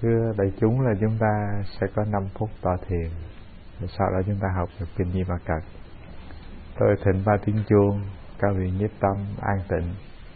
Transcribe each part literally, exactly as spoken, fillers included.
Thưa đại chúng là chúng ta sẽ có năm phút tọa thiền, sau đó chúng ta học được kinh Di Ma Cật. Tôi thỉnh ba tiếng chuông, các vị nhiếp tâm an tịnh.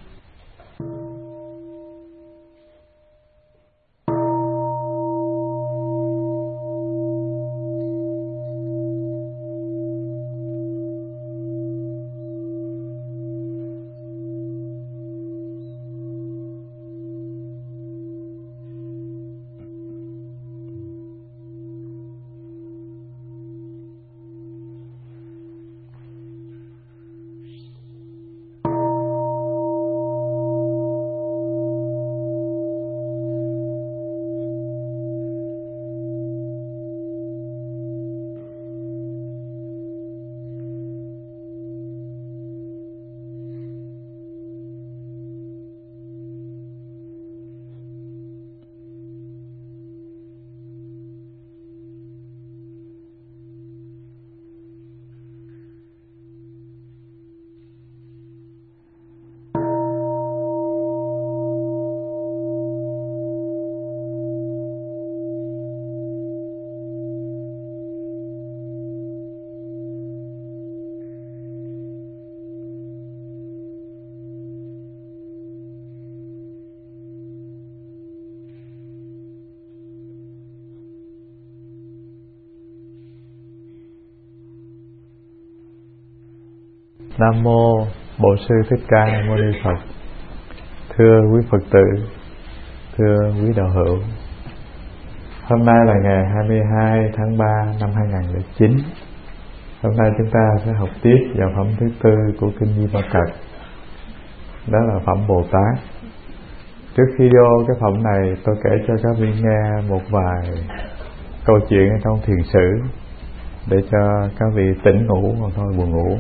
Nam mô Bổn Sư Thích Ca Mâu Ni Phật. Thưa quý Phật tử, thưa quý đạo hữu, hôm nay là ngày hai mươi hai tháng ba năm hai nghìn không trăm lẻ chín. Hôm nay chúng ta sẽ học tiếp vào phẩm thứ tư của kinh Di Ma Cật, đó là phẩm Bồ Tát. Trước khi vô cái phẩm này, tôi kể cho các vị nghe một vài câu chuyện trong thiền sử để cho các vị tỉnh ngủ còn thôi buồn ngủ.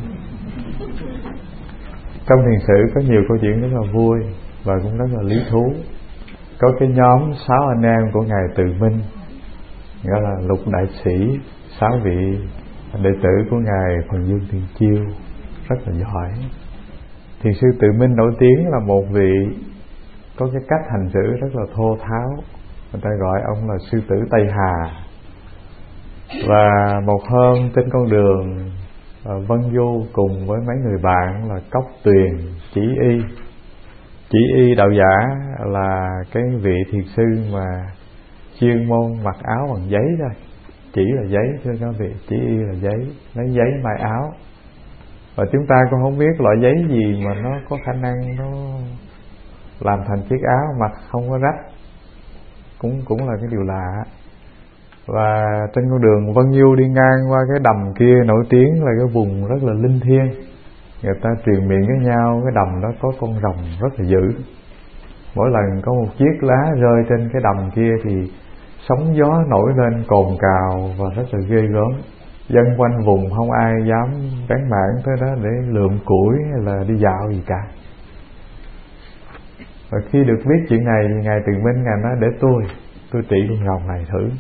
Trong thiền sử có nhiều câu chuyện rất là vui và cũng rất là lý thú. Có cái nhóm sáu anh em của ngài Từ Minh, gọi là Lục Đại Sĩ, sáu vị đệ tử của ngài Phần Dương Thiền Chiêu, rất là giỏi. Thiền sư Từ Minh nổi tiếng là một vị có cái cách hành xử rất là thô tháo, người ta gọi ông là sư tử Tây Hà. Và một hôm trên con đường Vân Du cùng với mấy người bạn là Cốc Tuyền, Chỉ Y. Chỉ Y đạo giả là cái vị thiền sư mà chuyên môn mặc áo bằng giấy thôi. Chỉ là giấy thưa các vị, Chỉ Y là giấy, lấy giấy may áo. Và chúng ta cũng không biết loại giấy gì mà nó có khả năng nó làm thành chiếc áo mặc không có rách, cũng cũng là cái điều lạ. Và trên con đường Vân Du đi ngang qua cái đầm kia nổi tiếng là cái vùng rất là linh thiêng. Người ta truyền miệng với nhau cái đầm đó có con rồng rất là dữ. Mỗi lần có một chiếc lá rơi trên cái đầm kia thì sóng gió nổi lên cồn cào và rất là ghê gớm. Dân quanh vùng không ai dám bén mảng tới đó để lượm củi hay là đi dạo gì cả. Và khi được biết chuyện này thì ngài Từ Minh ngài nói để tôi tôi trị con rồng này thử.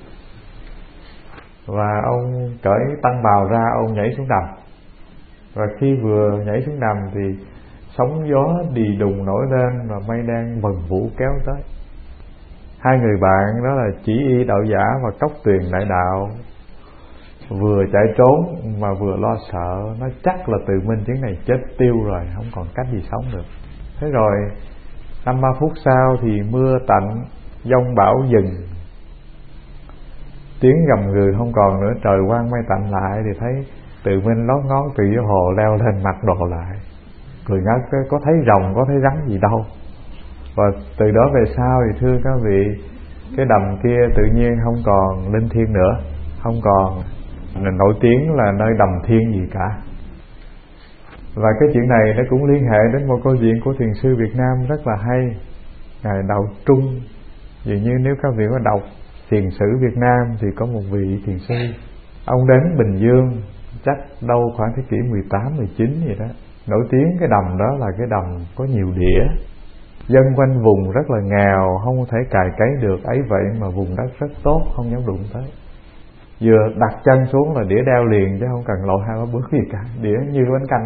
Và ông cởi tăng bào ra, ông nhảy xuống đầm. Và khi vừa nhảy xuống đầm thì sóng gió đì đùng nổi lên và mây đen vần vũ kéo tới. Hai người bạn đó là Chỉ Y đạo giả và Cốc Tuyền đại đạo vừa chạy trốn mà vừa lo sợ, nói chắc là Từ Minh chuyến này chết tiêu rồi, không còn cách gì sống được. Thế rồi năm ba phút sau thì mưa tạnh, giông bão dừng, tiếng gầm gừ không còn nữa, trời quang mây tạnh lại thì thấy Từ Minh lót ngón từ dưới hồ leo lên mặc đồ lại, cười ngất, có thấy rồng có thấy rắn gì đâu. Và từ đó về sau thì thưa các vị, cái đầm kia tự nhiên không còn linh thiêng nữa, không còn nổi tiếng là nơi đầm thiên gì cả. Và cái chuyện này nó cũng liên hệ đến một câu chuyện của thiền sư Việt Nam rất là hay, ngài Đạo Trung. Dường như nếu các vị có đọc thiền sử Việt Nam thì có một vị thiền sư, ông đến Bình Dương chắc đâu khoảng thế kỷ mười tám, mười chín gì đó. Nổi tiếng cái đầm đó là cái đầm có nhiều đĩa, dân quanh vùng rất là nghèo, không thể cày cấy được, ấy vậy mà vùng đất rất tốt, không dám đụng tới. Vừa đặt chân xuống là đĩa đeo liền chứ không cần lội hai ba bước gì cả, đĩa như bánh canh.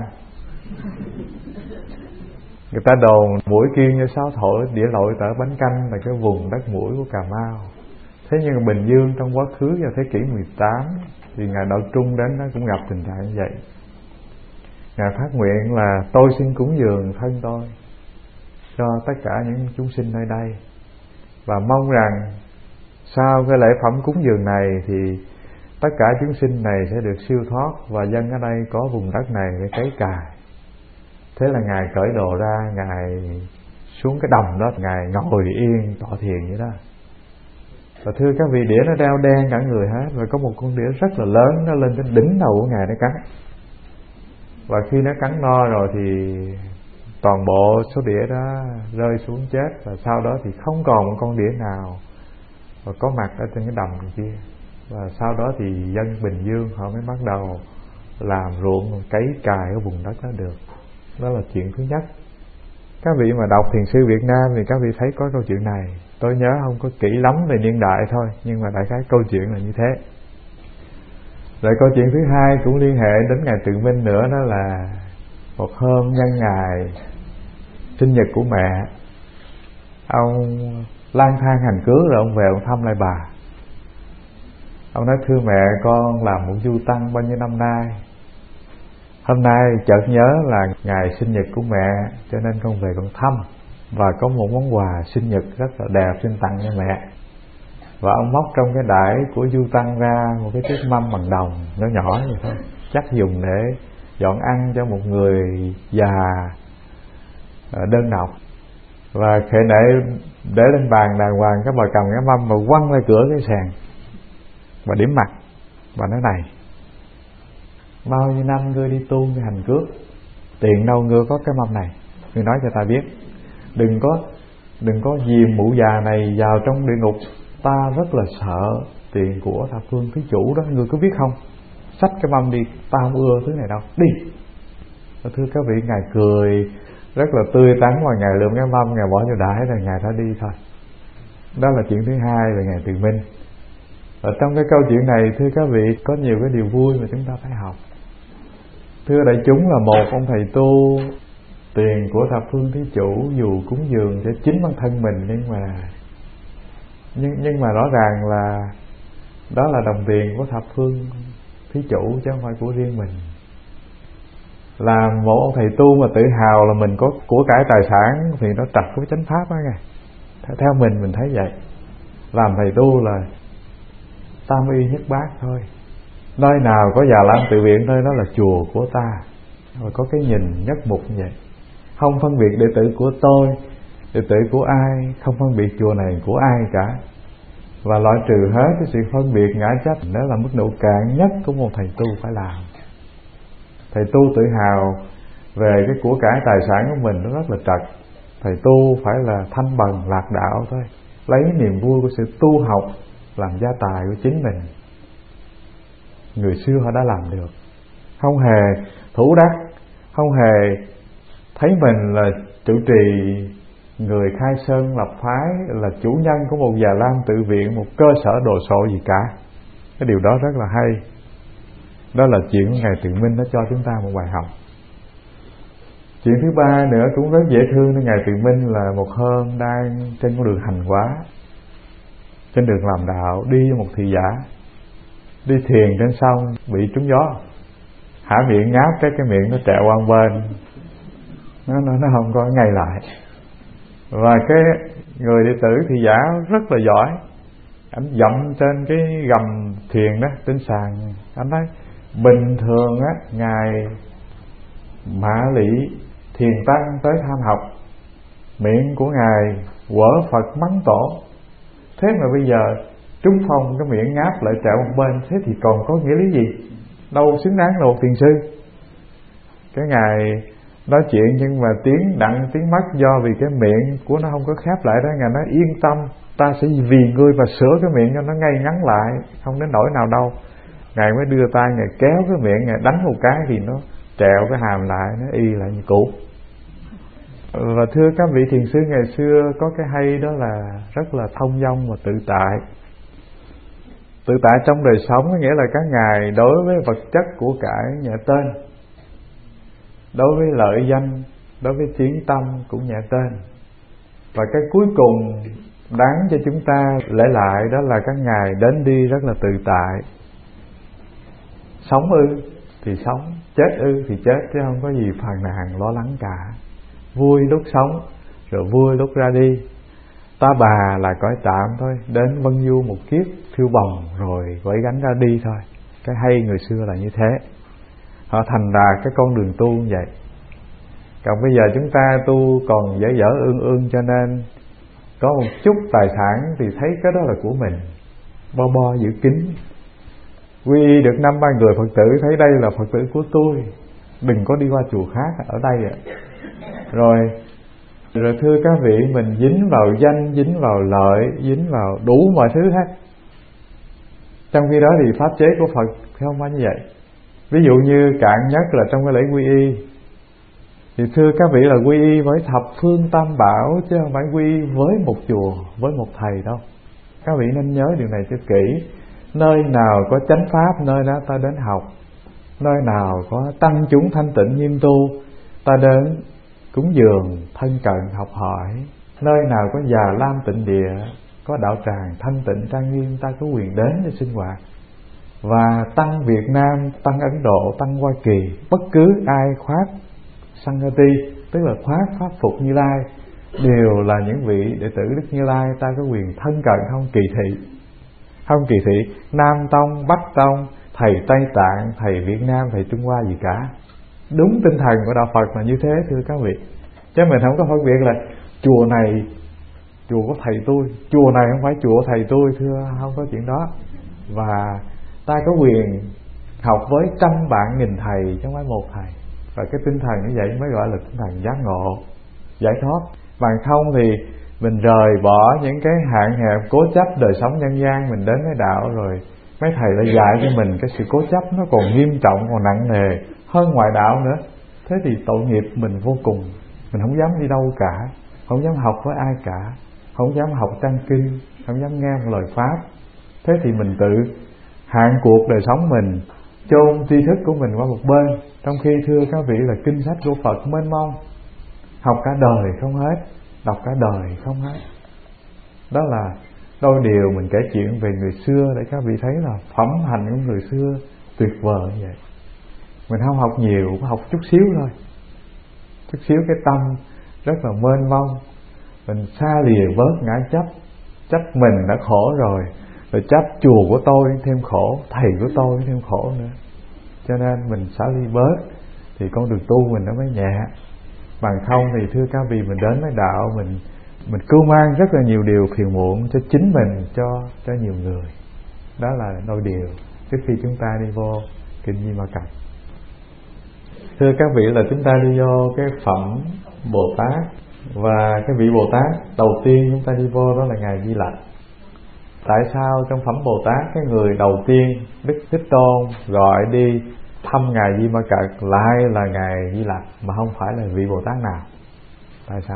Người ta đồn mũi kia như sáo thổi, đĩa lội tở bánh canh là cái vùng đất mũi của Cà Mau. Thế nhưng Bình Dương trong quá khứ vào thế kỷ mười tám thì Ngài Đạo Trung đến đó cũng gặp tình trạng như vậy. Ngài phát nguyện là tôi xin cúng dường thân tôi cho tất cả những chúng sinh nơi đây, và mong rằng sau cái lễ phẩm cúng dường này thì tất cả chúng sinh này sẽ được siêu thoát, và dân ở đây có vùng đất này để cấy cài. Thế là Ngài cởi đồ ra, Ngài xuống cái đồng đó, Ngài ngồi yên tọa thiền vậy đó. Và thưa các vị, đĩa nó đeo đen cả người hết, và có một con đĩa rất là lớn, nó lên trên đỉnh đầu của Ngài nó cắn. Và khi nó cắn no rồi thì toàn bộ số đĩa đó rơi xuống chết, và sau đó thì không còn một con đĩa nào và có mặt ở trên cái đồng kia. Và sau đó thì dân Bình Dương họ mới bắt đầu làm ruộng cấy cài ở vùng đất đó được. Đó là chuyện thứ nhất. Các vị mà đọc Thiền sư Việt Nam thì các vị thấy có câu chuyện này. Tôi nhớ không có kỹ lắm về niên đại thôi, nhưng mà đại khái câu chuyện là như thế. Rồi câu chuyện thứ hai cũng liên hệ đến Ngài Từ Minh nữa, đó là một hôm nhân ngày sinh nhật của mẹ, ông lang thang hành cưới rồi ông về ông thăm lại bà. Ông nói thưa mẹ, con làm một du tăng bao nhiêu năm nay, hôm nay chợt nhớ là ngày sinh nhật của mẹ, cho nên con về con thăm, và có một món quà sinh nhật rất là đẹp xin tặng cho mẹ. Và ông móc trong cái đải của du tăng ra một cái chiếc mâm bằng đồng nhỏ nhỏ vậy thôi, chắc dùng để dọn ăn cho một người già đơn độc. Và khệ nệ để lên bàn đàng hoàng, các bà cầm cái mâm và quăng lên cửa cái sàn và điểm mặt và nói này: bao nhiêu năm ngươi đi tu, ngươi hành cước, tiền đâu ngươi có cái mâm này, ngươi nói cho ta biết. Đừng có đừng có dìm mụ già này vào trong địa ngục, ta rất là sợ tiền của thập phương thí chủ đó, ngươi có biết không? Xách cái mâm đi, ta không ưa thứ này đâu, đi. Và thưa các vị, Ngài cười rất là tươi tắn, và Ngài lượm cái mâm, Ngài bỏ vô đải rồi Ngài đã đi thôi. Đó là chuyện thứ hai về Ngài Từ Minh. Ở trong cái câu chuyện này, thưa các vị, có nhiều cái điều vui mà chúng ta phải học. Thưa đại chúng, là một ông thầy tu, tiền của thập phương thí chủ dù cúng dường cho chính bản thân mình, nhưng mà nhưng nhưng mà rõ ràng là đó là đồng tiền của thập phương thí chủ chứ không phải của riêng mình. Là một ông thầy tu mà tự hào là mình có của cải tài sản thì nó trật với chánh pháp đó nghe. Theo mình mình thấy vậy. Làm thầy tu là tam y nhất bát thôi. Nơi nào có Già Lam Tự Viện nơi đó là chùa của ta. Và có cái nhìn nhất mục như vậy, không phân biệt đệ tử của tôi, đệ tử của ai, không phân biệt chùa này của ai cả, và loại trừ hết cái sự phân biệt ngã chấp. Đó là mức độ cạn nhất của một thầy tu phải làm. Thầy tu tự hào về cái của cải tài sản của mình nó rất là trật. Thầy tu phải là thanh bằng lạc đạo thôi, lấy niềm vui của sự tu học làm gia tài của chính mình. Người xưa họ đã làm được, không hề thủ đắc, không hề thấy mình là trụ trì, người khai sơn lập phái, là chủ nhân của một Già Lam Tự Viện, một cơ sở đồ sộ gì cả. Cái điều đó rất là hay. Đó là chuyện của Ngài Từ Minh, nó cho chúng ta một bài học. Chuyện thứ ba nữa cũng rất dễ thương. Ngài Từ Minh là một hôm đang trên con đường hành hóa, trên đường làm đạo, đi một thị giả đi thiền trên sông, bị trúng gió, hả miệng ngáp cái cái miệng nó trẹo qua bên, nó nó nó không có ngay lại. Và cái người đệ tử thị giả rất là giỏi, anh dậm trên cái gầm thiền đó, trên sàn, anh nói bình thường á, ngài Mã Lị thiền tăng tới tham học, miệng của ngài quở Phật mắng tổ, thế mà bây giờ trúng phong cái miệng ngáp lại trẹo một bên, thế thì còn có nghĩa lý gì? Đâu xứng đáng là một thiền sư. Cái ngài nói chuyện nhưng mà tiếng đặng tiếng mất, do vì cái miệng của nó không có khép lại đó. Ngài nói yên tâm, ta sẽ vì ngươi và sửa cái miệng cho nó ngay ngắn lại, không đến nỗi nào đâu. Ngài mới đưa tay ngài kéo cái miệng, ngài đánh một cái thì nó trẹo cái hàm lại, nó y lại như cũ. Và thưa các vị, thiền sư ngày xưa có cái hay đó là rất là thông dong và tự tại. Tự tại trong đời sống có nghĩa là các ngài đối với vật chất của cải nhẹ tên, đối với lợi danh, đối với tiếng tâm cũng nhẹ tên. Và cái cuối cùng đáng cho chúng ta lễ lại đó là các ngài đến đi rất là tự tại. Sống ư thì sống, chết ư thì chết, chứ không có gì phàn nàn lo lắng cả. Vui lúc sống rồi vui lúc ra đi. Ta bà là cõi tạm thôi, đến vân du một kiếp phiêu bồng rồi quẩy gánh ra đi thôi. Cái hay người xưa là như thế. Họ thành ra cái con đường tu như vậy. Còn bây giờ chúng ta tu còn dở dở ương ương, cho nên có một chút tài sản thì thấy cái đó là của mình, bo bo giữ kín. Quy y được năm ba người Phật tử thấy đây là Phật tử của tôi, đừng có đi qua chùa khác ở đây ạ. Rồi rồi thưa các vị, mình dính vào danh, dính vào lợi, dính vào đủ mọi thứ hết. Trong khi đó thì pháp chế của Phật không phải như vậy. Ví dụ như cạn nhất là trong cái lễ quy y, thì thưa các vị là quy y với thập phương tam bảo, chứ không phải quy y với một chùa, với một thầy đâu. Các vị nên nhớ điều này cho kỹ. Nơi nào có chánh pháp, nơi đó ta đến học. Nơi nào có tăng chúng thanh tịnh nghiêm tu, ta đến cúng dường, thân cận, học hỏi. Nơi nào có già lam tịnh địa, có đạo tràng thanh tịnh trang nghiêm, ta có quyền đến để sinh hoạt. Và tăng Việt Nam, tăng Ấn Độ, tăng Hoa Kỳ, bất cứ ai khoác Sangati, tức là khoác pháp phục Như Lai, đều là những vị đệ tử Đức Như Lai, ta có quyền thân cận, không kỳ thị. Không kỳ thị Nam Tông, Bắc Tông, thầy Tây Tạng, thầy Việt Nam, thầy Trung Hoa gì cả. Đúng tinh thần của đạo Phật là như thế thưa các vị. Chứ mình không có phân biệt là chùa này chùa của thầy tôi, chùa này không phải chùa của thầy tôi, thưa, không có chuyện đó. Và ta có quyền học với trăm bạn nghìn thầy chứ không phải một thầy. Và cái tinh thần như vậy mới gọi là tinh thần giác ngộ, giải thoát. Bằng không thì mình rời bỏ những cái hạn hẹp cố chấp đời sống nhân gian, mình đến với đạo rồi mấy thầy lại dạy cho mình cái sự cố chấp nó còn nghiêm trọng, còn nặng nề hơn ngoại đạo nữa. Thế thì tội nghiệp mình vô cùng. Mình không dám đi đâu cả, không dám học với ai cả, không dám học trang kinh, không dám nghe một lời pháp. Thế thì mình tự hạn cuộc đời sống mình, chôn tri thức của mình qua một bên. Trong khi thưa các vị là kinh sách của Phật mênh mông, học cả đời không hết, đọc cả đời không hết. Đó là đôi điều mình kể chuyện về người xưa để các vị thấy là phẩm hành của người xưa tuyệt vời như vậy. Mình không học nhiều, có học chút xíu thôi, chút xíu cái tâm rất là mênh mông. Mình xa lìa bớt ngã chấp, chấp mình đã khổ rồi, rồi chấp chùa của tôi thêm khổ, thầy của tôi thêm khổ nữa. Cho nên mình xả ly bớt thì con đường tu mình nó mới nhẹ. Bằng không thì thưa các vị, mình đến với đạo, mình mình cưu mang rất là nhiều điều phiền muộn cho chính mình, cho cho nhiều người. Đó là đôi điều trước khi chúng ta đi vô kinh Di Ma Cật. Thưa các vị là chúng ta đi vô cái phẩm Bồ Tát, và cái vị Bồ Tát đầu tiên chúng ta đi vô đó là ngài Di Lặc. Tại sao trong phẩm Bồ Tát cái người đầu tiên Đức Thích Tôn gọi đi thăm ngài Di Ma Cật lại là ngài Di Lặc, mà không phải là vị Bồ Tát nào? Tại sao?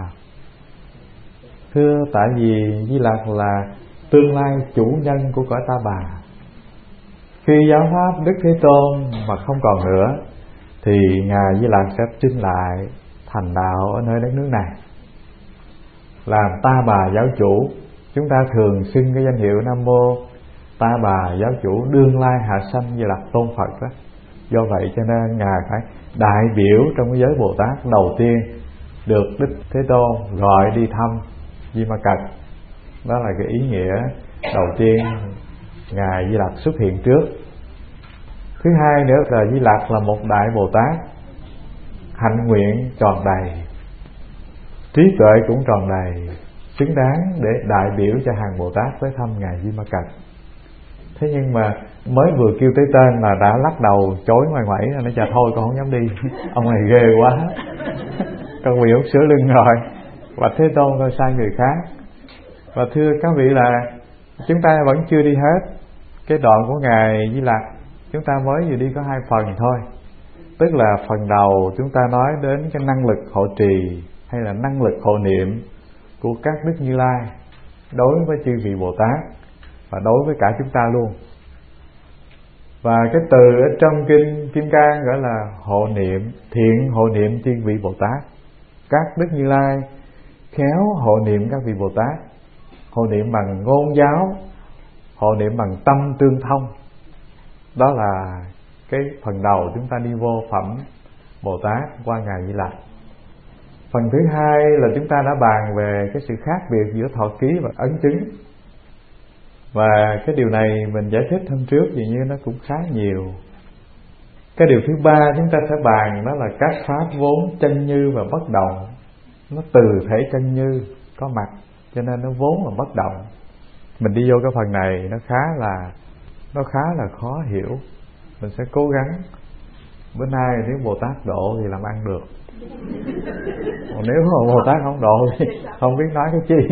Thưa, tại vì Di Lặc là tương lai chủ nhân của cõi Ta Bà. Khi giáo pháp Đức Thế Tôn mà không còn nữa thì ngài Di Lặc sẽ trinh lại thành đạo ở nơi đất nước này, làm Ta Bà giáo chủ. Chúng ta thường xưng cái danh hiệu Nam Mô Ta Bà giáo chủ đương lai hạ sanh Di Lặc Tôn Phật đó. Do vậy cho nên ngài phải đại biểu trong cái giới Bồ Tát đầu tiên được Đức Thế Tôn gọi đi thăm Di Ma Cật. Đó là cái ý nghĩa đầu tiên ngài Di Lặc xuất hiện trước. Thứ hai nữa là Di Lặc là một đại Bồ Tát, hạnh nguyện tròn đầy, trí tuệ cũng tròn đầy, xứng đáng để đại biểu cho hàng Bồ Tát tới thăm ngài Di Ma Cật. Thế nhưng mà mới vừa kêu tới tên là đã lắc đầu chối ngoài ngoảy, nói chà thôi con không dám đi, ông này ghê quá, con bị hút sữa lưng rồi. Và Thế Tôn coi sai người khác. Và thưa các vị là chúng ta vẫn chưa đi hết cái đoạn của ngài Di Lặc. Chúng ta mới vừa đi có hai phần thôi. Tức là phần đầu chúng ta nói đến cái năng lực hộ trì hay là năng lực hộ niệm của các Đức Như Lai đối với chư vị Bồ Tát và đối với cả chúng ta luôn. Và cái từ ở trong kinh Kim Cang gọi là hộ niệm, thiện hộ niệm chư vị Bồ Tát. Các Đức Như Lai khéo hộ niệm các vị Bồ Tát, hộ niệm bằng ngôn giáo, hộ niệm bằng tâm tương thông. Đó là cái phần đầu chúng ta đi vô phẩm Bồ Tát qua Ngài Di Lặc. Phần thứ hai là chúng ta đã bàn về cái sự khác biệt giữa thọ ký và ấn chứng. Và cái điều này mình giải thích hôm trước dường như nó cũng khá nhiều. Cái điều thứ ba chúng ta sẽ bàn đó là các pháp vốn chân như và bất động. Nó từ thể chân như có mặt, cho nên nó vốn là bất động. Mình đi vô cái phần này nó khá là Nó khá là khó hiểu. Mình sẽ cố gắng bữa nay nếu Bồ Tát độ thì làm ăn được. Còn nếu mà Bồ Tát không độ thì không biết nói cái chi.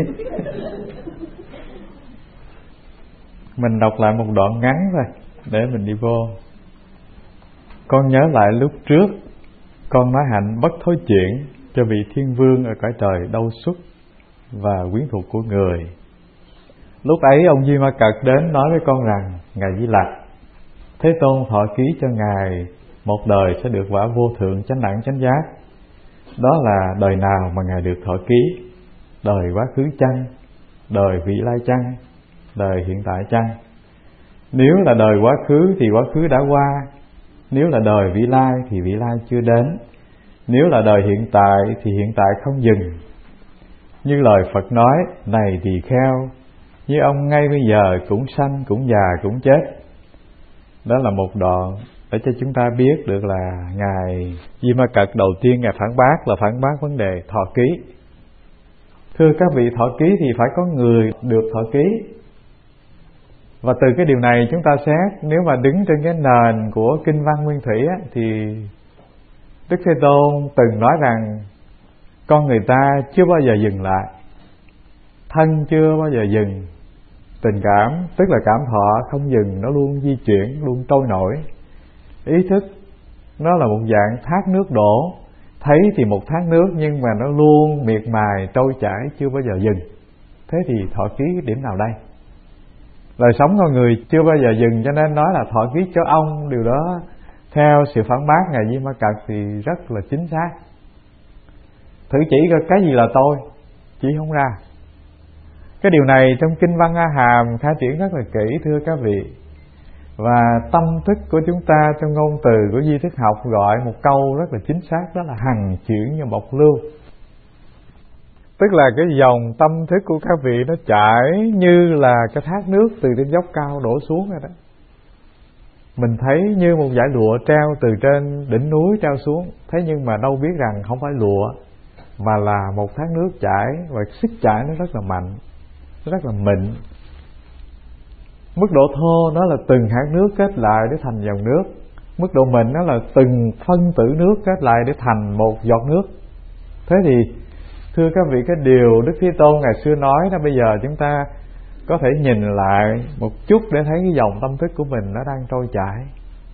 Mình đọc lại một đoạn ngắn thôi để mình đi vô. Con nhớ lại lúc trước con nói hạnh bất thối chuyển cho vị thiên vương ở cõi trời Đâu Xuất và quyến thuộc của người. Lúc ấy ông Di Ma Cật đến nói với con rằng: Ngài Di Lặc, Thế Tôn thọ ký cho Ngài một đời sẽ được quả vô thượng chánh đẳng chánh giác. Đó là đời nào mà Ngài được thọ ký? Đời quá khứ chăng? Đời vị lai chăng? Đời hiện tại chăng? Nếu là đời quá khứ thì quá khứ đã qua. Nếu là đời vị lai thì vị lai chưa đến. Nếu là đời hiện tại thì hiện tại không dừng. Như lời Phật nói: Này tỳ kheo, như ông ngay bây giờ cũng sanh, cũng già, cũng chết. Đó là một đoạn để cho chúng ta biết được là Ngài Di Ma Cật đầu tiên Ngài phản bác là phản bác vấn đề thọ ký. Thưa các vị, thọ ký thì phải có người được thọ ký. Và từ cái điều này chúng ta xét, nếu mà đứng trên cái nền của Kinh Văn Nguyên Thủy á, thì Đức Thế Tôn từng nói rằng con người ta chưa bao giờ dừng lại, thân chưa bao giờ dừng, tình cảm tức là cảm thọ không dừng, nó luôn di chuyển, luôn trôi nổi. Ý thức nó là một dạng thác nước đổ, thấy thì một thác nước nhưng mà nó luôn miệt mài trôi chảy, chưa bao giờ dừng. Thế thì thọ ký cái điểm nào đây? Đời sống con người chưa bao giờ dừng, cho nên nói là thọ ký cho ông. Điều đó theo sự phản bác Ngài Di Ma Cật thì rất là chính xác. Thử chỉ coi cái gì là tôi, chỉ không ra. Cái điều này trong Kinh Văn A Hàm khai triển rất là kỹ, thưa các vị. Và tâm thức của chúng ta trong ngôn từ của Di Thức học gọi một câu rất là chính xác, đó là hằng chuyển như bộc lưu. Tức là cái dòng tâm thức của các vị nó chảy như là cái thác nước từ trên dốc cao đổ xuống rồi đó. Mình thấy như một dải lụa treo từ trên đỉnh núi treo xuống, thế nhưng mà đâu biết rằng không phải lụa mà là một thác nước chảy, và sức chảy nó rất là mạnh, nó rất là mịn. Mức độ thô nó là từng hạt nước kết lại để thành dòng nước. Mức độ mịn nó là từng phân tử nước kết lại để thành một giọt nước. Thế thì thưa các vị, cái điều Đức Thế Tôn ngày xưa nói đó, bây giờ chúng ta có thể nhìn lại một chút để thấy cái dòng tâm thức của mình nó đang trôi chảy.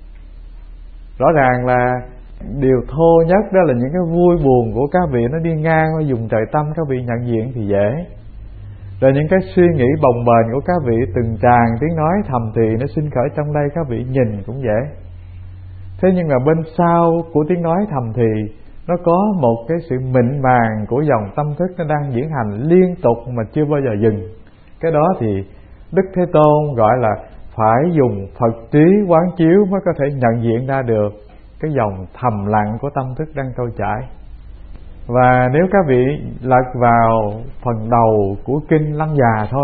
Rõ ràng là điều thô nhất đó là những cái vui buồn của các vị nó đi ngang qua dùng trời tâm, các vị nhận diện thì dễ. Rồi những cái suy nghĩ bồng bềnh của các vị, từng tràng tiếng nói thầm thì nó sinh khởi trong đây, các vị nhìn cũng dễ. Thế nhưng mà bên sau của tiếng nói thầm thì nó có một cái sự mịn màng của dòng tâm thức nó đang diễn hành liên tục mà chưa bao giờ dừng. Cái đó thì Đức Thế Tôn gọi là phải dùng Phật trí quán chiếu mới có thể nhận diện ra được cái dòng thầm lặng của tâm thức đang trôi chảy. Và nếu các vị lật vào phần đầu của Kinh Lăng Già thôi,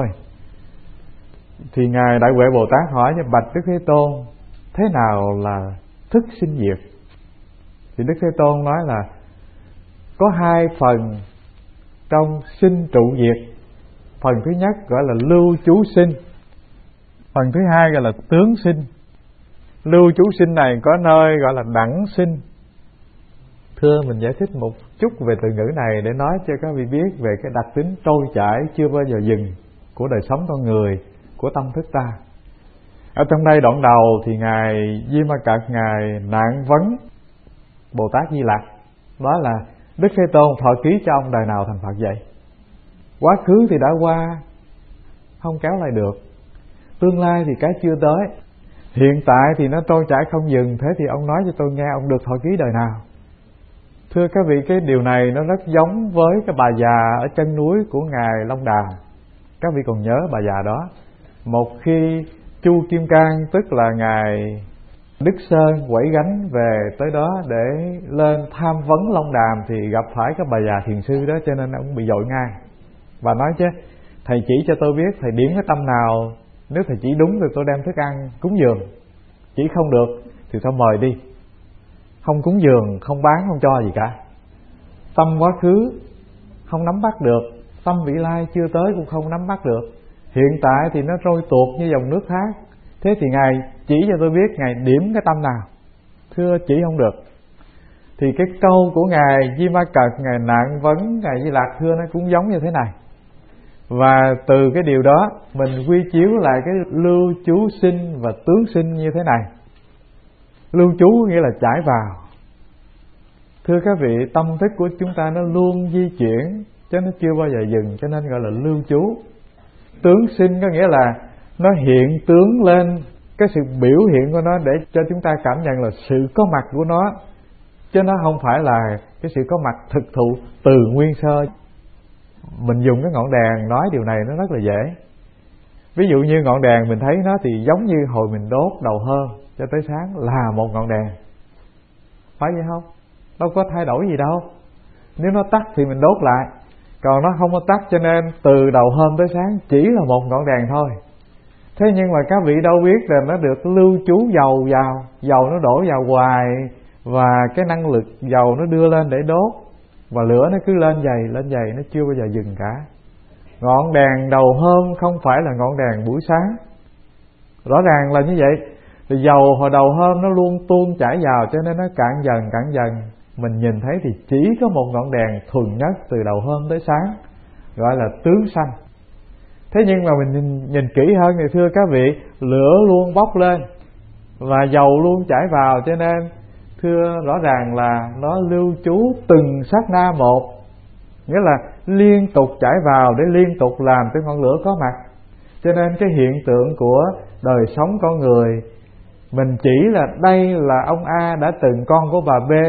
thì Ngài Đại Huệ Bồ Tát hỏi cho bạch Đức Thế Tôn: thế nào là thức sinh diệt? Thì Đức Thế Tôn nói là có hai phần trong sinh trụ diệt. Phần thứ nhất gọi là lưu trú sinh, phần thứ hai gọi là tướng sinh. Lưu trú sinh này có nơi gọi là đẳng sinh. Thưa mình giải thích một chút về từ ngữ này để nói cho các vị biết về cái đặc tính trôi chảy chưa bao giờ dừng của đời sống con người, của tâm thức ta. Ở trong đây đoạn đầu thì Ngài Di Ma Cật Ngài nạn vấn Bồ Tát Di Lặc, đó là Đức Thế Tôn thọ ký cho ông đời nào thành Phật vậy? Quá khứ thì đã qua, không kéo lại được. Tương lai thì cái chưa tới. Hiện tại thì nó trôi chảy không dừng. Thế thì ông nói cho tôi nghe, ông được thọ ký đời nào? Thưa các vị, cái điều này nó rất giống với cái bà già ở chân núi của Ngài Long Đà. Các vị còn nhớ bà già đó. Một khi Chu Kim Cang, tức là ngài Đức Sơn quẩy gánh về tới đó để lên tham vấn Long Đàm, thì gặp phải cái bà già thiền sư đó, cho nên ông bị dội ngay. Bà nói chứ thầy chỉ cho tôi biết thầy điểm cái tâm nào, nếu thầy chỉ đúng thì tôi đem thức ăn cúng dường, chỉ không được thì thôi mời đi, không cúng dường, không bán, không cho gì cả. Tâm quá khứ không nắm bắt được, tâm vị lai chưa tới cũng không nắm bắt được, hiện tại thì nó trôi tuột như dòng nước thác. Thế thì ngài chỉ cho tôi biết ngài điểm cái tâm nào. Thưa chỉ không được. Thì cái câu của ngài Di Ma Cật, ngài nạn vấn ngài Di Lạc thưa nó cũng giống như thế này. Và từ cái điều đó mình quy chiếu lại cái lưu chú sinh và tướng sinh như thế này. Lưu chú nghĩa là trải vào. Thưa các vị, tâm thức của chúng ta nó luôn di chuyển, chứ nó chưa bao giờ dừng, cho nên gọi là lưu chú. Tướng sinh có nghĩa là nó hiện tướng lên, cái sự biểu hiện của nó để cho chúng ta cảm nhận là sự có mặt của nó, chứ nó không phải là cái sự có mặt thực thụ từ nguyên sơ. Mình dùng cái ngọn đèn nói điều này nó rất là dễ. Ví dụ như ngọn đèn mình thấy nó thì giống như hồi mình đốt đầu hôm cho tới sáng là một ngọn đèn, phải vậy không? Đâu có thay đổi gì đâu. Nếu nó tắt thì mình đốt lại, còn nó không có tắt, cho nên từ đầu hôm tới sáng chỉ là một ngọn đèn thôi. Thế nhưng mà các vị đâu biết là nó được lưu trú dầu vào, dầu nó đổ vào hoài, và cái năng lực dầu nó đưa lên để đốt, và lửa nó cứ lên dày lên dày, nó chưa bao giờ dừng cả. Ngọn đèn đầu hôm không phải là ngọn đèn buổi sáng, rõ ràng là như vậy. Thì dầu hồi đầu hôm nó luôn tuôn chảy vào, cho nên nó cạn dần cạn dần. Mình nhìn thấy thì chỉ có một ngọn đèn thuần nhất từ đầu hôm tới sáng, gọi là tướng sanh. Thế nhưng mà mình nhìn, nhìn kỹ hơn thì thưa các vị, lửa luôn bốc lên và dầu luôn chảy vào, cho nên thưa rõ ràng là nó lưu trú từng sát na một, nghĩa là liên tục chảy vào để liên tục làm cho ngọn lửa có mặt. Cho nên cái hiện tượng của đời sống con người, mình chỉ là đây là ông A đã từng con của bà B,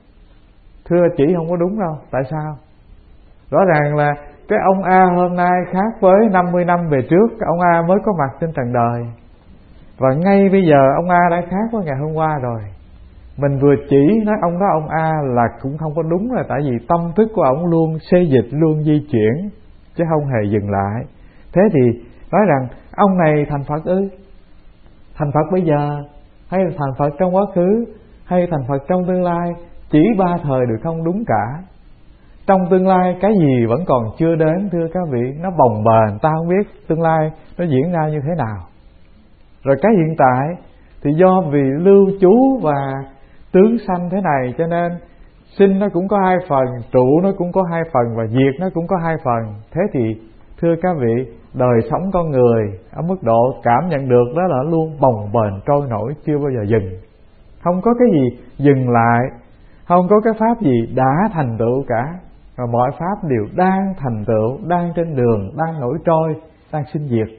thưa chỉ không có đúng đâu. Tại sao? Rõ ràng là cái ông A hôm nay khác với năm mươi năm về trước ông A mới có mặt trên trần đời, và ngay bây giờ ông A đã khác với ngày hôm qua rồi. Mình vừa chỉ nói ông đó ông A là cũng không có đúng, là tại vì tâm thức của ông luôn xê dịch, luôn di chuyển, chứ không hề dừng lại. Thế thì nói rằng ông này thành Phật ư? Thành Phật bây giờ, hay là thành Phật trong quá khứ, hay thành Phật trong tương lai? Chỉ ba thời được không? Đúng cả. Trong tương lai cái gì vẫn còn chưa đến, thưa các vị, nó bồng bềnh, ta không biết tương lai nó diễn ra như thế nào. Rồi cái hiện tại thì do vì lưu trú và tướng sanh thế này, cho nên sinh nó cũng có hai phần, trụ nó cũng có hai phần, và diệt nó cũng có hai phần. Thế thì thưa các vị, đời sống con người ở mức độ cảm nhận được đó là luôn bồng bềnh trôi nổi, chưa bao giờ dừng. Không có cái gì dừng lại, không có cái pháp gì đã thành tựu cả, và mọi pháp đều đang thành tựu, đang trên đường, đang nổi trôi, đang sinh diệt.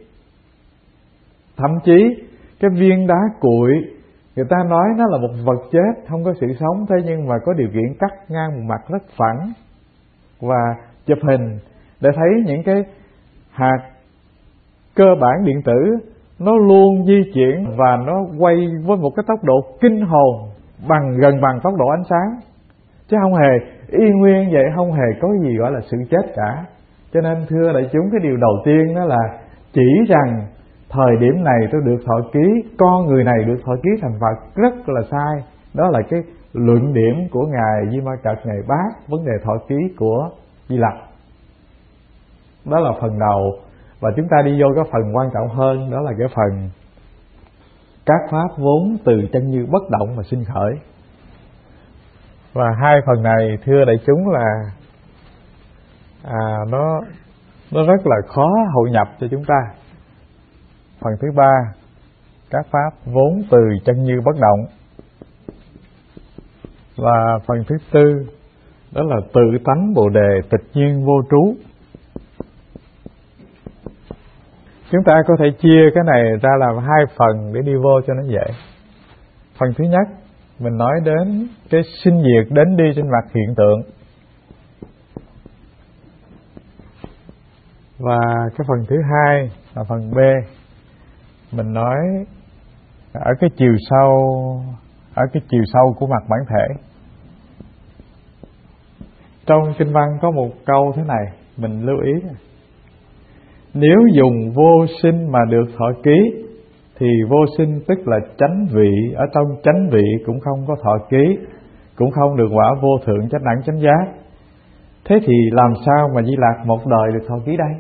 Thậm chí cái viên đá cuội, người ta nói nó là một vật chết, không có sự sống, thế nhưng mà có điều kiện cắt ngang một mặt rất phẳng và chụp hình để thấy những cái hạt cơ bản điện tử nó luôn di chuyển và nó quay với một cái tốc độ kinh hồn, bằng gần bằng tốc độ ánh sáng, chứ không hề y nguyên vậy, không hề có gì gọi là sự chết cả. Cho nên thưa đại chúng, cái điều đầu tiên đó là chỉ rằng thời điểm này tôi được thọ ký, con người này được thọ ký thành Phật, rất là sai. Đó là cái luận điểm của ngài Di Ma Cật, ngài bác vấn đề thọ ký của Di Lặc. Đó là phần đầu. Và chúng ta đi vô cái phần quan trọng hơn, đó là cái phần các pháp vốn từ chân như bất động mà sinh khởi. Và hai phần này thưa đại chúng là à, nó nó rất là khó hội nhập cho chúng ta. Phần thứ ba, các pháp vốn từ chân như bất động. Và phần thứ tư, đó là tự tánh bồ đề tịch nhiên vô trú. Chúng ta có thể chia cái này ra làm hai phần để đi vô cho nó dễ. Phần thứ nhất, mình nói đến cái sinh diệt đến đi trên mặt hiện tượng. Và cái phần thứ hai là phần B, mình nói ở cái chiều sâu, ở cái chiều sâu của mặt bản thể. Trong kinh văn có một câu thế này, mình lưu ý: nếu dùng vô sinh mà được thọ ký, thì vô sinh tức là chánh vị, ở trong chánh vị cũng không có thọ ký, cũng không được quả vô thượng chánh đẳng chánh giác. Thế thì làm sao mà Di Lạc một đời được thọ ký đây?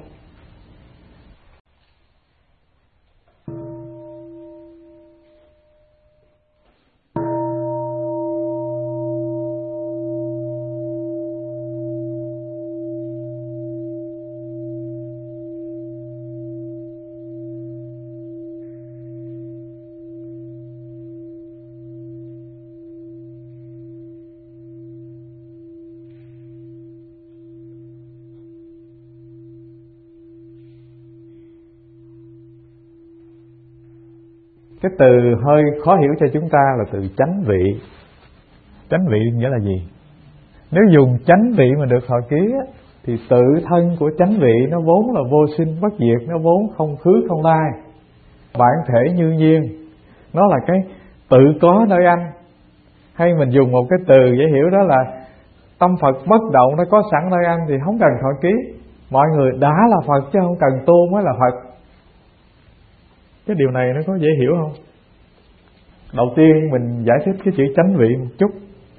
Cái từ hơi khó hiểu cho chúng ta là từ chánh vị. Chánh vị nghĩa là gì? Nếu dùng chánh vị mà được thọ ký á, thì tự thân của chánh vị nó vốn là vô sinh bất diệt, nó vốn không khứ không lai, bản thể như nhiên, nó là cái tự có nơi anh. Hay mình dùng một cái từ dễ hiểu đó là tâm Phật bất động, nó có sẵn nơi anh thì không cần thọ ký. Mọi người đã là Phật chứ không cần tu mới là Phật. Cái điều này nó có dễ hiểu không? Đầu tiên mình giải thích cái chữ chánh vị một chút.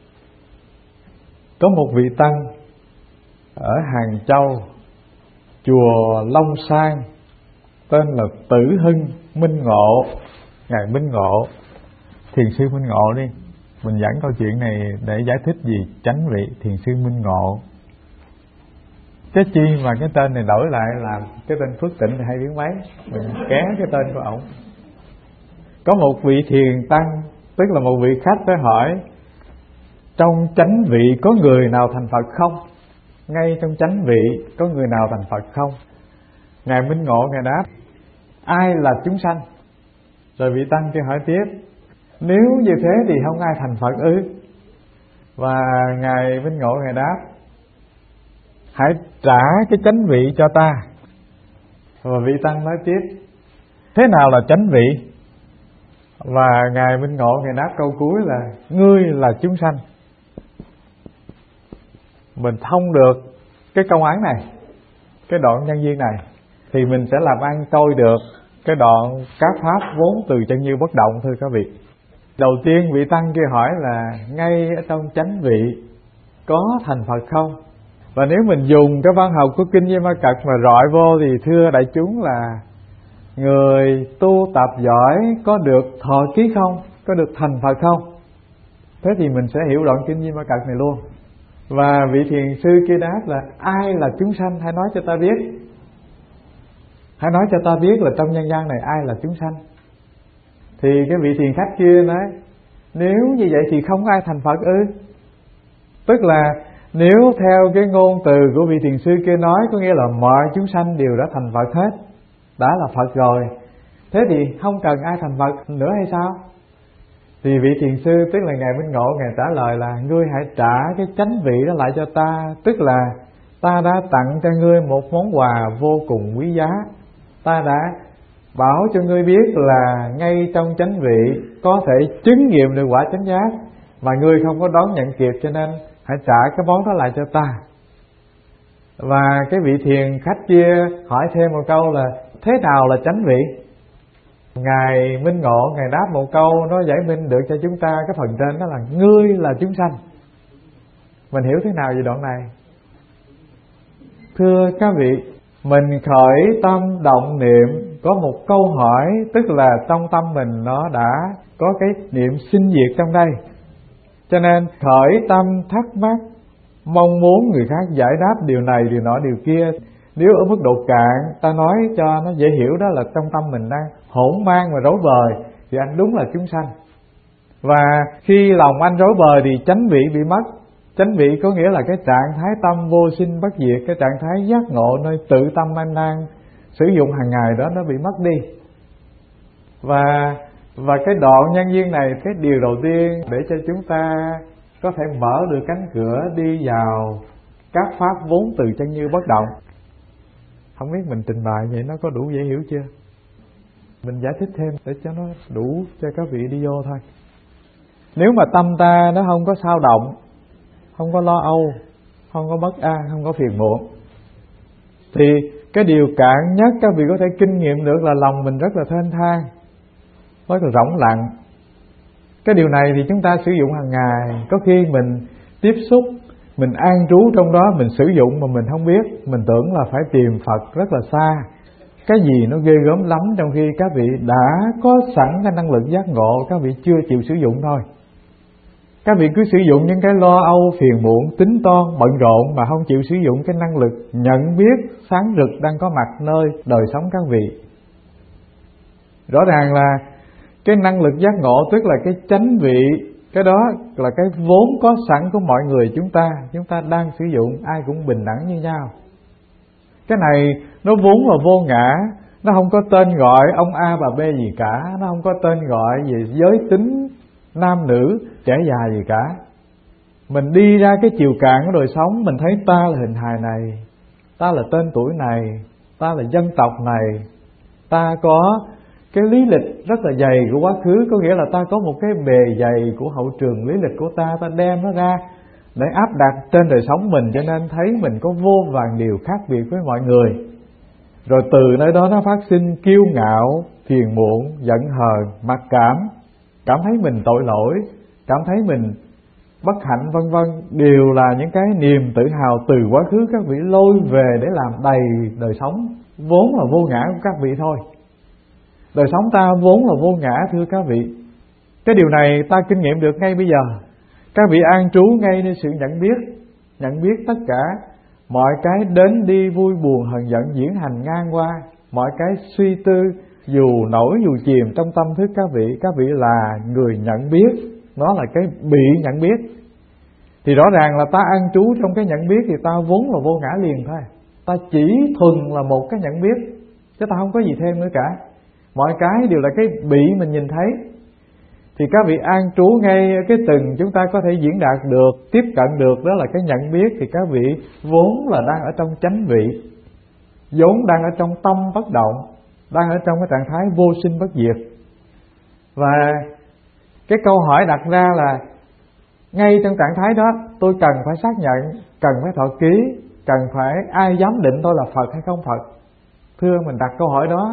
Có một vị tăng ở Hàng Châu, chùa Long Sang, tên là Tử Hưng Minh Ngộ. Ngài Minh Ngộ, thiền sư Minh Ngộ đi, mình giảng câu chuyện này để giải thích gì chánh vị, thiền sư Minh Ngộ. Cái chi mà cái tên này đổi lại là cái tên Phước Tịnh thì hay biến mấy, mình ké cái tên của ổng. Có một vị thiền tăng, tức là một vị khách tới hỏi: trong chánh vị có người nào thành Phật không? Ngay trong chánh vị có người nào thành Phật không? Ngài Minh Ngộ ngài đáp: ai là chúng sanh? Rồi vị tăng kia hỏi tiếp: nếu như thế thì không ai thành Phật ư? Và ngài Minh Ngộ ngài đáp: hãy trả cái chánh vị cho ta. Và vị tăng nói tiếp: thế nào là chánh vị? Và ngài Minh Ngộ ngài đáp câu cuối là: ngươi là chúng sanh. Mình thông được cái câu án này, cái đoạn nhân duyên này, thì mình sẽ làm ăn trôi được cái đoạn các pháp vốn từ chân như bất động. Thưa các vị, đầu tiên vị tăng kia hỏi là ngay ở trong chánh vị có thành Phật không? Và nếu mình dùng cái văn học của Kinh Di Ma Cật mà rọi vô thì thưa đại chúng là người tu tập giỏi có được thọ ký không? Có được thành Phật không? Thế thì mình sẽ hiểu đoạn Kinh Di Ma Cật này luôn. Và vị thiền sư kia đáp là: ai là chúng sanh? Hãy nói cho ta biết. Hãy nói cho ta biết là trong nhân gian này ai là chúng sanh. Thì cái vị thiền khách kia nói: nếu như vậy thì không ai thành Phật ư? Tức là nếu theo cái ngôn từ của vị thiền sư kia nói, có nghĩa là mọi chúng sanh đều đã thành Phật hết, đã là Phật rồi, thế thì không cần ai thành Phật nữa hay sao? Thì vị thiền sư, tức là ngài Minh Ngộ, ngài trả lời là: ngươi hãy trả cái chánh vị đó lại cho ta. Tức là ta đã tặng cho ngươi một món quà vô cùng quý giá. Ta đã bảo cho ngươi biết là ngay trong chánh vị có thể chứng nghiệm được quả chánh giác, mà ngươi không có đón nhận kịp, cho nên hãy trả cái món đó lại cho ta. Và cái vị thiền khách kia hỏi thêm một câu là: thế nào là chánh vị? Ngài Minh Ngộ ngài đáp một câu nó giải minh được cho chúng ta cái phần trên, đó là: ngươi là chúng sanh. Mình hiểu thế nào về đoạn này? Thưa các vị, mình khởi tâm động niệm có một câu hỏi, tức là trong tâm mình nó đã có cái niệm sinh diệt trong đây, cho nên khởi tâm thắc mắc, mong muốn người khác giải đáp điều này điều nọ điều kia. Nếu ở mức độ cạn ta nói cho nó dễ hiểu, đó là trong tâm mình đang hỗn mang và rối bời, thì anh đúng là chúng sanh. Và khi lòng anh rối bời thì chánh vị bị mất. Chánh vị có nghĩa là cái trạng thái tâm vô sinh bất diệt, cái trạng thái giác ngộ nơi tự tâm anh đang sử dụng hàng ngày đó, nó bị mất đi. Và và cái đoạn nhân duyên này, cái điều đầu tiên để cho chúng ta có thể mở được cánh cửa đi vào các pháp vốn từ chân như bất động. Không biết mình trình bày vậy nó có đủ dễ hiểu chưa? Mình giải thích thêm để cho nó đủ cho các vị đi vô thôi. Nếu mà tâm ta nó không có xao động, không có lo âu, không có bất an, không có phiền muộn, thì cái điều cạn nhất các vị có thể kinh nghiệm được là lòng mình rất là thênh thang, rất là rỗng lặng. Cái điều này thì chúng ta sử dụng hàng ngày. Có khi mình tiếp xúc, mình an trú trong đó, mình sử dụng mà mình không biết. Mình tưởng là phải tìm Phật rất là xa. Cái gì nó ghê gớm lắm, trong khi các vị đã có sẵn cái năng lực giác ngộ, các vị chưa chịu sử dụng thôi. Các vị cứ sử dụng những cái lo âu, phiền muộn, tính toán, bận rộn mà không chịu sử dụng cái năng lực nhận biết sáng rực đang có mặt nơi đời sống các vị. Rõ ràng là cái năng lực giác ngộ, tức là cái chánh vị, cái đó là cái vốn có sẵn của mọi người chúng ta. Chúng ta đang sử dụng, ai cũng bình đẳng như nhau. Cái này nó vốn là vô ngã, nó không có tên gọi ông A bà B gì cả, nó không có tên gọi về giới tính nam nữ, trẻ già gì cả. Mình đi ra cái chiều cạn của đời sống, mình thấy ta là hình hài này, ta là tên tuổi này, ta là dân tộc này, ta có cái lý lịch rất là dày của quá khứ. Có nghĩa là ta có một cái bề dày của hậu trường lý lịch của ta, ta đem nó ra để áp đặt trên đời sống mình, cho nên thấy mình có vô vàn điều khác biệt với mọi người. Rồi từ nơi đó nó phát sinh kiêu ngạo, phiền muộn, giận hờn, mặc cảm, cảm thấy mình tội lỗi, cảm thấy mình bất hạnh vân vân, đều là những cái niềm tự hào từ quá khứ các vị lôi về để làm đầy đời sống vốn là vô ngã của các vị thôi. Đời sống ta vốn là vô ngã thưa các vị. Cái điều này ta kinh nghiệm được ngay bây giờ. Các vị an trú ngay nơi sự nhận biết, nhận biết tất cả mọi cái đến đi, vui buồn hờn giận diễn hành ngang qua, mọi cái suy tư dù nổi dù chìm trong tâm thức các vị. Các vị là người nhận biết, nó là cái bị nhận biết. Thì rõ ràng là ta an trú trong cái nhận biết thì ta vốn là vô ngã liền thôi. Ta chỉ thuần là một cái nhận biết, chứ ta không có gì thêm nữa cả. Mọi cái đều là cái bị mình nhìn thấy. Thì các vị an trú ngay cái từng chúng ta có thể diễn đạt được, tiếp cận được, đó là cái nhận biết. Thì các vị vốn là đang ở trong chánh vị, vốn đang ở trong tâm bất động, đang ở trong cái trạng thái vô sinh bất diệt. Và cái câu hỏi đặt ra là ngay trong trạng thái đó tôi cần phải xác nhận, cần phải thọ ký, cần phải ai giám định tôi là Phật hay không Phật. Thưa, mình đặt câu hỏi đó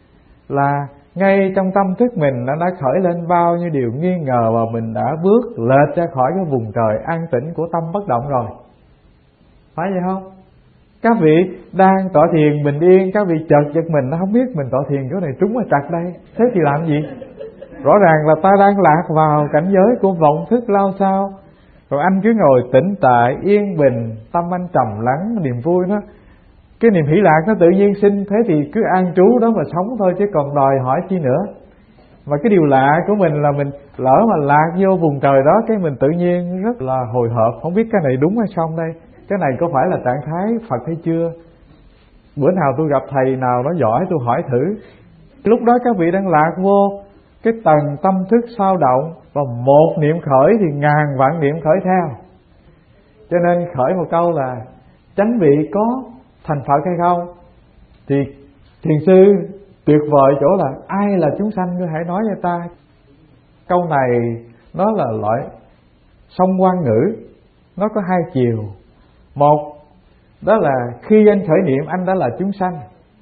là ngay trong tâm thức mình nó đã khởi lên bao nhiêu điều nghi ngờ, và mình đã bước lệch ra khỏi cái vùng trời an tĩnh của tâm bất động rồi. Phải vậy không? Các vị đang tọa thiền bình yên, các vị chợt giật mình, nó không biết mình tọa thiền chỗ này trúng hay trật đây. Thế thì làm gì? Rõ ràng là ta đang lạc vào cảnh giới của vọng thức lao sao. Rồi anh cứ ngồi tĩnh tại, yên bình, tâm anh trầm lắng, niềm vui nó, cái niềm hỷ lạc nó tự nhiên sinh. Thế thì cứ an trú đó mà sống thôi, chứ còn đòi hỏi chi nữa. Mà cái điều lạ của mình là mình lỡ mà lạc vô vùng trời đó, cái mình tự nhiên rất là hồi hộp, không biết cái này đúng hay không đây, cái này có phải là trạng thái Phật hay chưa. Bữa nào tôi gặp thầy nào nó giỏi tôi hỏi thử. Lúc đó các vị đang lạc vô cái tầng tâm thức sao động, và một niệm khởi thì ngàn vạn niệm khởi theo. Cho nên khởi một câu là chánh vị có thành Phật hay không, thì thiền sư tuyệt vời chỗ là ai là chúng sanh cứ hãy nói cho ta. Câu này nó là loại song quan ngữ, nó có hai chiều. Một, đó là khi anh khởi niệm anh đã là chúng sanh.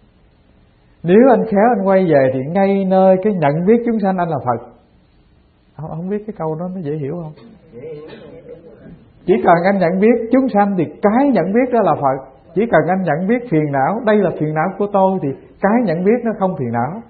Nếu anh khéo anh quay về thì ngay nơi cái nhận biết chúng sanh anh là Phật. Không, không biết cái câu đó nó dễ hiểu không? Chỉ cần anh nhận biết chúng sanh thì cái nhận biết đó là Phật. Chỉ cần anh nhận biết phiền não, đây là phiền não của tôi, thì cái nhận biết nó không phiền não.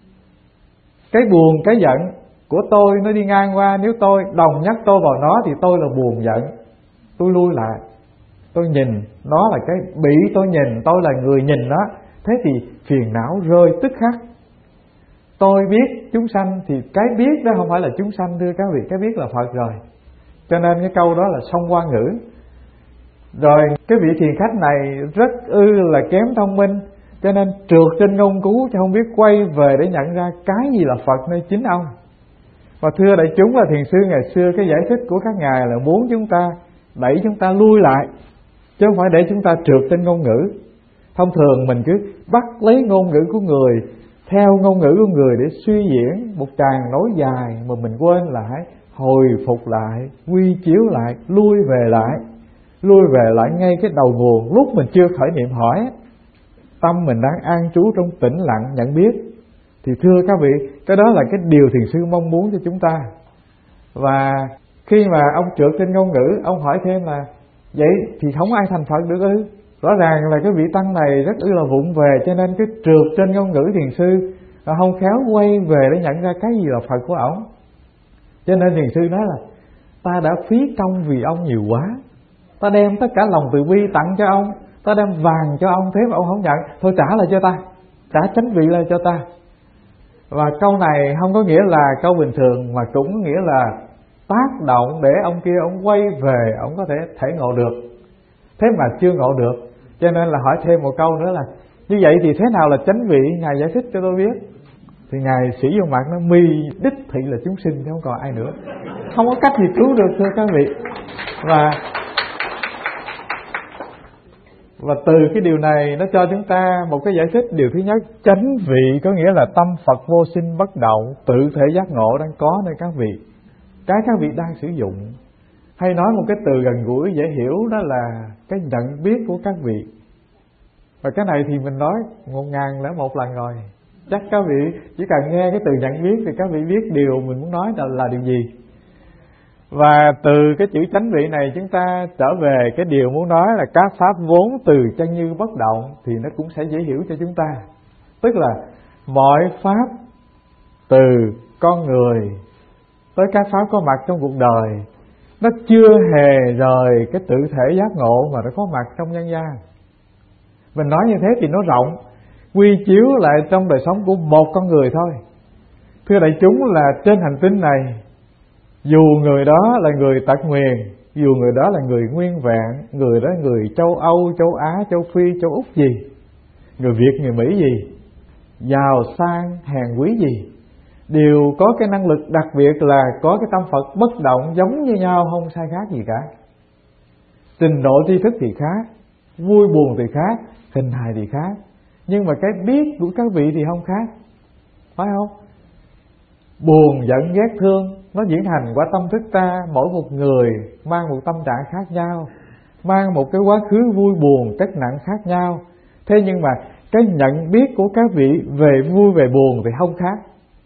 Cái buồn, cái giận của tôi nó đi ngang qua, nếu tôi đồng nhắc tôi vào nó thì tôi là buồn giận. Tôi lui lại, tôi nhìn, nó là cái bị tôi nhìn, tôi là người nhìn nó. Thế thì phiền não rơi tức khắc. Tôi biết chúng sanh thì cái biết đó không phải là chúng sanh thưa các vị, cái biết là Phật rồi. Cho nên cái câu đó là song quan ngữ. Rồi cái vị thiền khách này rất ư là kém thông minh, cho nên trượt trên ngông cứu, chứ không biết quay về để nhận ra cái gì là Phật nơi chính ông. Và thưa đại chúng là thiền sư ngày xưa, cái giải thích của các ngài là muốn chúng ta đẩy chúng ta lui lại, chứ không phải để chúng ta trượt trên ngôn ngữ. Thông thường mình cứ bắt lấy ngôn ngữ của người, theo ngôn ngữ của người để suy diễn một tràng nói dài, mà mình quên là hãy hồi phục lại, quy chiếu lại, lui về lại, lui về lại ngay cái đầu nguồn lúc mình chưa khởi niệm hỏi. Tâm mình đang an trú trong tĩnh lặng nhận biết. Thì thưa các vị, cái đó là cái điều thiền sư mong muốn cho chúng ta. Và khi mà ông trượt trên ngôn ngữ, ông hỏi thêm là vậy thì không ai thành Phật được ư? Rõ ràng là cái vị tăng này rất là vụng về, cho nên cái trượt trên ngôn ngữ thiền sư không khéo quay về để nhận ra cái gì là Phật của ổng. Cho nên thiền sư nói là ta đã phí công vì ông nhiều quá, ta đem tất cả lòng từ bi tặng cho ông, ta đem vàng cho ông, thế mà ông không nhận, thôi trả lại cho ta, trả chánh vị lại cho ta. Và câu này không có nghĩa là câu bình thường, mà cũng nghĩa là tác động để ông kia ông quay về, ông có thể thể ngộ được. Thế mà chưa ngộ được, cho nên là hỏi thêm một câu nữa là như vậy thì thế nào là chánh vị? Ngài giải thích cho tôi biết. Thì Ngài sĩ vô mặt nó mi đích thị là chúng sinh chứ không còn ai nữa, không có cách gì cứu được thưa các vị. Và Và từ cái điều này nó cho chúng ta một cái giải thích. Điều thứ nhất, chánh vị có nghĩa là tâm Phật vô sinh bất động, tự thể giác ngộ đang có nơi các vị, cái các vị đang sử dụng. Hay nói một cái từ gần gũi dễ hiểu, đó là cái nhận biết của các vị. Và cái này thì mình nói một ngàn lẻ một lần rồi, chắc các vị chỉ cần nghe cái từ nhận biết thì các vị biết điều mình muốn nói là, là điều gì. Và từ cái chữ chánh vị này chúng ta trở về cái điều muốn nói là các pháp vốn từ chân như bất động, thì nó cũng sẽ dễ hiểu cho chúng ta. Tức là mọi pháp từ con người tới các pháp có mặt trong cuộc đời, nó chưa hề rời cái tự thể giác ngộ mà nó có mặt trong nhân gian. Mình nói như thế thì nó rộng, quy chiếu lại trong đời sống của một con người thôi. Thưa đại chúng, là trên hành tinh này, dù người đó là người tật nguyền, dù người đó là người nguyên vẹn, người đó là người châu Âu, châu Á, châu Phi, châu Úc gì, người Việt, người Mỹ gì, giàu sang, hèn quý gì, đều có cái năng lực đặc biệt là có cái tâm Phật bất động giống như nhau, không sai khác gì cả. Trình độ tri thức thì khác, vui buồn thì khác, hình hài thì khác, nhưng mà cái biết của các vị thì không khác, phải không? Buồn, giận, ghét, thương nó diễn thành qua tâm thức ta. Mỗi một người mang một tâm trạng khác nhau, mang một cái quá khứ vui buồn, chất nặng khác nhau. Thế nhưng mà cái nhận biết của các vị về vui về buồn thì không khác.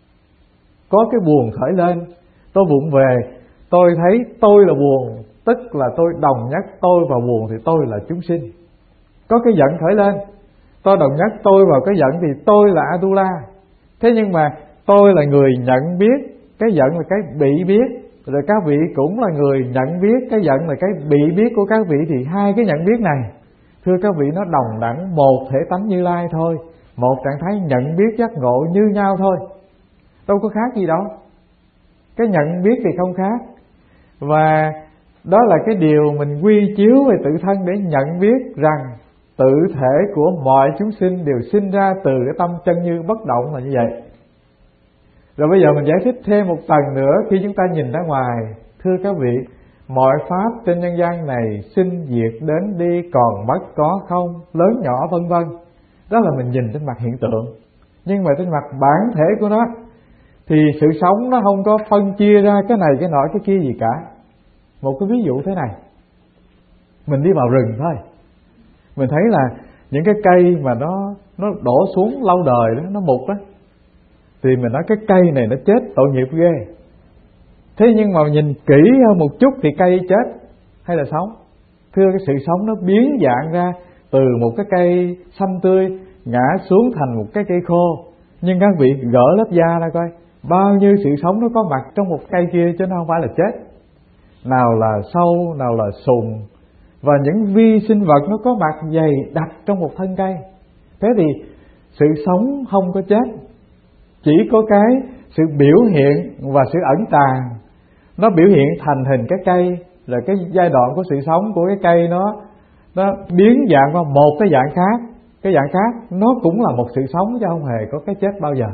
Có cái buồn khởi lên, tôi vụng về, tôi thấy tôi là buồn, tức là tôi đồng nhất tôi vào buồn thì tôi là chúng sinh. Có cái giận khởi lên, tôi đồng nhất tôi vào cái giận thì tôi là Atula. Thế nhưng mà tôi là người nhận biết, cái giận là cái bị biết, rồi các vị cũng là người nhận biết, cái giận là cái bị biết của các vị. Thì hai cái nhận biết này, thưa các vị, nó đồng đẳng một thể tánh Như Lai thôi, một trạng thái nhận biết giác ngộ như nhau thôi, đâu có khác gì đâu. Cái nhận biết thì không khác. Và đó là cái điều mình quy chiếu về tự thân để nhận biết rằng tự thể của mọi chúng sinh đều sinh ra từ cái tâm chân như bất động là như vậy. Rồi bây giờ mình giải thích thêm một tầng nữa. Khi chúng ta nhìn ra ngoài, thưa các vị, mọi pháp trên nhân gian này sinh diệt đến đi, còn mất có không, lớn nhỏ vân vân. Đó là mình nhìn trên mặt hiện tượng. Nhưng mà trên mặt bản thể của nó thì sự sống nó không có phân chia ra cái này cái nọ cái kia gì cả. Một cái ví dụ thế này, mình đi vào rừng thôi, mình thấy là những cái cây mà nó nó đổ xuống lâu đời đó, nó mục đó, thì mình nói cái cây này nó chết tội nghiệp ghê. Thế nhưng mà nhìn kỹ hơn một chút thì cây chết hay là sống? Thưa, cái sự sống nó biến dạng ra từ một cái cây xanh tươi ngã xuống thành một cái cây khô. Nhưng các vị gỡ lớp da ra coi, bao nhiêu sự sống nó có mặt trong một cây kia chứ nó không phải là chết. Nào là sâu, nào là sùng, và những vi sinh vật nó có mặt dày đặc trong một thân cây. Thế thì sự sống không có chết, chỉ có cái sự biểu hiện và sự ẩn tàng. Nó biểu hiện thành hình cái cây, là cái giai đoạn của sự sống của cái cây nó nó biến dạng qua một cái dạng khác. Cái dạng khác nó cũng là một sự sống chứ không hề có cái chết bao giờ.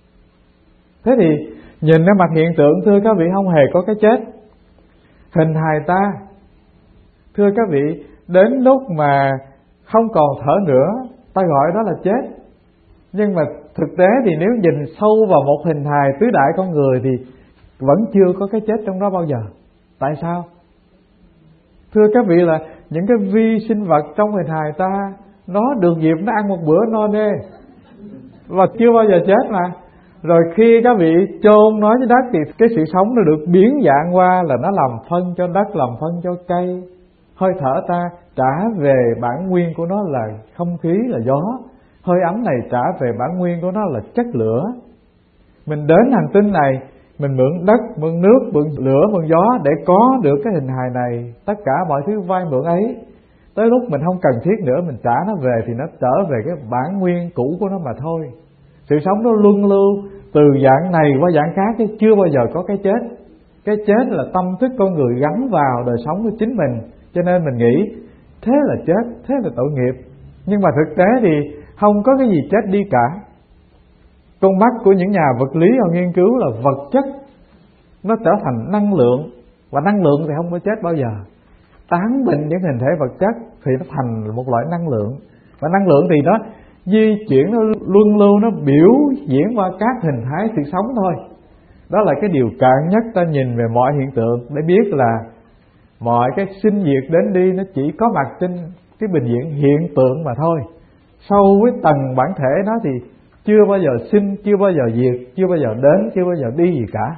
Thế thì nhìn cái mặt hiện tượng, thưa các vị, không hề có cái chết. Hình hài ta, thưa các vị, đến lúc mà không còn thở nữa ta gọi đó là chết. Nhưng mà thực tế thì nếu nhìn sâu vào một hình hài tứ đại con người thì vẫn chưa có cái chết trong đó bao giờ. Tại sao? Thưa các vị, là những cái vi sinh vật trong hình hài ta, nó được dịp nó ăn một bữa no nê và chưa bao giờ chết mà. Rồi khi các vị chôn nó dưới đất thì cái sự sống nó được biến dạng qua là nó làm phân cho đất, làm phân cho cây. Hơi thở ta trả về bản nguyên của nó là không khí, là gió. Hơi ấm này trả về bản nguyên của nó là chất lửa. Mình đến hành tinh này, mình mượn đất, mượn nước, mượn lửa, mượn gió để có được cái hình hài này. Tất cả mọi thứ vay mượn ấy, tới lúc mình không cần thiết nữa, mình trả nó về thì nó trở về cái bản nguyên cũ của nó mà thôi. Sự sống nó luân lưu từ dạng này qua dạng khác, chứ chưa bao giờ có cái chết. Cái chết là tâm thức con người gắn vào đời sống của chính mình. Cho nên mình nghĩ thế là chết, thế là tội nghiệp. Nhưng mà thực tế thì không có cái gì chết đi cả. Con mắt của những nhà vật lý họ nghiên cứu là vật chất nó trở thành năng lượng, và năng lượng thì không có chết bao giờ. Tán bình những hình thể vật chất thì nó thành một loại năng lượng, và năng lượng thì nó di chuyển, nó luân lưu, nó biểu diễn qua các hình thái sự sống thôi. Đó là cái điều cạn nhất ta nhìn về mọi hiện tượng để biết là mọi cái sinh diệt đến đi nó chỉ có mặt trên cái bình diện hiện tượng mà thôi. Sâu với tầng bản thể nó thì chưa bao giờ sinh, chưa bao giờ diệt, chưa bao giờ đến, chưa bao giờ đi gì cả.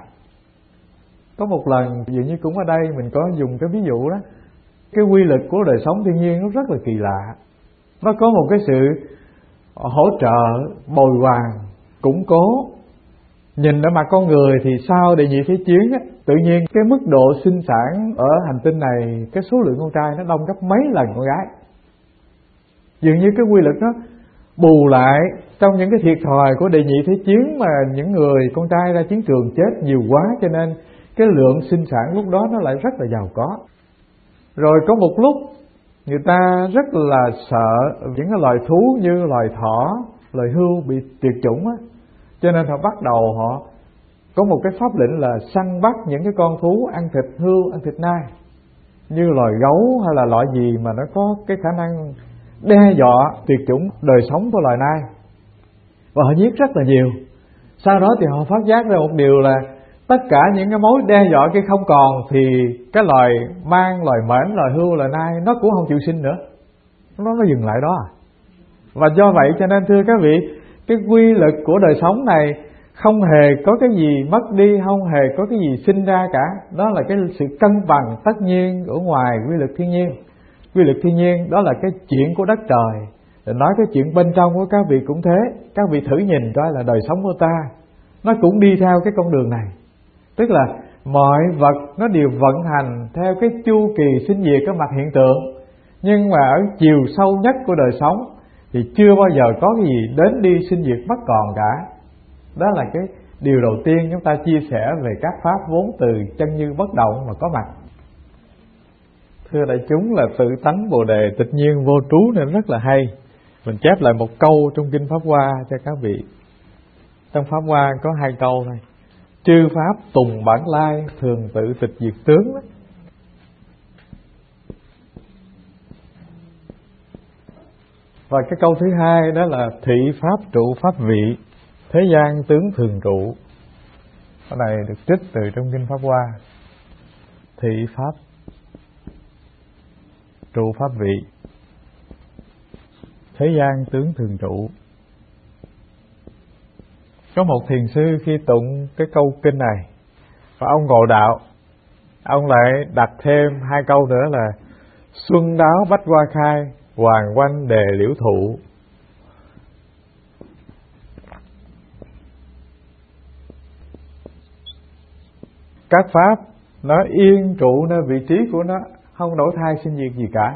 Có một lần, dường như cũng ở đây mình có dùng cái ví dụ đó. Cái quy luật của đời sống thiên nhiên nó rất là kỳ lạ. Nó có một cái sự hỗ trợ, bồi hoàn, củng cố. Nhìn ở mặt con người thì sau đệ nhị thế chiến á, tự nhiên cái mức độ sinh sản ở hành tinh này, cái số lượng con trai nó đông gấp mấy lần con gái. Dường như cái quy luật nó bù lại trong những cái thiệt thòi của đệ nhị thế chiến, mà những người con trai ra chiến trường chết nhiều quá, cho nên cái lượng sinh sản lúc đó nó lại rất là giàu có. Rồi có một lúc người ta rất là sợ những cái loài thú như loài thỏ, loài hươu bị tuyệt chủng á, cho nên họ bắt đầu họ có một cái pháp lệnh là săn bắt những cái con thú ăn thịt hươu, ăn thịt nai, như loài gấu hay là loại gì mà nó có cái khả năng đe dọa tuyệt chủng đời sống của loài nai. Và họ giết rất là nhiều. Sau đó thì họ phát giác ra một điều là tất cả những cái mối đe dọa kia không còn, thì cái loài mang, loài mễn, loài hươu, loài nai nó cũng không chịu sinh nữa. Nó nó dừng lại đó à. Và do vậy cho nên thưa các vị, cái quy luật của đời sống này không hề có cái gì mất đi, không hề có cái gì sinh ra cả. Đó là cái sự cân bằng tất nhiên ở ngoài quy luật thiên nhiên. Quy luật thiên nhiên đó là cái chuyện của đất trời. Để nói cái chuyện bên trong của các vị cũng thế. Các vị thử nhìn coi là đời sống của ta, nó cũng đi theo cái con đường này. Tức là mọi vật nó đều vận hành theo cái chu kỳ sinh diệt ở mặt hiện tượng. Nhưng mà ở chiều sâu nhất của đời sống thì chưa bao giờ có cái gì đến đi sinh diệt mất còn cả. Đó là cái điều đầu tiên chúng ta chia sẻ về các pháp vốn từ chân như bất động mà có mặt. Thưa đại chúng, là tự tánh Bồ Đề tịch nhiên vô trú nên rất là hay. Mình chép lại một câu trong Kinh Pháp Hoa cho các vị. Trong Pháp Hoa có hai câu thôi. Chư pháp tùng bản lai, thường tự tịch diệt tướng. Và cái câu thứ hai đó là thị pháp trụ pháp vị, thế gian tướng thường trụ. Cái này được trích từ trong Kinh Pháp Hoa. Thị pháp trụ pháp vị, thế gian tướng thường trụ. Có một thiền sư khi tụng cái câu kinh này, và ông ngộ đạo, ông lại đặt thêm hai câu nữa là xuân đáo bách hoa khai, hoàng quanh đề liễu thụ. Các pháp nó yên trụ nơi vị trí của nó, không đổi thay sinh diệt gì cả.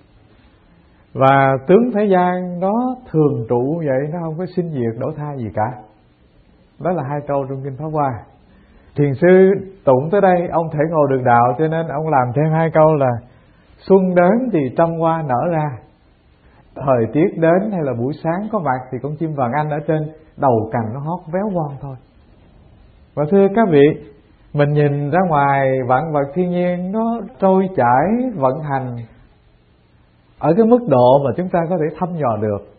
Và tướng thế gian nó thường trụ vậy, nó không có sinh diệt đổi thay gì cả. Đó là hai câu trong Kinh Pháp Hoa. Thiền sư tụng tới đây, ông thể ngồi được đạo, cho nên ông làm thêm hai câu là xuân đến thì trăm hoa nở ra, thời tiết đến hay là buổi sáng có mặt thì con chim vàng anh ở trên đầu cành nó hót véo von thôi. Và thưa các vị, mình nhìn ra ngoài vạn vật thiên nhiên nó trôi chảy vận hành ở cái mức độ mà chúng ta có thể thăm dò được.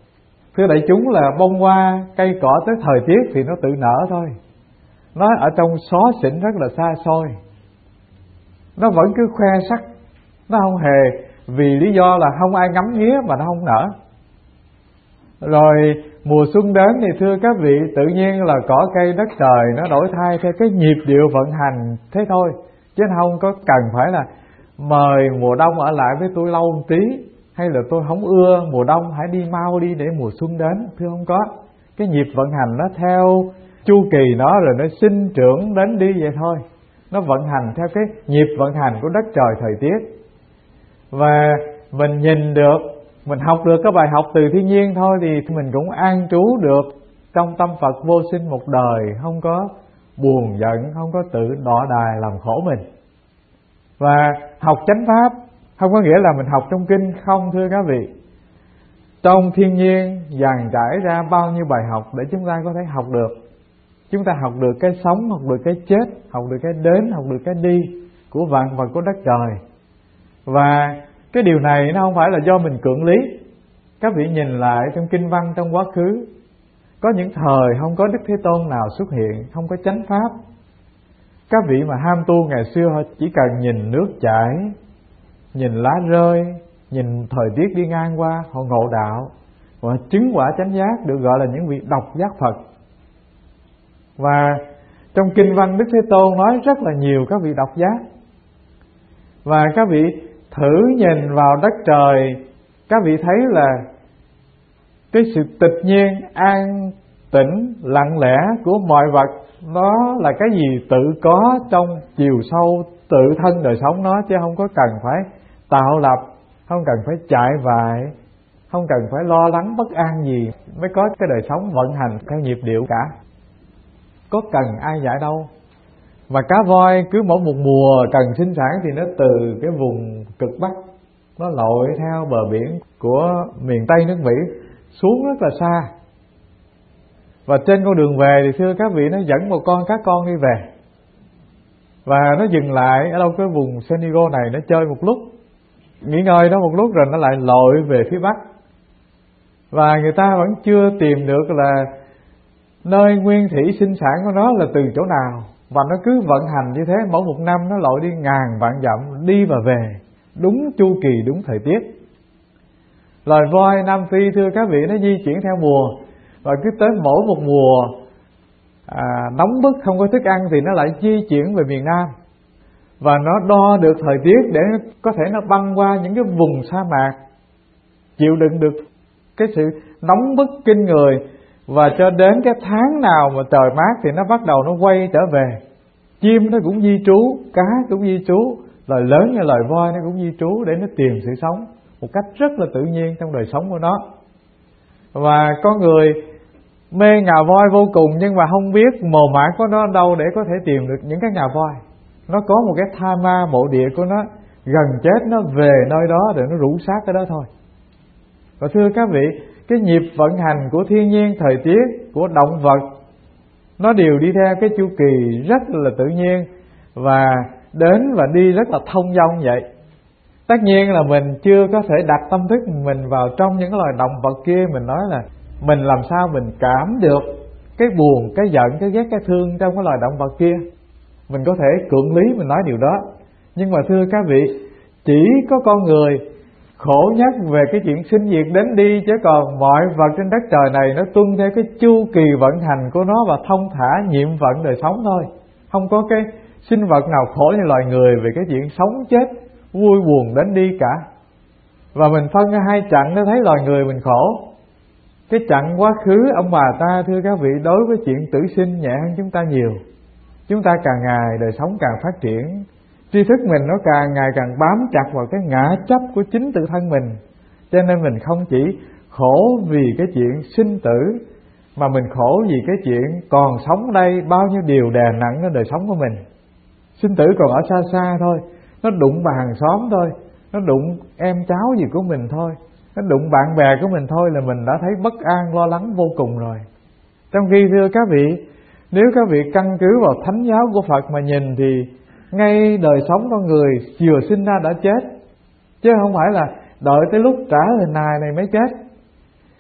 Thưa đại chúng, là bông hoa cây cỏ tới thời tiết thì nó tự nở thôi. Nó ở trong xó xỉnh rất là xa xôi, nó vẫn cứ khoe sắc. Nó không hề vì lý do là không ai ngắm nghía mà nó không nở. Rồi mùa xuân đến thì thưa các vị, tự nhiên là cỏ cây đất trời nó đổi thay theo cái nhịp điệu vận hành thế thôi, chứ không có cần phải là mời mùa đông ở lại với tôi lâu một tí, hay là tôi không ưa mùa đông, hãy đi mau đi để mùa xuân đến. Thưa không có. Cái nhịp vận hành nó theo chu kỳ nó, rồi nó sinh trưởng đến đi vậy thôi. Nó vận hành theo cái nhịp vận hành của đất trời thời tiết. Và mình nhìn được, mình học được cái bài học từ thiên nhiên thôi, thì mình cũng an trú được trong tâm Phật vô sinh một đời, không có buồn giận, không có tự đọa đài làm khổ mình. Và học chánh pháp không có nghĩa là mình học trong kinh không, thưa các vị. Trong thiên nhiên dàn trải ra bao nhiêu bài học để chúng ta có thể học được. Chúng ta học được cái sống, học được cái chết, học được cái đến, học được cái đi của vạn vật của đất trời. Và cái điều này nó không phải là do mình cưỡng lý. Các vị nhìn lại trong kinh văn trong quá khứ, có những thời không có Đức Thế Tôn nào xuất hiện, không có chánh pháp. Các vị mà ham tu ngày xưa họ chỉ cần nhìn nước chảy, nhìn lá rơi, nhìn thời tiết đi ngang qua, họ ngộ đạo và chứng quả chánh giác, được gọi là những vị độc giác Phật. Và trong kinh văn Đức Thế Tôn nói rất là nhiều các vị độc giác. Và các vị thử nhìn vào đất trời, các vị thấy là cái sự tịch nhiên, an tĩnh, lặng lẽ của mọi vật, nó là cái gì tự có trong chiều sâu tự thân đời sống nó, chứ không có cần phải tạo lập, không cần phải chạy vại, không cần phải lo lắng bất an gì mới có cái đời sống vận hành theo nhịp điệu cả. Có cần ai dạy đâu. Và cá voi cứ mỗi một mùa cần sinh sản thì nó từ cái vùng cực Bắc, nó lội theo bờ biển của miền Tây nước Mỹ xuống rất là xa. Và trên con đường về thì thưa các vị, nó dẫn một con cá con đi về. Và nó dừng lại ở đâu cái vùng San Diego này, nó chơi một lúc, nghỉ ngơi đó một lúc, rồi nó lại lội về phía Bắc. Và người ta vẫn chưa tìm được là nơi nguyên thủy sinh sản của nó là từ chỗ nào. Và nó cứ vận hành như thế, mỗi một năm nó lội đi ngàn vạn dặm, đi và về, đúng chu kỳ, đúng thời tiết. Loài voi Nam Phi thưa các vị, nó di chuyển theo mùa. Và cứ tới mỗi một mùa à, nóng bức không có thức ăn thì nó lại di chuyển về miền Nam. Và nó đo được thời tiết để có thể nó băng qua những cái vùng sa mạc, chịu đựng được cái sự nóng bức kinh người. Và cho đến cái tháng nào mà trời mát thì nó bắt đầu nó quay trở về. Chim nó cũng di trú, cá cũng di trú, loài lớn như loài voi nó cũng di trú để nó tìm sự sống một cách rất là tự nhiên trong đời sống của nó. Và con người mê ngà voi vô cùng, nhưng mà không biết mồ mả của nó đâu để có thể tìm được những cái ngà voi. Nó có một cái tha ma mộ địa của nó, gần chết nó về nơi đó để nó rủ xác ở đó thôi. Và thưa các vị, cái nhịp vận hành của thiên nhiên, thời tiết, của động vật, nó đều đi theo cái chu kỳ rất là tự nhiên, và đến và đi rất là thông dong vậy. Tất nhiên là mình chưa có thể đặt tâm thức mình vào trong những loài động vật kia. Mình nói là mình làm sao mình cảm được cái buồn, cái giận, cái ghét, cái thương trong cái loài động vật kia. Mình có thể cưỡng lý mình nói điều đó. Nhưng mà thưa các vị, chỉ có con người khổ nhất về cái chuyện sinh diệt đến đi, chứ còn mọi vật trên đất trời này nó tuân theo cái chu kỳ vận hành của nó và thông thả nhiệm vận đời sống thôi. Không có cái sinh vật nào khổ như loài người về cái chuyện sống chết, vui buồn đến đi cả. Và mình phân ra hai chặng để thấy loài người mình khổ. Cái chặng quá khứ ông bà ta thưa các vị, đối với chuyện tử sinh nhẹ hơn chúng ta nhiều. Chúng ta càng ngày đời sống càng phát triển, tri thức mình nó càng ngày càng bám chặt vào cái ngã chấp của chính tự thân mình. Cho nên mình không chỉ khổ vì cái chuyện sinh tử, mà mình khổ vì cái chuyện còn sống đây bao nhiêu điều đè nặng lên đời sống của mình. Sinh tử còn ở xa xa thôi, nó đụng bà hàng xóm thôi, nó đụng em cháu gì của mình thôi, nó đụng bạn bè của mình thôi là mình đã thấy bất an, lo lắng vô cùng rồi. Trong khi thưa các vị, nếu các vị căn cứ vào thánh giáo của Phật mà nhìn thì ngay đời sống con người vừa sinh ra đã chết, chứ không phải là đợi tới lúc trả hình hài này mới chết.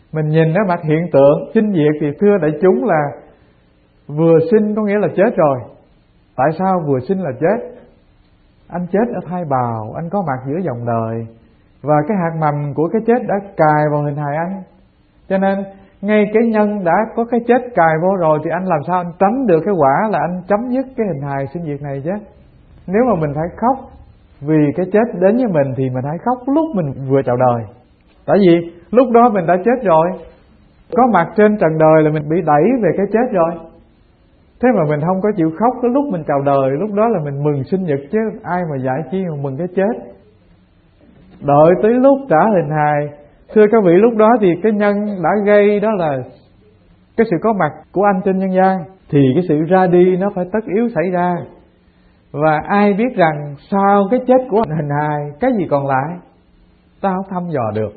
Mình nhìn ở mặt hiện tượng sinh diệt thì thưa đại chúng là vừa sinh có nghĩa là chết rồi. Tại sao vừa sinh là chết? Anh chết ở thai bào, anh có mặt giữa dòng đời, và cái hạt mầm của cái chết đã cài vào hình hài anh. Cho nên ngay cái nhân đã có cái chết cài vô rồi thì anh làm sao anh tránh được cái quả là anh chấm dứt cái hình hài sinh diệt này chứ. Nếu mà mình phải khóc vì cái chết đến với mình thì mình hãy khóc lúc mình vừa chào đời. Tại vì lúc đó mình đã chết rồi, có mặt trên trần đời là mình bị đẩy về cái chết rồi. Thế mà mình không có chịu khóc cái lúc mình chào đời, lúc đó là mình mừng sinh nhật chứ ai mà dạy chi mà mừng cái chết. Đợi tới lúc trả hình hài, thưa các vị, lúc đó thì cái nhân đã gây đó là cái sự có mặt của anh trên nhân gian, thì cái sự ra đi nó phải tất yếu xảy ra. Và ai biết rằng sau cái chết của hình hài cái gì còn lại, ta không thăm dò được.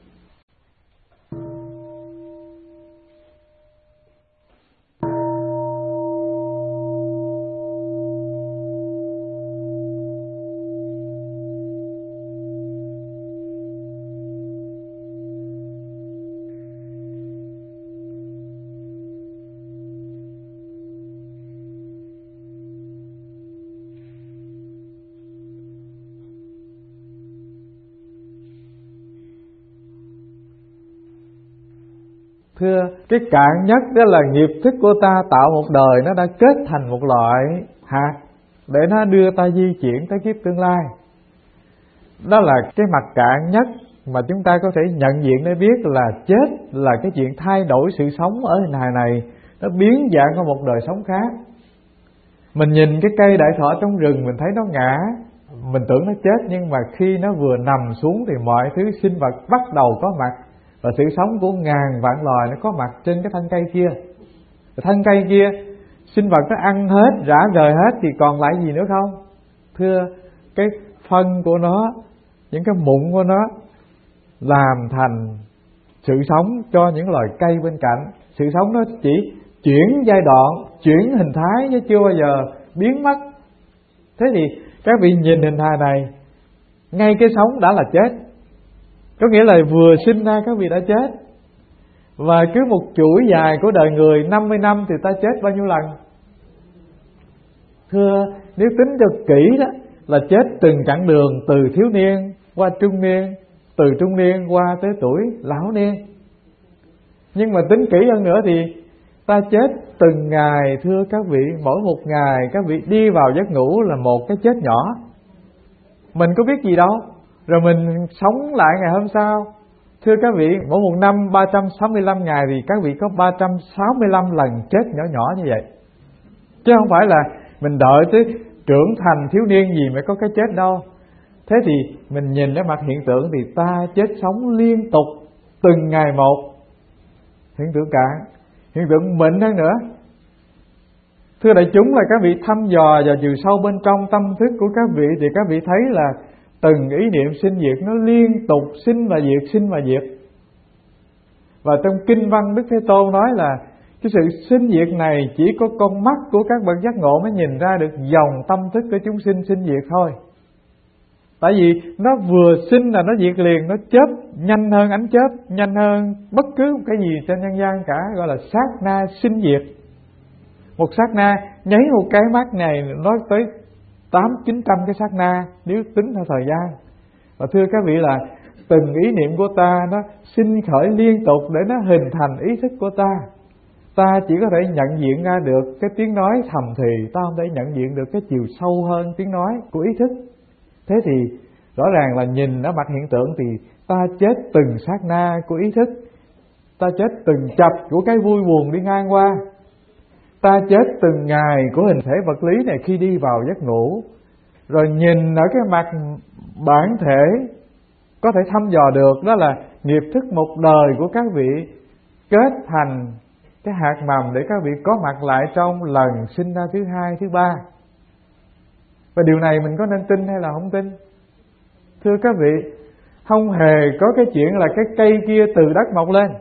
Thưa, cái cạn nhất đó là nghiệp thức của ta tạo một đời, nó đã kết thành một loại hạt để nó đưa ta di chuyển tới kiếp tương lai. Đó là cái mặt cạn nhất mà chúng ta có thể nhận diện để biết là chết là cái chuyện thay đổi sự sống ở hình hài này, nó biến dạng qua một đời sống khác. Mình nhìn cái cây đại thọ trong rừng mình thấy nó ngã, mình tưởng nó chết, nhưng mà khi nó vừa nằm xuống thì mọi thứ sinh vật bắt đầu có mặt. Và sự sống của ngàn vạn loài nó có mặt trên cái thân cây kia. Thân cây kia sinh vật nó ăn hết, rã rời hết thì còn lại gì nữa không? Thưa, cái phân của nó, những cái mụn của nó làm thành sự sống cho những loài cây bên cạnh. Sự sống nó chỉ chuyển giai đoạn, chuyển hình thái chứ chưa bao giờ biến mất. Thế thì các vị nhìn hình hài này, ngay cái sống đã là chết. Có nghĩa là vừa sinh ra các vị đã chết. Và cứ một chuỗi dài của đời người năm mươi năm thì ta chết bao nhiêu lần? Thưa, nếu tính cho kỹ đó là chết từng chặng đường, từ thiếu niên qua trung niên, từ trung niên qua tới tuổi lão niên. Nhưng mà tính kỹ hơn nữa thì ta chết từng ngày. Thưa các vị, mỗi một ngày các vị đi vào giấc ngủ là một cái chết nhỏ. Mình có biết gì đâu, rồi mình sống lại ngày hôm sau. Thưa các vị, mỗi một năm ba trăm sáu mươi lăm ngày thì các vị có ba trăm sáu mươi lăm lần chết nhỏ nhỏ như vậy. Chứ không phải là mình đợi tới trưởng thành thiếu niên gì mới có cái chết đâu. Thế thì mình nhìn ở mặt hiện tượng thì ta chết sống liên tục từng ngày một. Hiện tượng cạn, hiện tượng mịn hơn nữa. Thưa đại chúng, là các vị thăm dò vào chiều sâu bên trong tâm thức của các vị thì các vị thấy là từng ý niệm sinh diệt nó liên tục sinh và diệt, sinh và diệt. Và trong kinh văn Đức Thế Tôn nói là cái sự sinh diệt này chỉ có con mắt của các bậc giác ngộ mới nhìn ra được dòng tâm thức của chúng sinh sinh diệt thôi. Tại vì nó vừa sinh là nó diệt liền, nó chớp nhanh hơn ánh chớp, nhanh hơn bất cứ cái gì trên nhân gian cả, gọi là sát na sinh diệt. Một sát na nháy một cái mắt này nói tới tám chín trăm cái sát na nếu tính theo thời gian. Và thưa các vị, là từng ý niệm của ta nó sinh khởi liên tục để nó hình thành ý thức của ta. Ta chỉ có thể nhận diện ra được cái tiếng nói thầm thì, ta không thể nhận diện được cái chiều sâu hơn tiếng nói của ý thức. Thế thì rõ ràng là nhìn ở mặt hiện tượng thì ta chết từng sát na của ý thức, ta chết từng chập của cái vui buồn đi ngang qua, ta chết từng ngày của hình thể vật lý này khi đi vào giấc ngủ. Rồi nhìn ở cái mặt bản thể có thể thăm dò được, đó là nghiệp thức một đời của các vị kết thành cái hạt mầm để các vị có mặt lại trong lần sinh ra thứ hai, thứ ba. Và điều này mình có nên tin hay là không tin? Thưa các vị, không hề có cái chuyện là cái cây kia từ đất mọc lên.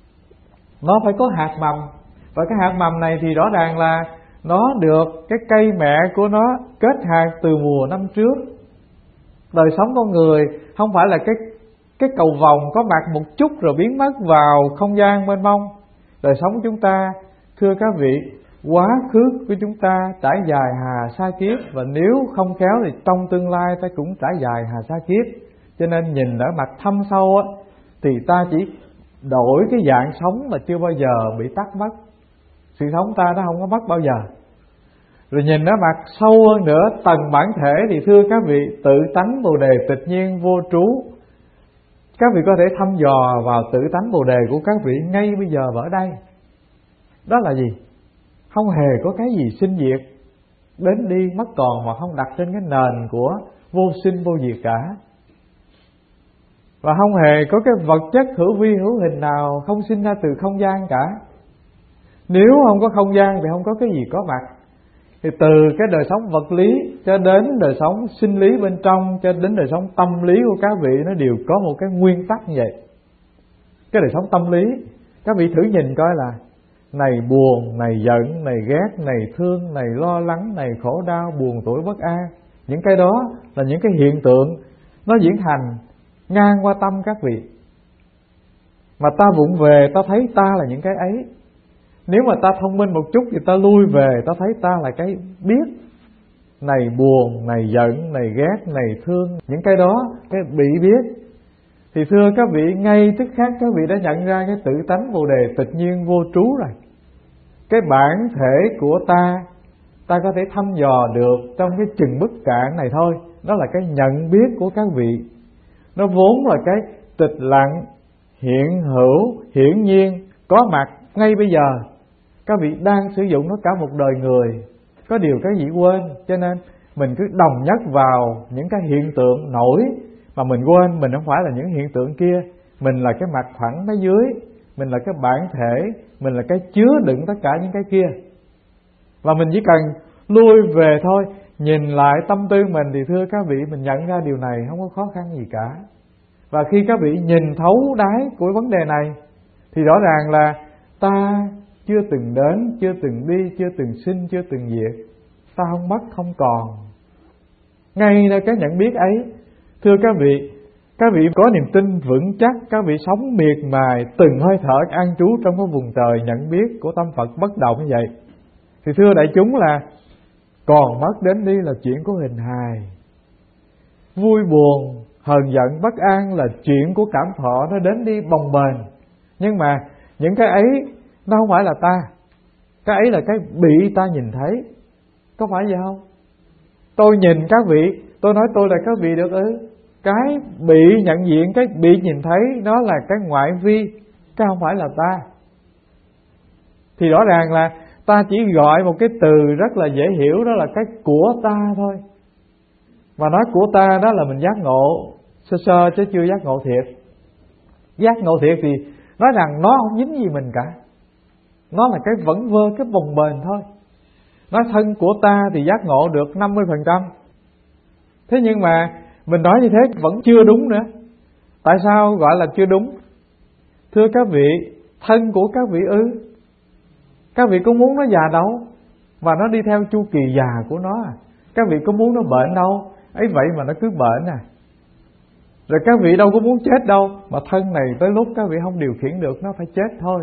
Nó phải có hạt mầm. Và cái hạt mầm này thì rõ ràng là nó được cái cây mẹ của nó kết hạt từ mùa năm trước. Đời sống con người không phải là cái cái cầu vồng có mặt một chút rồi biến mất vào không gian mênh mông. Đời sống của chúng ta, thưa các vị, quá khứ của chúng ta trải dài hà sa kiếp, và nếu không khéo thì trong tương lai ta cũng trải dài hà sa kiếp. Cho nên nhìn ở mặt thâm sâu á, thì ta chỉ đổi cái dạng sống mà chưa bao giờ bị tắt mất. Sự sống ta nó không có mất bao giờ. Rồi nhìn ở mặt sâu hơn nữa, tầng bản thể thì thưa các vị, tự tánh bồ đề tịch nhiên vô trú. Các vị có thể thăm dò vào tự tánh bồ đề của các vị ngay bây giờ và ở đây. Đó là gì? Không hề có cái gì sinh diệt, đến đi mất còn, mà không đặt trên cái nền của vô sinh vô diệt cả. Và không hề có cái vật chất hữu vi hữu hình nào không sinh ra từ không gian cả. Nếu không có không gian thì không có cái gì có mặt. Thì từ cái đời sống vật lý cho đến đời sống sinh lý bên trong, cho đến đời sống tâm lý của các vị, nó đều có một cái nguyên tắc như vậy. Cái đời sống tâm lý, các vị thử nhìn coi là này buồn, này giận, này ghét, này thương, này lo lắng, này khổ đau, buồn tuổi bất an. Những cái đó là những cái hiện tượng nó diễn thành ngang qua tâm các vị. Mà ta vụng về ta thấy ta là những cái ấy. Nếu mà ta thông minh một chút thì ta lui về, ta thấy ta là cái biết. Này buồn, này giận, này ghét, này thương, những cái đó, cái bị biết. Thì thưa các vị, ngay tức khắc các vị đã nhận ra cái tự tánh bồ đề tịch nhiên vô trú rồi. Cái bản thể của ta, ta có thể thăm dò được trong cái chừng bức cạn này thôi. Đó là cái nhận biết của các vị. Nó vốn là cái tịch lặng, hiện hữu, hiển nhiên, có mặt ngay bây giờ. Các vị đang sử dụng nó cả một đời người. Có điều cái gì quên, cho nên mình cứ đồng nhất vào những cái hiện tượng nổi, mà mình quên mình không phải là những hiện tượng kia. Mình là cái mặt phẳng phía dưới, mình là cái bản thể, mình là cái chứa đựng tất cả những cái kia. Và mình chỉ cần lui về thôi, nhìn lại tâm tư mình thì thưa các vị, mình nhận ra điều này không có khó khăn gì cả. Và khi các vị nhìn thấu đáy của vấn đề này thì rõ ràng là ta chưa từng đến, chưa từng đi, chưa từng sinh, chưa từng diệt. Ta không mất, không còn. Ngay ra cái nhận biết ấy, thưa các vị, các vị có niềm tin vững chắc, các vị sống miệt mài từng hơi thở an trú trong cái vùng trời nhận biết của tâm Phật bất động như vậy. Thì thưa đại chúng là còn mất đến đi là chuyện của hình hài. Vui buồn, hờn giận, bất an là chuyện của cảm thọ, nó đến đi bồng bềnh. Nhưng mà những cái ấy nó không phải là ta. Cái ấy là cái bị ta nhìn thấy. Có phải vậy không? Tôi nhìn các vị, tôi nói tôi là các vị được ư? Cái bị nhận diện, cái bị nhìn thấy, nó là cái ngoại vi, cái không phải là ta. Thì rõ ràng là ta chỉ gọi một cái từ rất là dễ hiểu, đó là cái của ta thôi. Và nói của ta đó là mình giác ngộ sơ sơ chứ chưa giác ngộ thiệt. Giác ngộ thiệt thì nói rằng nó không dính gì mình cả. Nó là cái vẩn vơ, cái bồng bềnh thôi. Nói thân của ta thì giác ngộ được năm mươi phần trăm. Thế nhưng mà mình nói như thế vẫn chưa đúng nữa. Tại sao gọi là chưa đúng? Thưa các vị, thân của các vị ư? Các vị có muốn nó già đâu, và nó đi theo chu kỳ già của nó à. Các vị có muốn nó bệnh đâu, ấy vậy mà nó cứ bệnh à. Rồi các vị đâu có muốn chết đâu, mà thân này tới lúc các vị không điều khiển được, nó phải chết thôi.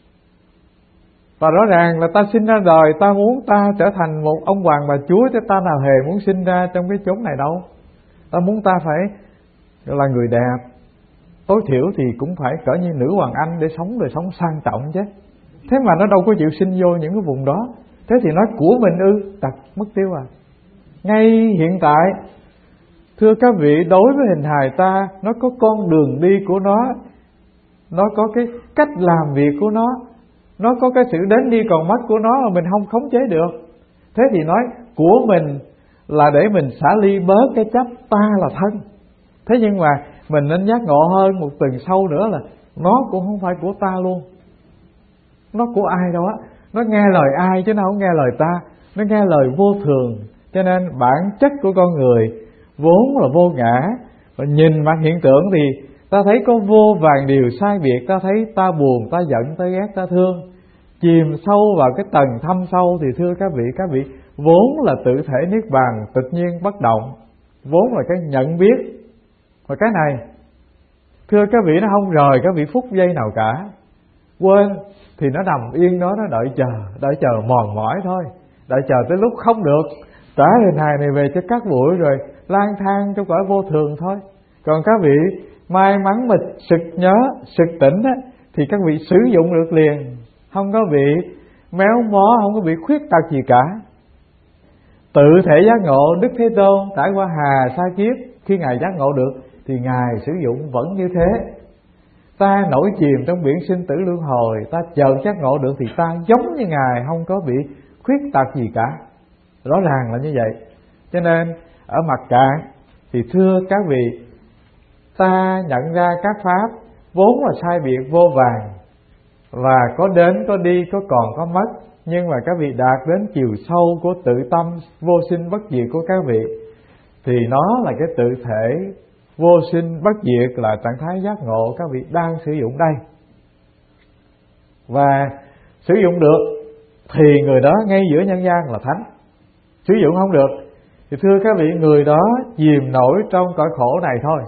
Và rõ ràng là ta sinh ra đời, ta muốn ta trở thành một ông hoàng bà chúa, chứ ta nào hề muốn sinh ra trong cái chốn này đâu. Ta muốn ta phải là người đẹp, tối thiểu thì cũng phải cỡ như nữ hoàng Anh để sống đời sống sang trọng chứ. Thế mà nó đâu có chịu sinh vô những cái vùng đó. Thế thì nói của mình ư? Tật mất tiêu à. Ngay hiện tại, thưa các vị, đối với hình hài ta, nó có con đường đi của nó, nó có cái cách làm việc của nó, nó có cái sự đến đi còn mất của nó mà mình không khống chế được. Thế thì nói của mình là để mình xả ly bớt cái chấp ta là thân. Thế nhưng mà mình nên giác ngộ hơn một tầng sâu nữa là nó cũng không phải của ta luôn. Nó của ai đâu á. Nó nghe lời ai chứ nó không nghe lời ta. Nó nghe lời vô thường. Cho nên bản chất của con người vốn là vô ngã. Và nhìn mặt hiện tượng thì ta thấy có vô vàn điều sai biệt. Ta thấy ta buồn, ta giận, ta ghét, ta thương. Chìm sâu vào cái tầng thâm sâu thì thưa các vị, các vị vốn là tự thể niết bàn, tịch nhiên bất động, vốn là cái nhận biết. Và cái này Thưa các vị, nó không rời các vị phút giây nào cả. Quên thì nó nằm yên đó, nó đợi chờ, đợi chờ mòn mỏi thôi, đợi chờ tới lúc không được trả hình hài này về cho các bụi rồi lang thang trong cõi vô thường thôi. Còn các vị may mắn mà sực nhớ, sực tỉnh á, thì các vị sử dụng được liền, không có bị méo mó, không có bị khuyết tật gì cả. Tự thể giác ngộ, Đức Thế Tôn trải qua hà sa kiếp, khi Ngài giác ngộ được thì Ngài sử dụng vẫn như thế. Ta nổi chìm trong biển sinh tử luân hồi, ta chợt giác ngộ được thì ta giống như Ngài, không có bị khuyết tật gì cả. Rõ ràng là như vậy. Cho nên ở mặt cạn thì thưa các vị, ta nhận ra các pháp vốn là sai biệt vô vàn, và có đến có đi, có còn có mất. Nhưng mà các vị đạt đến chiều sâu của tự tâm vô sinh bất diệt của các vị thì nó là cái tự thể vô sinh bất diệt, là trạng thái giác ngộ các vị đang sử dụng đây. Và sử dụng được thì người đó ngay giữa nhân gian là thánh. Sử dụng không được thì thưa các vị, người đó chìm nổi trong cõi khổ này thôi.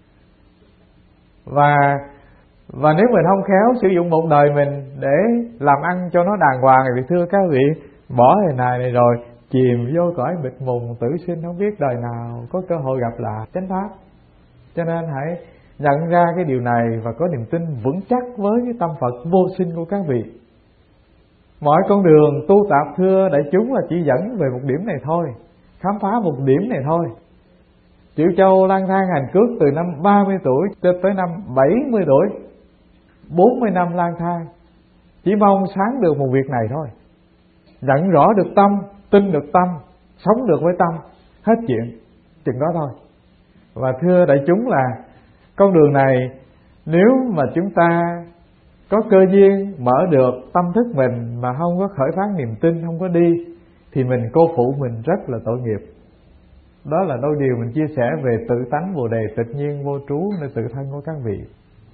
Và Và nếu mình không khéo sử dụng một đời mình để làm ăn cho nó đàng hoàng thì thưa các vị, bỏ hình hài này rồi chìm vô cõi mịt mùng tử sinh, không biết đời nào có cơ hội gặp lại chánh pháp. Cho nên hãy nhận ra cái điều này và có niềm tin vững chắc với cái tâm Phật vô sinh của các vị. Mọi con đường tu tập thưa đại chúng là chỉ dẫn về một điểm này thôi, khám phá một điểm này thôi. Triệu Châu lang thang hành cước từ năm ba mươi tuổi cho tới năm bảy mươi tuổi, bốn mươi năm lang thang, chỉ mong sáng được một việc này thôi. Nhận rõ được tâm, tin được tâm, sống được với tâm, hết chuyện, chừng đó thôi. Và thưa đại chúng là con đường này nếu mà chúng ta có cơ duyên mở được tâm thức mình mà không có khởi phát niềm tin, không có đi, thì mình cô phụ mình rất là tội nghiệp. Đó là đôi điều mình chia sẻ về tự tánh Bồ Đề tịch nhiên vô trú nơi tự thân của các vị.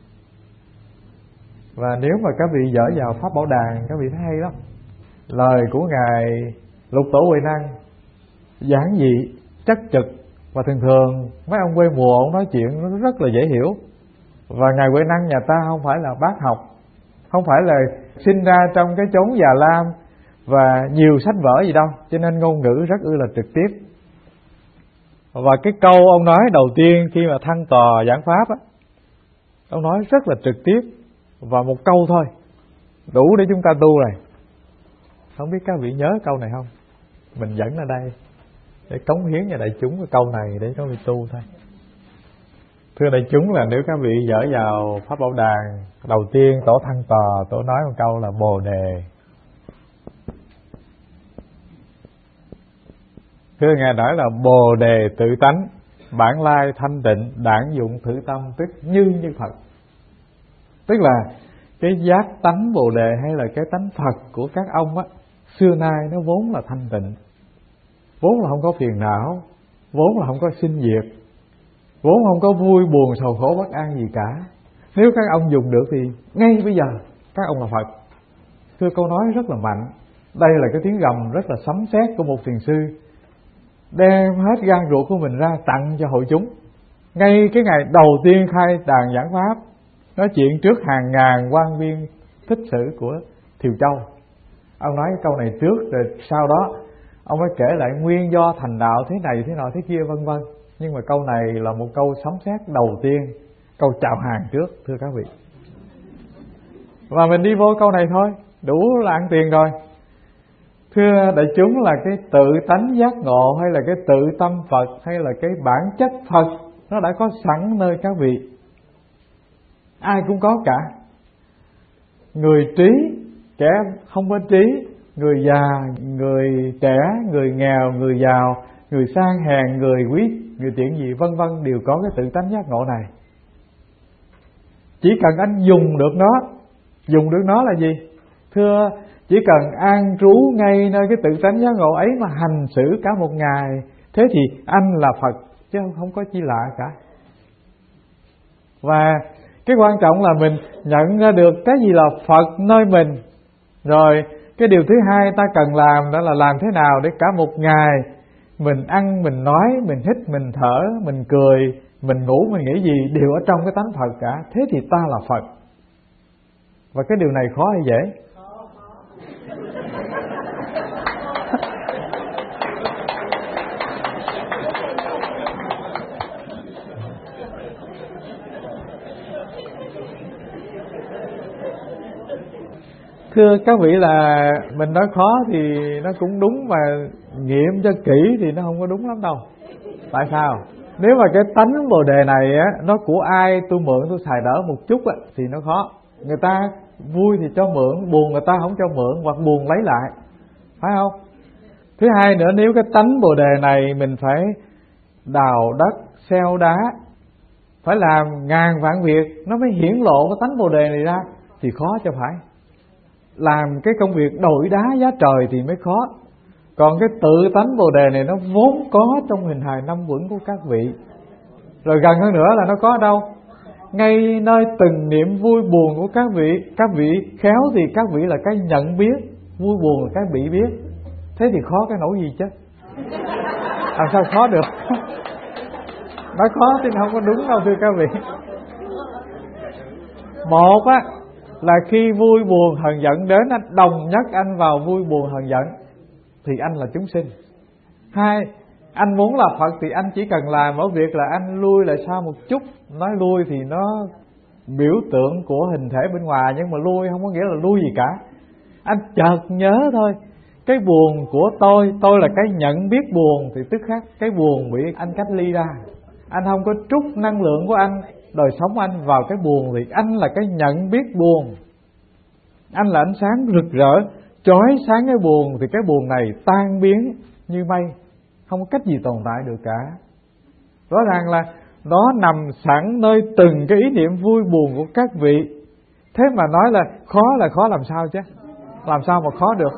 Và nếu mà các vị dở vào Pháp Bảo Đàn, các vị thấy hay lắm. Lời của Ngài Lục Tổ Huệ Năng giản dị, chất trực, và thường thường mấy ông quê mùa ông nói chuyện nó rất là dễ hiểu. Và Ngài Huệ Năng nhà ta không phải là bác học, không phải là sinh ra trong cái chốn già lam và nhiều sách vở gì đâu, cho nên ngôn ngữ rất ư là trực tiếp. Và cái câu ông nói đầu tiên khi mà thăng tòa giảng pháp á, ông nói rất là trực tiếp, và một câu thôi đủ để chúng ta tu rồi. Không biết các vị nhớ câu này không? Mình dẫn ở đây để cống hiến cho đại chúng cái câu này để các vị tu thôi. Thưa đại chúng là nếu các vị dở vào Pháp Bảo Đàn, đầu tiên tổ thăng tòa, tổ nói một câu là Bồ Đề. Thưa Ngài nói là Bồ Đề tự tánh, bản lai thanh tịnh, đản dụng thử tâm, tức như như Phật. Tức là cái giác tánh Bồ Đề hay là cái tánh Phật của các ông á, xưa nay nó vốn là thanh tịnh, vốn là không có phiền não, vốn là không có sinh diệt, vốn không có vui buồn sầu khổ bất an gì cả. Nếu các ông dùng được thì ngay bây giờ các ông là Phật. Thưa câu nói rất là mạnh. Đây là cái tiếng gầm rất là sấm sét của một thiền sư, đem hết gan ruột của mình ra tặng cho hội chúng. Ngay cái ngày đầu tiên khai đàn giảng pháp, nói chuyện trước hàng ngàn quan viên thích sự của Thiều Châu, ông nói cái câu này trước, rồi sau đó ông mới kể lại nguyên do thành đạo thế này thế nọ thế kia vân vân. Nhưng mà câu này là một câu sấm sét đầu tiên, câu chào hàng trước, thưa các vị. Và mình đi vô câu này thôi, đủ là ăn tiền rồi. Thưa đại chúng là cái tự tánh giác ngộ hay là cái tự tâm Phật hay là cái bản chất Phật, nó đã có sẵn nơi các vị. Ai cũng có cả. Người trí, kẻ không có trí, người già, người trẻ, người nghèo, người giàu, người sang hèn, người quý, người chuyện gì vân vân đều có cái tự tánh giác ngộ này. Chỉ cần anh dùng được nó. Dùng được nó là gì? Thưa, chỉ cần an trú ngay nơi cái tự tánh giác ngộ ấy mà hành xử cả một ngày, thế thì anh là Phật, chứ không có chi lạ cả. Và cái quan trọng là mình nhận ra được cái gì là Phật nơi mình. Rồi cái điều thứ hai ta cần làm đó là làm thế nào để cả một ngày mình ăn, mình nói, mình hít, mình thở, mình cười, mình ngủ mình nghĩ gì đều ở trong cái tánh Phật cả, thế thì ta là Phật. Và cái điều này khó hay dễ? Thưa các vị là mình nói khó thì nó cũng đúng, mà nghiệm cho kỹ thì nó không có đúng lắm đâu. Tại sao? Nếu mà cái tánh bồ đề này á, nó của ai tôi mượn tôi xài đỡ một chút á, thì nó khó. Người ta vui thì cho mượn, buồn người ta không cho mượn, hoặc buồn lấy lại, phải không? Thứ hai nữa, nếu cái tánh bồ đề này mình phải đào đất xeo đá, phải làm ngàn vạn việc nó mới hiển lộ cái tánh bồ đề này ra, thì khó cho phải. Làm cái công việc đổi đá giá trời thì mới khó. Còn cái tự tánh bồ đề này nó vốn có trong hình hài năm uẩn của các vị. Rồi gần hơn nữa là nó có ở đâu? Ngay nơi từng niệm vui buồn của các vị. Các vị khéo thì các vị là cái nhận biết, vui buồn là cái bị biết. Thế thì khó cái nỗi gì chứ? Làm sao khó được? Nói khó thì không có đúng đâu thưa các vị. Một á, là khi vui buồn hờn giận đến, anh đồng nhất anh vào vui buồn hờn giận thì anh là chúng sinh. Hai, anh muốn là Phật thì anh chỉ cần làm ở việc là anh lui lại sau một chút. Nói lui thì nó biểu tượng của hình thể bên ngoài, nhưng mà lui không có nghĩa là lui gì cả. Anh chợt nhớ thôi, cái buồn của tôi, tôi là cái nhận biết buồn, thì tức khắc cái buồn bị anh cách ly ra. Anh không có trút năng lượng của anh, đời sống anh vào cái buồn, thì anh là cái nhận biết buồn. Anh là ánh sáng rực rỡ chói sáng cái buồn, thì cái buồn này tan biến như mây, không có cách gì tồn tại được cả. Rõ ràng là nó nằm sẵn nơi từng cái ý niệm vui buồn của các vị. Thế mà nói là khó là khó làm sao chứ? Làm sao mà khó được?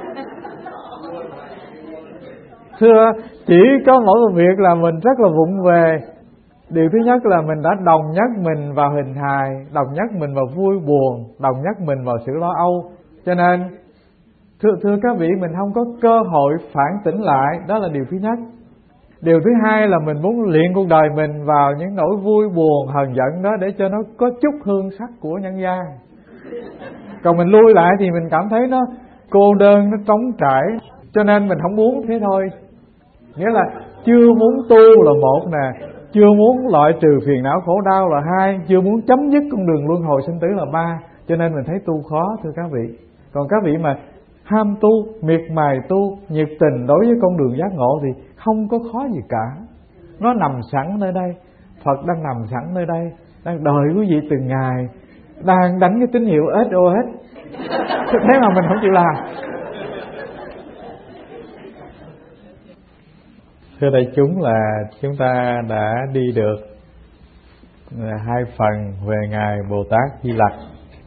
Thưa, chỉ có mỗi một việc là mình rất là vụng về. Điều thứ nhất là mình đã đồng nhất mình vào hình hài, đồng nhất mình vào vui buồn, đồng nhất mình vào sự lo âu. Cho nên thưa, thưa các vị, mình không có cơ hội phản tỉnh lại. Đó là điều thứ nhất. Điều thứ hai là mình muốn luyện cuộc đời mình vào những nỗi vui buồn hờn giận đó, để cho nó có chút hương sắc của nhân gian. Còn mình lui lại thì mình cảm thấy nó cô đơn, nó trống trải. Cho nên mình không muốn, thế thôi. Nghĩa là chưa muốn tu là một nè, chưa muốn loại trừ phiền não khổ đau là hai, chưa muốn chấm dứt con đường luân hồi sinh tử là ba. Cho nên mình thấy tu khó thưa các vị. Còn các vị mà ham tu, miệt mài tu, nhiệt tình đối với con đường giác ngộ thì không có khó gì cả. Nó nằm sẵn nơi đây. Phật đang nằm sẵn nơi đây, đang đợi quý vị từng ngày, đang đánh cái tín hiệu ét ô ét. Thế mà mình không chịu làm. Thưa đại chúng, là chúng ta đã đi được hai phần về Ngài Bồ Tát Di Lặc.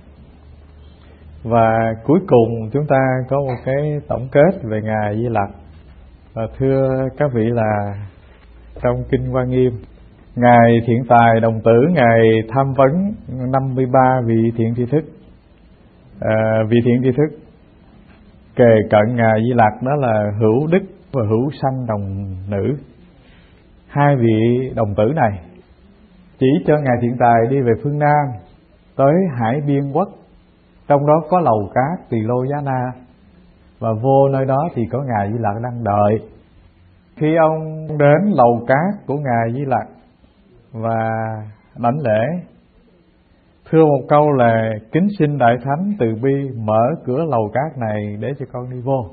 Và cuối cùng chúng ta có một cái tổng kết về Ngài Di Lặc. Và thưa các vị là trong Kinh Hoa Nghiêm, Ngài Thiện Tài Đồng Tử, Ngài tham vấn năm mươi ba vị thiện tri thức. à, Vị thiện tri thức kề cận Ngài Di Lặc đó là Hữu Đức và Hữu Sanh Đồng Nữ. Hai vị đồng tử này chỉ cho Ngài Thiện Tài đi về phương Nam, tới Hải Biên Quốc. Trong đó có lầu cát Tỳ Lô Giá Na, và vô nơi đó thì có Ngài Di Lặc đang đợi. Khi ông đến lầu cát của Ngài Di Lặc và đảnh lễ, thưa một câu là: kính xin Đại Thánh từ bi mở cửa lầu cát này để cho con đi vô.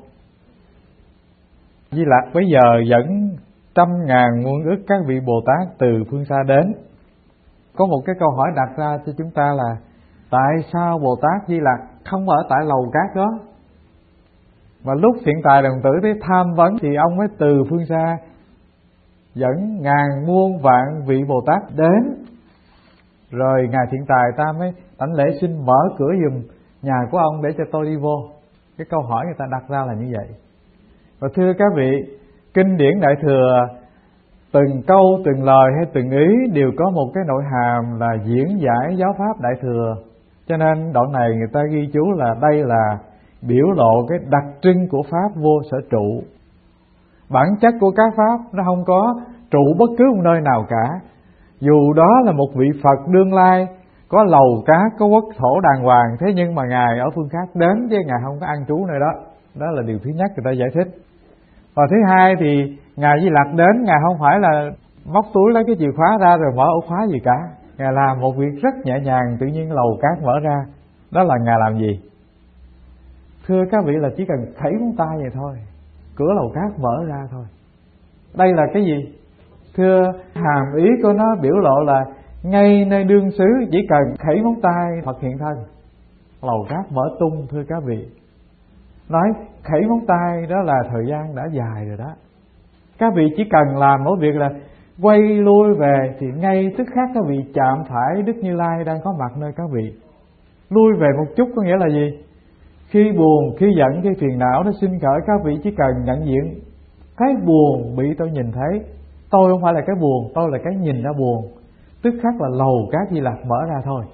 Di Lặc bây giờ dẫn trăm ngàn muôn ức các vị Bồ Tát từ phương xa đến. Có một cái câu hỏi đặt ra cho chúng ta là: tại sao Bồ Tát Di Lặc không ở tại lầu cát đó? Và lúc Thiện Tài Đồng Tử tới tham vấn thì ông mới từ phương xa dẫn ngàn muôn vạn vị Bồ Tát đến. Rồi Ngài Thiện Tài ta mới đảnh lễ xin mở cửa giùm nhà của ông để cho tôi đi vô. Cái câu hỏi người ta đặt ra là như vậy. Và thưa các vị, kinh điển Đại Thừa từng câu từng lời hay từng ý đều có một cái nội hàm là diễn giải giáo pháp Đại Thừa. Cho nên đoạn này người ta ghi chú là đây là biểu lộ cái đặc trưng của pháp vô sở trụ. Bản chất của các pháp nó không có trụ bất cứ một nơi nào cả. Dù đó là một vị Phật đương lai, có lầu cát, có quốc thổ đàng hoàng, thế nhưng mà Ngài ở phương khác đến chứ Ngài không có ăn trú nơi đó. Đó là điều thứ nhất người ta giải thích. Và thứ hai thì Ngài Di Lặc đến, Ngài không phải là móc túi lấy cái chìa khóa ra rồi mở ổ khóa gì cả. Ngài làm một việc rất nhẹ nhàng, tự nhiên lầu cát mở ra. Đó là Ngài làm gì? Thưa các vị, là chỉ cần khẩy ngón tay vậy thôi, cửa lầu cát mở ra thôi. Đây là cái gì? Thưa, hàm ý của nó biểu lộ là ngay nơi đương xứ chỉ cần khẩy ngón tay Phật hiện thân, lầu cát mở tung. Thưa các vị, nói khẩy ngón tay đó là thời gian đã dài rồi đó. Các vị chỉ cần làm một việc là quay lui về thì ngay tức khắc các vị chạm phải Đức Như Lai đang có mặt nơi các vị. Lui về một chút có nghĩa là gì? Khi buồn, khi giận, khi phiền não nó sinh khởi, các vị chỉ cần nhận diện cái buồn bị tôi nhìn thấy. Tôi không phải là cái buồn, tôi là cái nhìn ra buồn. Tức khắc là lầu cát Di Lặc mở ra thôi.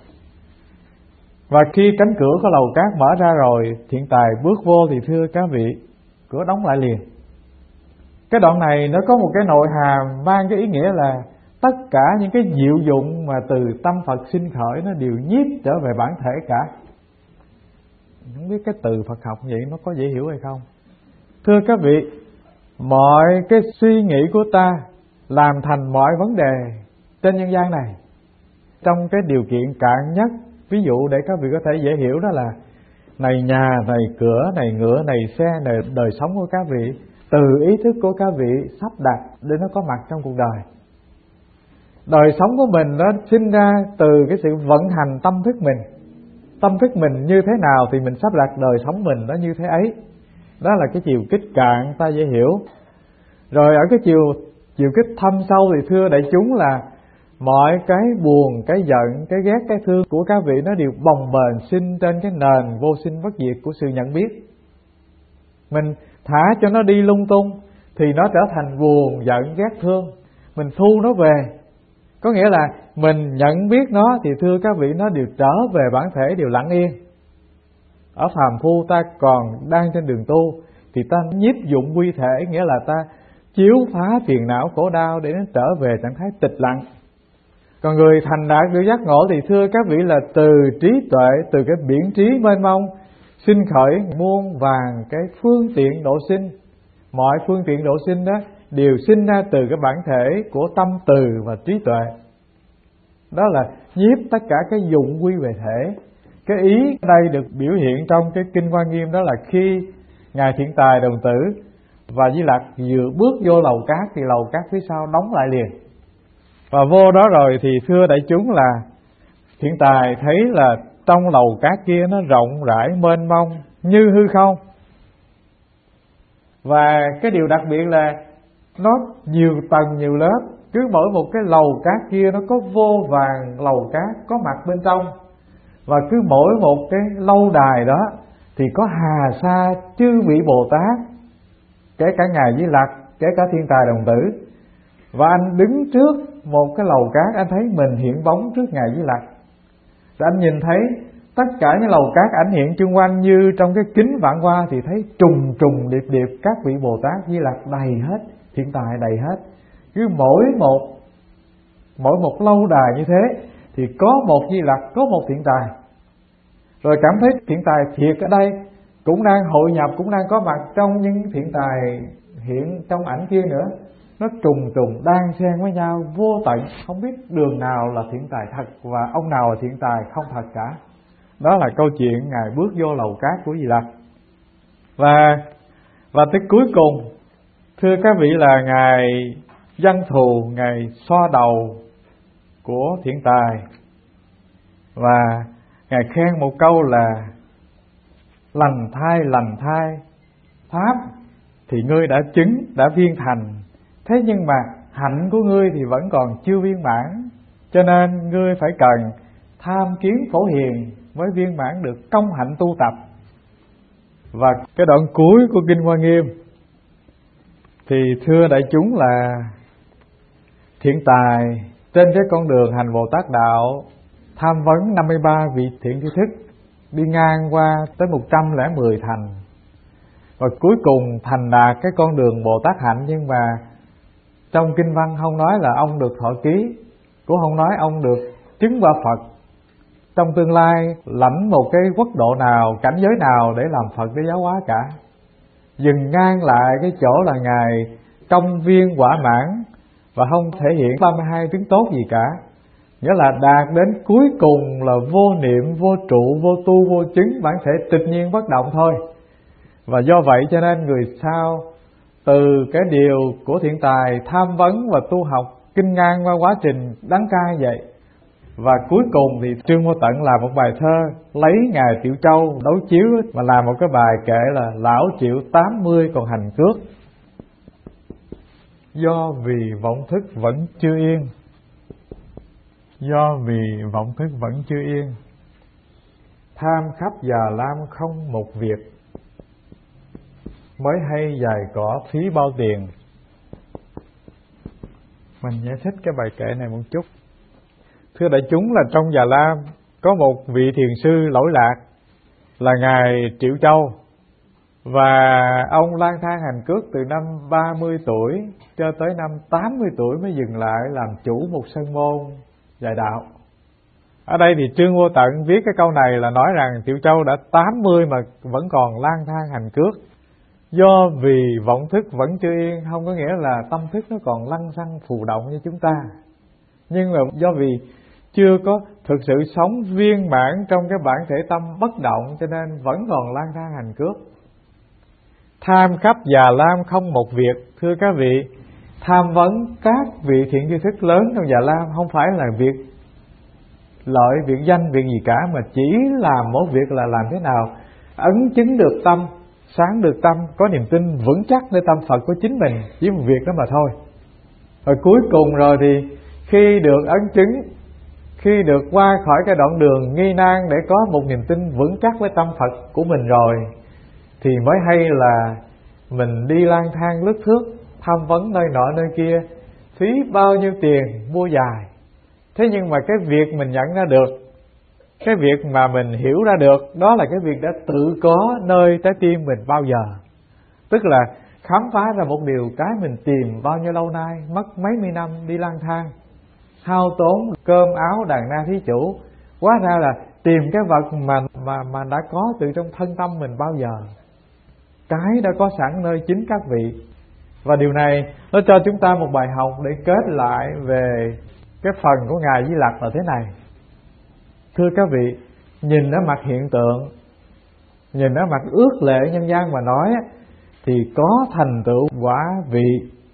Và khi cánh cửa của lầu cát mở ra rồi, thiện tài bước vô thì thưa các vị, cửa đóng lại liền. Cái đoạn này nó có một cái nội hàm mang cái ý nghĩa là tất cả những cái diệu dụng mà từ tâm Phật sinh khởi nó đều nhiếp trở về bản thể cả. Không biết cái từ Phật học vậy nó có dễ hiểu hay không? Thưa các vị, mọi cái suy nghĩ của ta làm thành mọi vấn đề trên nhân gian này, trong cái điều kiện cạn nhất, ví dụ để các vị có thể dễ hiểu đó là này nhà, này cửa, này ngựa, này xe, này đời sống của các vị, từ ý thức của các vị sắp đặt để nó có mặt trong cuộc đời. Đời sống của mình nó sinh ra từ cái sự vận hành tâm thức mình. Tâm thức mình như thế nào thì mình sắp đặt đời sống mình nó như thế ấy. Đó là cái chiều kích cạn ta dễ hiểu. Rồi ở cái chiều chiều kích thâm sâu thì thưa đại chúng là mọi cái buồn, cái giận, cái ghét, cái thương của các vị nó đều bồng bềnh sinh trên cái nền vô sinh bất diệt của sự nhận biết. Mình thả cho nó đi lung tung thì nó trở thành buồn, giận, ghét, thương. Mình thu nó về, có nghĩa là mình nhận biết nó thì thưa các vị nó đều trở về bản thể, đều lặng yên. Ở phàm phu ta còn đang trên đường tu thì ta nhiếp dụng quy thể, nghĩa là ta chiếu phá phiền não khổ đau để nó trở về trạng thái tịch lặng. Còn người thành đạt được giác ngộ thì thưa các vị là từ trí tuệ, từ cái biển trí mênh mông sinh khởi muôn vàng cái phương tiện độ sinh. Mọi phương tiện độ sinh đó đều sinh ra từ cái bản thể của tâm từ và trí tuệ. Đó là nhiếp tất cả cái dụng quy về thể. Cái ý ở đây được biểu hiện trong cái Kinh Hoa Nghiêm đó là khi Ngài Thiện Tài Đồng Tử và Di Lặc vừa bước vô lầu cát thì lầu cát phía sau đóng lại liền. Và vô đó rồi thì thưa đại chúng là Thiện Tài thấy là trong lầu cát kia nó rộng rãi mênh mông như hư không. Và cái điều đặc biệt là nó nhiều tầng nhiều lớp, cứ mỗi một cái lầu cát kia nó có vô vàn lầu cát có mặt bên trong. Và cứ mỗi một cái lâu đài đó thì có hà sa chư vị Bồ Tát, kể cả Ngài Di Lặc, kể cả Thiên Tài Đồng Tử. Và anh đứng trước một cái lầu cát, anh thấy mình hiện bóng trước Ngài Di Lặc. Rồi anh nhìn thấy tất cả những lầu cát ảnh hiện chung quanh như trong cái kính vạn hoa thì thấy trùng trùng điệp điệp các vị Bồ Tát Di Lặc đầy hết, Thiện Tài đầy hết. Cứ mỗi một mỗi một lâu đài như thế thì có một Di Lặc, có một Thiện Tài. Rồi cảm thấy Thiện Tài thiệt ở đây cũng đang hội nhập, cũng đang có mặt trong những Thiện Tài hiện trong ảnh kia nữa. Nó trùng trùng đan xen với nhau vô tận, không biết đường nào là Thiện Tài thật và ông nào là Thiện Tài không thật cả. Đó là câu chuyện Ngài bước vô lầu cát của Di Lặc. Và và tới cuối cùng, thưa các vị là Ngài Văn Thù, Ngài xoa đầu của Thiện Tài và Ngài khen một câu là lành thai lành thai pháp thì ngươi đã chứng, đã viên thành. Thế nhưng mà hạnh của ngươi thì vẫn còn chưa viên mãn, cho nên ngươi phải cần tham kiến Phổ Hiền mới viên mãn được công hạnh tu tập. Và cái đoạn cuối của Kinh Hoa Nghiêm thì thưa đại chúng là Thiện Tài trên cái con đường hành Bồ Tát Đạo tham vấn năm mươi ba vị thiện tri thức, đi ngang qua tới một trăm lẻ mười thành. Và cuối cùng thành đạt cái con đường Bồ Tát hạnh, nhưng mà trong kinh văn không nói là ông được thọ ký cũng không nói ông được chứng quả Phật trong tương lai, lãnh một cái quốc độ nào, cảnh giới nào để làm Phật để giáo hóa cả. Dừng ngang lại cái chỗ là Ngài công viên quả mãn và không thể hiện ba mươi hai tướng tốt gì cả. Nghĩa là đạt đến cuối cùng là vô niệm, vô trụ, vô tu, vô chứng, bản thể tịch nhiên bất động thôi. Và do vậy cho nên người sau từ cái điều của thiện tài tham vấn và tu học kinh ngang qua quá trình đắng cay vậy. Và cuối cùng thì Trương Vô Tận làm một bài thơ lấy Ngài Triệu Châu đấu chiếu, mà làm một cái bài kệ là Lão Triệu tám mươi còn hành cước. Do vì vọng thức vẫn chưa yên, do vì vọng thức vẫn chưa yên, tham khắp già lam không một việc, mới hay dài cỏ phí bao tiền. Mình giải thích cái bài kệ này một chút. Thưa đại chúng, là trong Già Lam có một vị thiền sư lỗi lạc là Ngài Triệu Châu, và ông lang thang hành cước từ năm ba mươi tuổi cho tới năm tám mươi tuổi mới dừng lại làm chủ một sân môn dạy đạo. Ở đây thì Trương Vô Tận viết cái câu này là nói rằng Triệu Châu đã tám mươi mà vẫn còn lang thang hành cước. Do vì vọng thức vẫn chưa yên, không có nghĩa là tâm thức nó còn lăng xăng phù động như chúng ta, nhưng mà do vì chưa có thực sự sống viên mãn trong cái bản thể tâm bất động, cho nên vẫn còn lang thang hành cước. Tham khắp già lam không một việc. Thưa các vị, tham vấn các vị thiện tri thức lớn trong Già Lam không phải là việc lợi, việc danh, việc gì cả, mà chỉ làm một việc là làm thế nào ấn chứng được tâm, sáng được tâm, có niềm tin vững chắc nơi tâm Phật của chính mình, chỉ một việc đó mà thôi. Rồi cuối cùng rồi thì khi được ấn chứng, khi được qua khỏi cái đoạn đường nghi nan để có một niềm tin vững chắc với tâm Phật của mình rồi, thì mới hay là mình đi lang thang lướt thước, tham vấn nơi nọ nơi kia, phí bao nhiêu tiền mua dài. Thế nhưng mà cái việc mình nhận ra được, cái việc mà mình hiểu ra được, đó là cái việc đã tự có nơi trái tim mình bao giờ. Tức là khám phá ra một điều cái mình tìm bao nhiêu lâu nay, mất mấy mươi năm đi lang thang, hao tốn cơm áo đàn na thí chủ, hóa ra là tìm cái vật mà mà mà đã có từ trong thân tâm mình bao giờ. Cái đã có sẵn nơi chính các vị. Và điều này nó cho chúng ta một bài học để kết lại về cái phần của Ngài Di Lặc là thế này. Thưa các vị, nhìn ở mặt hiện tượng, nhìn ở mặt ước lệ nhân gian mà nói, thì có thành tựu quả vị,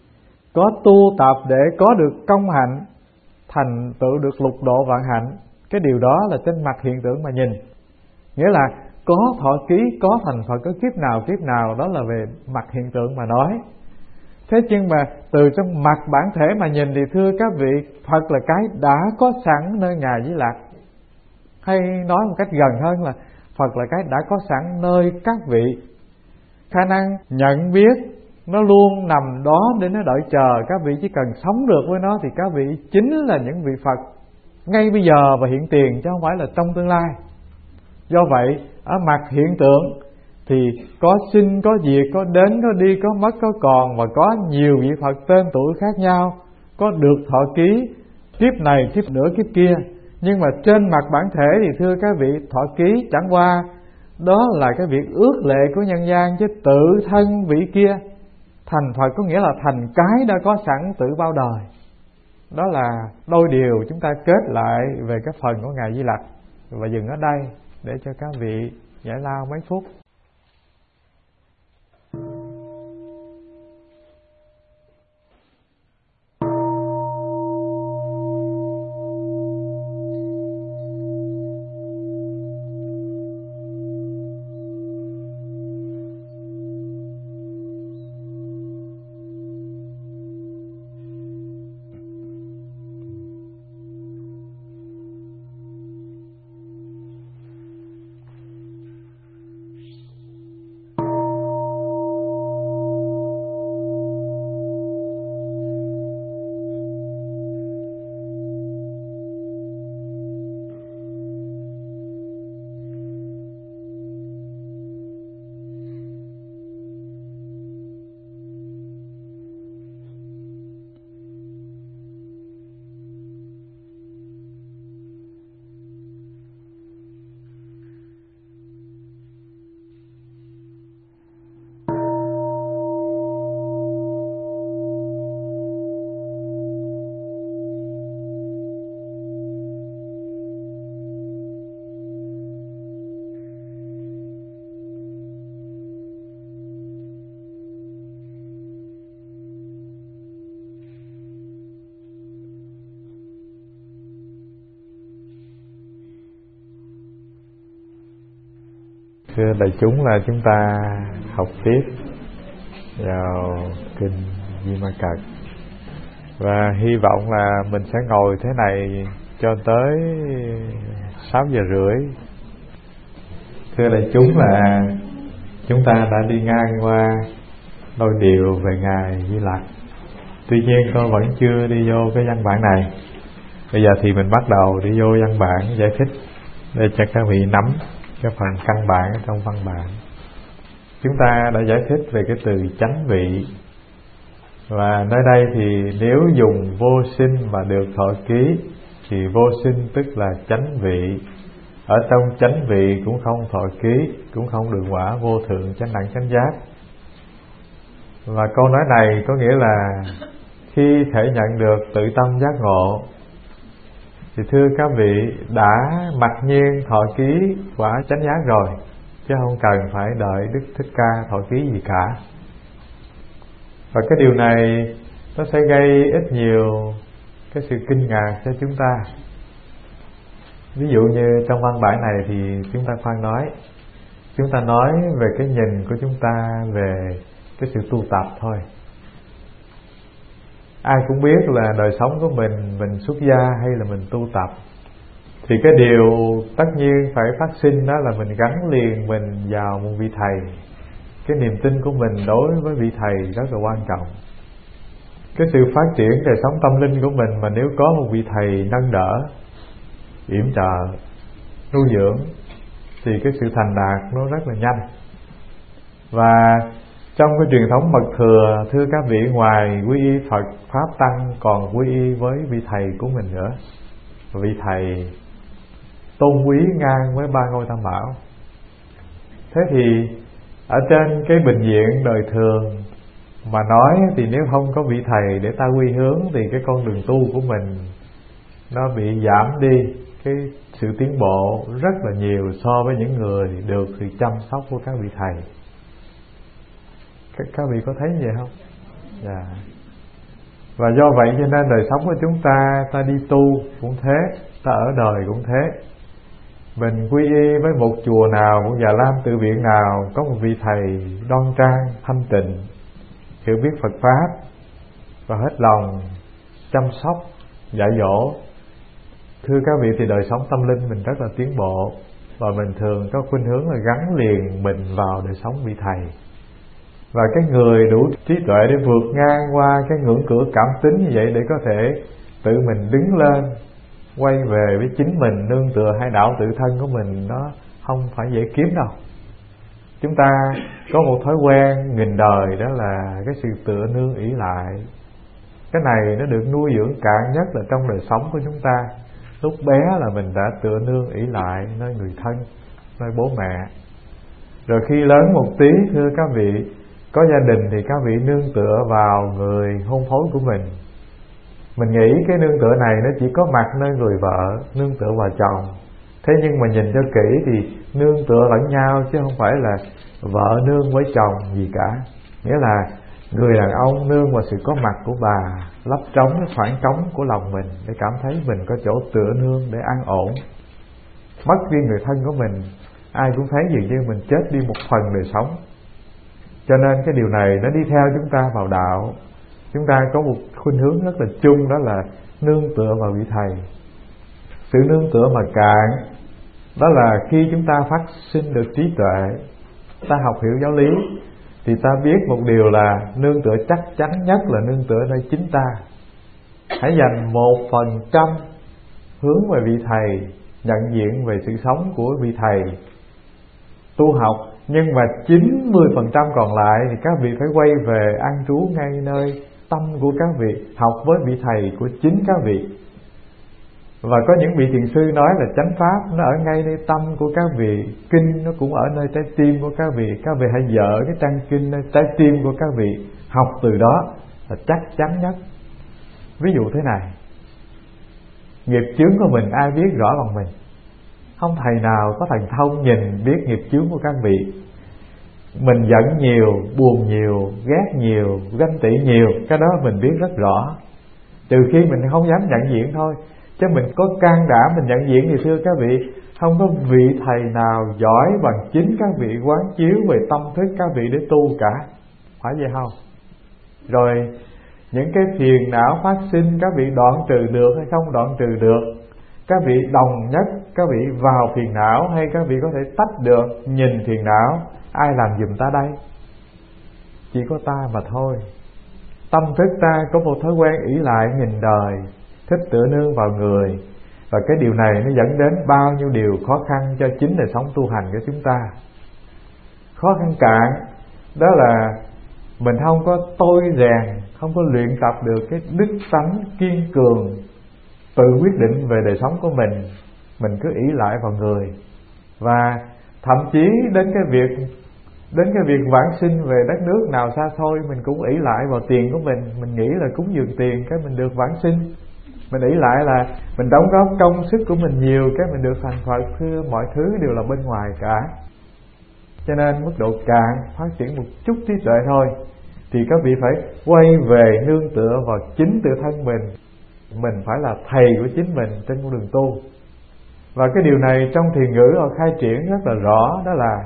có tu tập để có được công hạnh, thành tựu được lục độ vạn hạnh. Cái điều đó là trên mặt hiện tượng mà nhìn. Nghĩa là có thọ ký, có thành Phật, có kiếp nào kiếp nào, đó là về mặt hiện tượng mà nói. Thế nhưng mà từ trong mặt bản thể mà nhìn thì thưa các vị, Phật là cái đã có sẵn nơi Ngài Di Lặc. Hay nói một cách gần hơn là Phật là cái đã có sẵn nơi các vị. Khả năng nhận biết nó luôn nằm đó để nó đợi chờ. Các vị chỉ cần sống được với nó thì các vị chính là những vị Phật ngay bây giờ và hiện tiền, chứ không phải là trong tương lai. Do vậy ở mặt hiện tượng thì có sinh, có diệt, có đến, có đi, có mất, có còn, và có nhiều vị Phật tên tuổi khác nhau, có được thọ ký kiếp này, kiếp nữa, kiếp kia. Nhưng mà trên mặt bản thể thì thưa các vị, thọ ký chẳng qua đó là cái việc ước lệ của nhân gian, chứ tự thân vị kia thành Phật có nghĩa là thành cái đã có sẵn từ bao đời. Đó là đôi điều chúng ta kết lại về cái phần của Ngài Di Lặc. Và dừng ở đây để cho các vị giải lao mấy phút. Thưa đại chúng, là chúng ta học tiếp vào kinh Di Ma Cật, và hy vọng là mình sẽ ngồi thế này cho tới sáu giờ rưỡi. Thưa đại chúng, là chúng ta đã đi ngang qua đôi điều về Ngài Di Lặc. Tuy nhiên tôi vẫn chưa đi vô cái văn bản này. Bây giờ thì mình bắt đầu đi vô văn bản giải thích để cho các vị nắm cái phần căn bản ở trong văn bản. Chúng ta đã giải thích về cái từ chánh vị, và nơi đây thì nếu dùng vô sinh mà được thọ ký thì vô sinh tức là chánh vị. Ở trong chánh vị cũng không thọ ký, cũng không được quả vô thượng chánh đẳng chánh giác. Và câu nói này có nghĩa là khi thể nhận được tự tâm giác ngộ thì thưa các vị đã mặc nhiên thọ ký quả chánh giác rồi, chứ không cần phải đợi Đức Thích Ca thọ ký gì cả. Và cái điều này nó sẽ gây ít nhiều cái sự kinh ngạc cho chúng ta. Ví dụ như trong văn bản này thì chúng ta khoan nói, chúng ta nói về cái nhìn của chúng ta về cái sự tu tập thôi. Ai cũng biết là đời sống của mình, mình xuất gia hay là mình tu tập, thì cái điều tất nhiên phải phát sinh đó là mình gắn liền mình vào một vị thầy. Cái niềm tin của mình đối với vị thầy rất là quan trọng. Cái sự phát triển đời sống tâm linh của mình mà nếu có một vị thầy nâng đỡ, yểm trợ, nuôi dưỡng, thì cái sự thành đạt nó rất là nhanh. Và trong cái truyền thống mật thừa, thưa các vị, ngoài quy y Phật Pháp Tăng còn quy y với vị thầy của mình nữa. Vị thầy tôn quý ngang với ba ngôi tam bảo. Thế thì ở trên cái bình diện đời thường mà nói thì nếu không có vị thầy để ta quy hướng thì cái con đường tu của mình nó bị giảm đi cái sự tiến bộ rất là nhiều so với những người được sự chăm sóc của các vị thầy. Các, các vị có thấy vậy không? Dạ. Và do vậy cho nên đời sống của chúng ta, ta đi tu cũng thế, ta ở đời cũng thế. Mình quy y với một chùa nào, một Già Lam tự viện nào có một vị thầy đoan trang, thanh tịnh, hiểu biết Phật Pháp và hết lòng chăm sóc, dạy dỗ, thưa các vị, thì đời sống tâm linh mình rất là tiến bộ. Và mình thường có khuynh hướng là gắn liền mình vào đời sống vị thầy. Và cái người đủ trí tuệ để vượt ngang qua cái ngưỡng cửa cảm tính như vậy để có thể tự mình đứng lên, quay về với chính mình, nương tựa hai đạo tự thân của mình, nó không phải dễ kiếm đâu. Chúng ta có một thói quen nghìn đời, đó là cái sự tựa nương ỷ lại. Cái này nó được nuôi dưỡng cạn nhất là trong đời sống của chúng ta. Lúc bé là mình đã tựa nương ỷ lại nơi người thân, nơi bố mẹ. Rồi khi lớn một tí, thưa các vị, có gia đình thì các vị nương tựa vào người hôn phối của mình. Mình nghĩ cái nương tựa này nó chỉ có mặt nơi người vợ, nương tựa vào chồng. Thế nhưng mà nhìn cho kỹ thì nương tựa lẫn nhau, chứ không phải là vợ nương với chồng gì cả. Nghĩa là người đàn ông nương vào sự có mặt của bà, lấp trống cái khoảng trống của lòng mình để cảm thấy mình có chỗ tựa nương để an ổn. Mất đi người thân của mình, ai cũng thấy dường như mình chết đi một phần đời sống. Cho nên cái điều này nó đi theo chúng ta vào đạo. Chúng ta có một khuynh hướng rất là chung, đó là nương tựa vào vị thầy. Sự nương tựa mà cạn, đó là khi chúng ta phát sinh được trí tuệ, ta học hiểu giáo lý, thì ta biết một điều là nương tựa chắc chắn nhất là nương tựa nơi chính ta. Hãy dành một phần trăm hướng về vị thầy, nhận diện về sự sống của vị thầy, tu học. Nhưng mà chín mươi phần trăm còn lại thì các vị phải quay về an trú ngay nơi tâm của các vị, học với vị thầy của chính các vị. Và có những vị thiền sư nói là chánh pháp nó ở ngay nơi tâm của các vị, kinh nó cũng ở nơi trái tim của các vị. Các vị hãy dở cái trang kinh nơi trái tim của các vị, học từ đó là chắc chắn nhất. Ví dụ thế này, nghiệp chướng của mình ai biết rõ bằng mình? Không thầy nào có thần thông nhìn biết nghiệp chướng của các vị. Mình giận nhiều, buồn nhiều, ghét nhiều, ganh tị nhiều, cái đó mình biết rất rõ. Trừ khi mình không dám nhận diện thôi. Chứ mình có can đảm mình nhận diện thì thưa các vị, không có vị thầy nào giỏi bằng chính các vị quán chiếu về tâm thức các vị để tu cả. Phải vậy không? Rồi những cái phiền não phát sinh các vị đoạn trừ được hay không đoạn trừ được, các vị đồng nhất các vị vào phiền não hay các vị có thể tách được, nhìn phiền não, ai làm giùm ta đây? Chỉ có ta mà thôi. Tâm thức ta có một thói quen ỷ lại nhìn đời, thích tựa nương vào người, và cái điều này nó dẫn đến bao nhiêu điều khó khăn cho chính đời sống tu hành của chúng ta. Khó khăn cạn đó là mình không có tôi rèn, không có luyện tập được cái đức tánh kiên cường, tự quyết định về đời sống của mình. Mình cứ ỷ lại vào người, và thậm chí đến cái việc Đến cái việc vãng sinh về đất nước nào xa xôi, mình cũng ỷ lại vào tiền của mình. Mình nghĩ là cúng dường tiền cái mình được vãng sinh. Mình ỷ lại là mình đóng góp công sức của mình nhiều cái mình được thành Phật. Thưa, mọi thứ đều là bên ngoài cả. Cho nên mức độ cạn phát triển một chút trí tuệ thôi, thì các vị phải quay về nương tựa vào chính tự thân mình. Mình phải là thầy của chính mình trên con đường tu. Và cái điều này trong thiền ngữ họ khai triển rất là rõ, đó là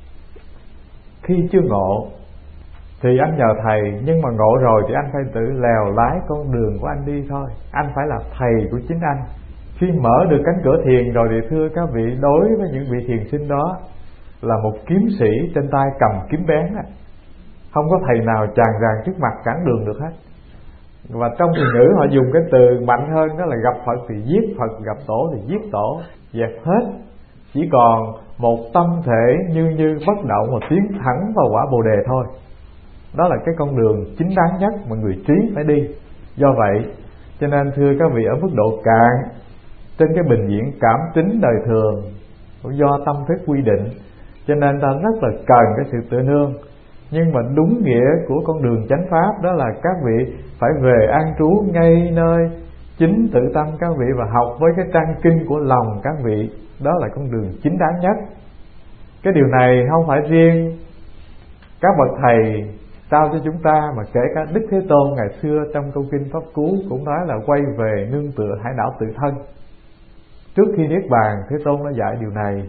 khi chưa ngộ thì anh nhờ thầy, nhưng mà ngộ rồi thì anh phải tự lèo lái con đường của anh đi thôi. Anh phải là thầy của chính anh. Khi mở được cánh cửa thiền rồi thì thưa các vị, đối với những vị thiền sinh đó là một kiếm sĩ trên tay cầm kiếm bén, không có thầy nào tràn tràn trước mặt cản đường được hết. Và trong thiền ngữ họ dùng cái từ mạnh hơn, đó là gặp Phật thì giết Phật, gặp Tổ thì giết Tổ, dẹp hết. Chỉ còn một tâm thể như như bất động mà tiến thẳng vào quả Bồ Đề thôi. Đó là cái con đường chính đáng nhất mà người trí phải đi. Do vậy cho nên thưa các vị, ở mức độ cạn trên cái bình diện cảm tính đời thường do tâm thức quy định, cho nên ta rất là cần cái sự tựa nương. Nhưng mà đúng nghĩa của con đường chánh pháp đó là các vị phải về an trú ngay nơi chính tự tâm các vị, và học với cái trang kinh của lòng các vị. Đó là con đường chính đáng nhất. Cái điều này không phải riêng các bậc thầy trao cho chúng ta, mà kể cả Đức Thế Tôn ngày xưa trong câu kinh Pháp Cú cũng nói là quay về nương tựa hải đảo tự thân. Trước khi niết bàn, Thế Tôn đã dạy điều này.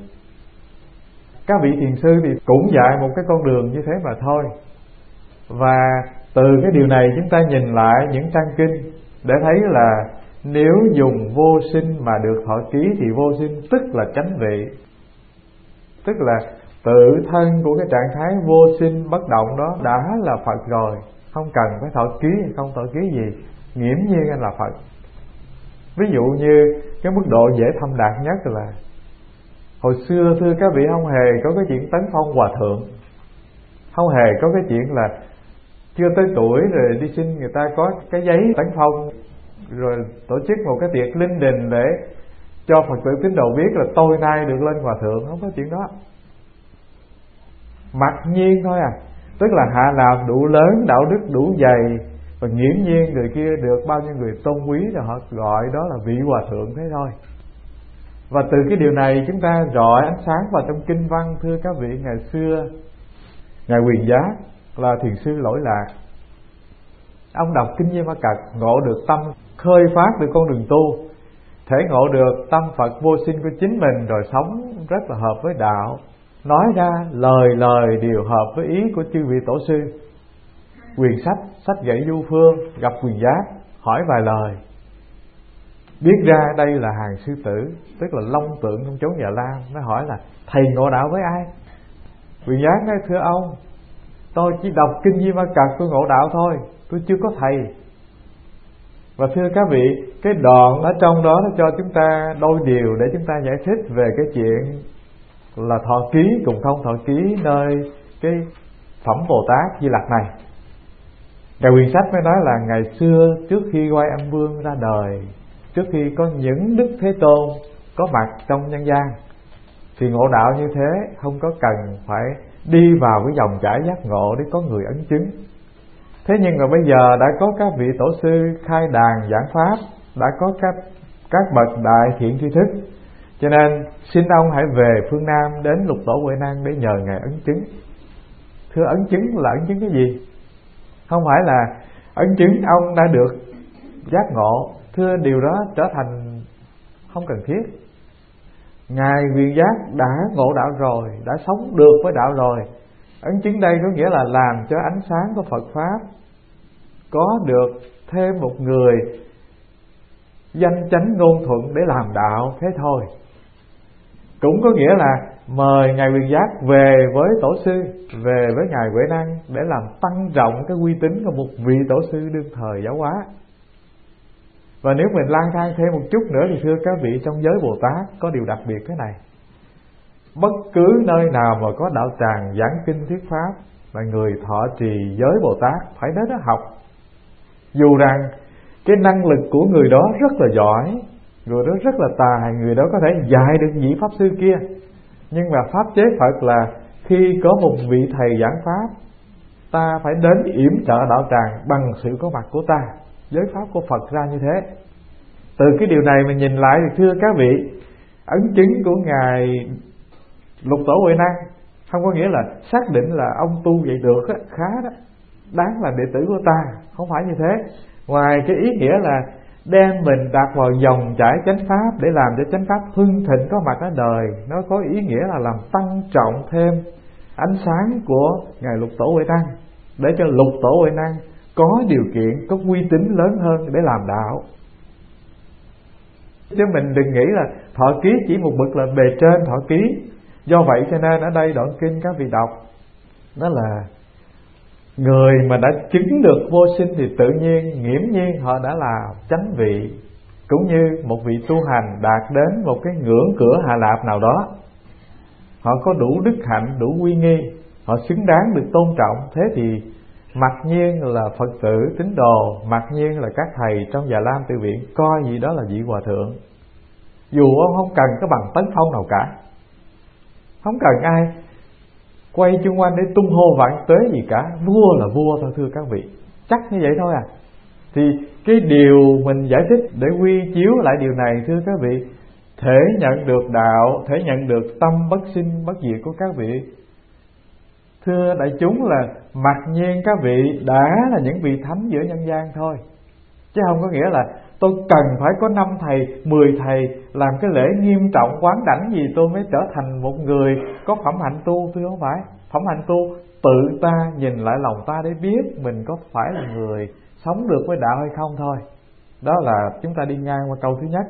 Các vị thiền sư thì cũng dạy một cái con đường như thế mà thôi. Và từ cái điều này chúng ta nhìn lại những trang kinh để thấy là nếu dùng vô sinh mà được thọ ký thì vô sinh tức là chánh vị, tức là tự thân của cái trạng thái vô sinh bất động đó đã là Phật rồi, không cần phải thọ ký hay không thọ ký gì, nghiễm nhiên anh là Phật. Ví dụ như cái mức độ dễ thâm đạt nhất là hồi xưa thưa các vị, không hề có cái chuyện tấn phong hòa thượng, không hề có cái chuyện là chưa tới tuổi rồi đi xin người ta có cái giấy tấn phong, rồi tổ chức một cái tiệc linh đình để cho Phật tử tín đồ biết là tôi nay được lên hòa thượng. Không có chuyện đó. Mặc nhiên thôi à, tức là hạ làm đủ lớn, đạo đức đủ dày, và nghiễm nhiên người kia được bao nhiêu người tôn quý, rồi họ gọi đó là vị hòa thượng thế thôi. Và từ cái điều này chúng ta rọi ánh sáng vào trong kinh văn. Thưa các vị, ngày xưa Ngài Quyền Giác là thiền sư lỗi lạc, ông đọc kinh Di Ma Cật, ngộ được tâm, khơi phát được con đường tu, thể ngộ được tâm Phật vô sinh của chính mình, rồi sống rất là hợp với đạo, nói ra lời lời đều hợp với ý của chư vị tổ sư. Quyền sách, sách dạy du phương, gặp Quyền Giác hỏi vài lời, biết ra đây là hàng sư tử, tức là long tượng trong chốn Già Lam. Nó hỏi là thầy ngộ đạo với ai? Quyền Giác nói thưa ông, tôi chỉ đọc kinh Di Ma Cật tôi ngộ đạo thôi, tôi chưa có thầy. Và thưa các vị, cái đoạn ở trong đó nó cho chúng ta đôi điều để chúng ta giải thích về cái chuyện là thọ ký cùng không thọ ký nơi cái phẩm Bồ Tát Di Lặc này. Ngài Quyền Sách mới nói là ngày xưa trước khi Quay Âm Vương ra đời, trước khi có những Đức Thế Tôn có mặt trong nhân gian, thì ngộ đạo như thế không có cần phải đi vào cái dòng chảy giác ngộ để có người ấn chứng. Thế nhưng mà bây giờ đã có các vị tổ sư khai đàn giảng pháp, đã có các các bậc đại thiện tri thức, cho nên xin ông hãy về phương Nam đến Lục Tổ Huệ Năng để nhờ Ngài ấn chứng. Thưa, ấn chứng là ấn chứng cái gì? Không phải là ấn chứng ông đã được giác ngộ. Thưa, điều đó trở thành không cần thiết. Ngài Viên Giác đã ngộ đạo rồi, đã sống được với đạo rồi. Ấn chứng đây có nghĩa là làm cho ánh sáng của Phật Pháp có được thêm một người danh chánh ngôn thuận để làm đạo, thế thôi. Cũng có nghĩa là mời Ngài Viên Giác về với Tổ sư, về với Ngài Huệ Năng để làm tăng trọng cái uy tín của một vị Tổ sư đương thời giáo hóa. Và nếu mình lang thang thêm một chút nữa thì thưa các vị, trong giới Bồ Tát có điều đặc biệt thế này. Bất cứ nơi nào mà có đạo tràng giảng kinh thuyết pháp là người thọ trì giới Bồ Tát phải đến đó học. Dù rằng cái năng lực của người đó rất là giỏi, người đó rất là tài, người đó có thể dạy được vị pháp sư kia, nhưng mà pháp chế Phật là khi có một vị thầy giảng pháp, ta phải đến yểm trợ đạo tràng bằng sự có mặt của ta. Giới pháp của Phật ra như thế. Từ cái điều này mình nhìn lại thì thưa các vị, ấn chứng của Ngài Lục Tổ Huệ Năng không có nghĩa là xác định là ông tu vậy được á, khá đó, đáng là đệ tử của ta, không phải như thế. Ngoài cái ý nghĩa là đem mình đặt vào dòng chảy chánh pháp để làm cho chánh pháp hưng thịnh có mặt ở đời, nó có ý nghĩa là làm tăng trọng thêm ánh sáng của Ngài Lục Tổ Huệ Năng, để cho Lục Tổ Huệ Năng có điều kiện, có uy tín lớn hơn để làm đạo. Chứ mình đừng nghĩ là thọ ký chỉ một bậc là bề trên thọ ký. Do vậy cho nên ở đây đoạn kinh các vị đọc, đó là người mà đã chứng được vô sinh thì tự nhiên, nghiễm nhiên họ đã là chánh vị. Cũng như một vị tu hành đạt đến một cái ngưỡng cửa hạ lạp nào đó, họ có đủ đức hạnh, đủ uy nghi, họ xứng đáng được tôn trọng. Thế thì mặc nhiên là Phật tử tín đồ, mặc nhiên là các thầy trong Già Lam Tự Viện coi gì đó là vị hòa thượng, dù ông không cần cái bằng tấn phong nào cả, không cần ai quay chung quanh để tung hô vạn tuế gì cả, vua là vua thôi thưa các vị, chắc như vậy thôi à. Thì cái điều mình giải thích để quy chiếu lại điều này thưa các vị, thể nhận được đạo, thể nhận được tâm bất sinh bất diệt của các vị, thưa đại chúng, là mặc nhiên các vị đã là những vị thánh giữa nhân gian thôi, chứ không có nghĩa là tôi cần phải có năm thầy, mười thầy làm cái lễ nghiêm trọng quán đảnh gì tôi mới trở thành một người có phẩm hạnh tu. Thưa không phải. Phẩm hạnh tu tự ta nhìn lại lòng ta để biết mình có phải là người sống được với đạo hay không thôi. Đó là chúng ta đi ngang qua câu thứ nhất.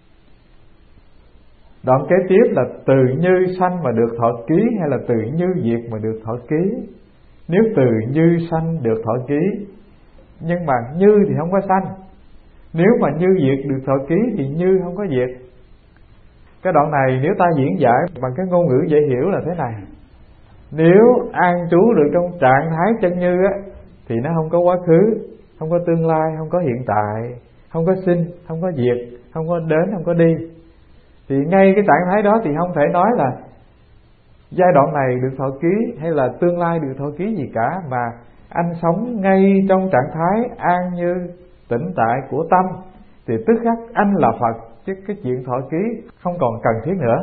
Đoạn kế tiếp là từ như sanh mà được thọ ký hay là từ như diệt mà được thọ ký. Nếu từ như sanh được thọ ký, nhưng mà như thì không có sanh. Nếu mà như diệt được thọ ký thì như không có diệt. Cái đoạn này nếu ta diễn giải bằng cái ngôn ngữ dễ hiểu là thế này. Nếu an trú được trong trạng thái chân như á, thì nó không có quá khứ, không có tương lai, không có hiện tại, không có sinh, không có diệt, không có đến, không có đi. Thì ngay cái trạng thái đó thì không thể nói là giai đoạn này được thọ ký hay là tương lai được thọ ký gì cả, mà anh sống ngay trong trạng thái an như tĩnh tại của tâm thì tức khắc anh là Phật, chứ cái chuyện thọ ký không còn cần thiết nữa.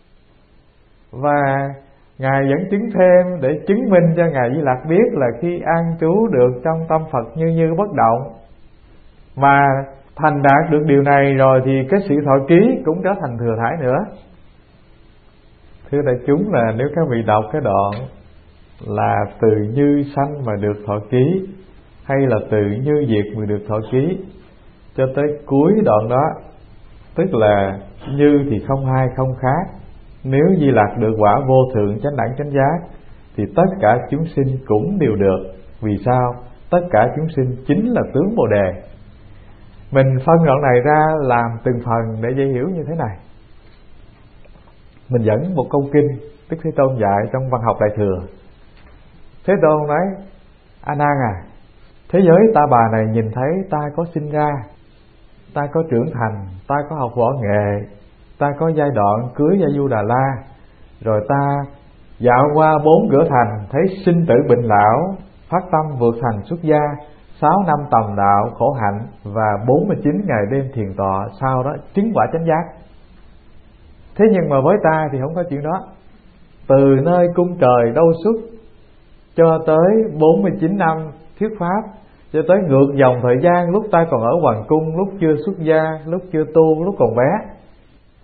Và Ngài vẫn chứng thêm để chứng minh cho Ngài Di Lặc biết là khi an trú được trong tâm Phật như như bất động, mà thành đạt được điều này rồi thì cái sự thọ ký cũng trở thành thừa thãi nữa. Thưa đại chúng, là nếu các vị đọc cái đoạn là từ như sanh mà được thọ ký hay là từ như diệt mà được thọ ký cho tới cuối đoạn đó, tức là như thì không hai không khác. Nếu Di Lặc được quả vô thượng chánh đẳng chánh giác thì tất cả chúng sinh cũng đều được. Vì sao? Tất cả chúng sinh chính là tướng Bồ Đề. Mình phân đoạn này ra làm từng phần để dễ hiểu như thế này. Mình dẫn một câu kinh Đức Thế Tôn dạy trong Văn học Đại Thừa. Thế Tôn nói: A Nan à, thế giới ta bà này nhìn thấy ta có sinh ra, ta có trưởng thành, ta có học võ nghệ, ta có giai đoạn cưới Gia Du Đà La, rồi ta dạo qua bốn cửa thành, thấy sinh tử bệnh lão, phát tâm vượt thành xuất gia, sáu năm tầm đạo khổ hạnh và bốn mươi chín ngày đêm thiền tọa, sau đó chứng quả chánh giác. Thế nhưng mà với ta thì không có chuyện đó. Từ nơi cung trời đâu xuất cho tới bốn mươi chín năm thuyết pháp, cho tới ngược dòng thời gian lúc ta còn ở hoàng cung, lúc chưa xuất gia, lúc chưa tu, lúc còn bé,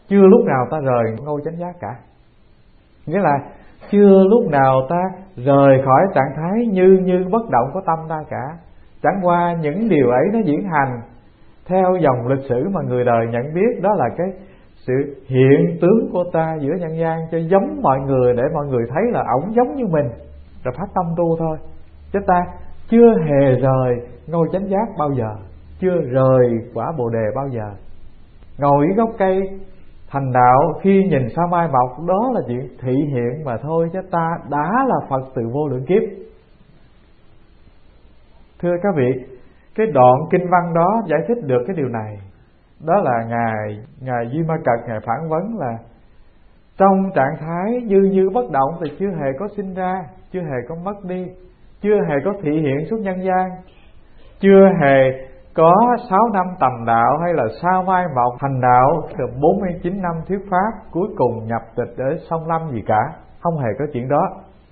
chưa lúc nào ta rời ngôi chánh giác cả. Nghĩa là chưa lúc nào ta rời khỏi trạng thái như như bất động của tâm ta cả. Chẳng qua những điều ấy nó diễn hành theo dòng lịch sử mà người đời nhận biết, đó là cái sự hiện tướng của ta giữa nhân gian cho giống mọi người, để mọi người thấy là ổng giống như mình, rồi phát tâm tu thôi. Chứ ta chưa hề rời ngôi chánh giác bao giờ, chưa rời quả Bồ Đề bao giờ. Ngồi dưới gốc cây thành đạo, khi nhìn sao mai mọc, đó là chuyện thị hiện mà thôi, chứ ta đã là Phật từ vô lượng kiếp. Thưa các vị, cái đoạn kinh văn đó giải thích được cái điều này. Đó là Ngài Ngài Di Ma Cật Ngài phản vấn là trong trạng thái như như bất động thì chưa hề có sinh ra, chưa hề có mất đi, chưa hề có thị hiện suốt nhân gian, chưa hề có sáu năm tầm đạo hay là sao mai mọc thành đạo, được bốn mươi chín năm thuyết pháp, cuối cùng nhập tịch ở sông Lâm gì cả. Không hề có chuyện đó.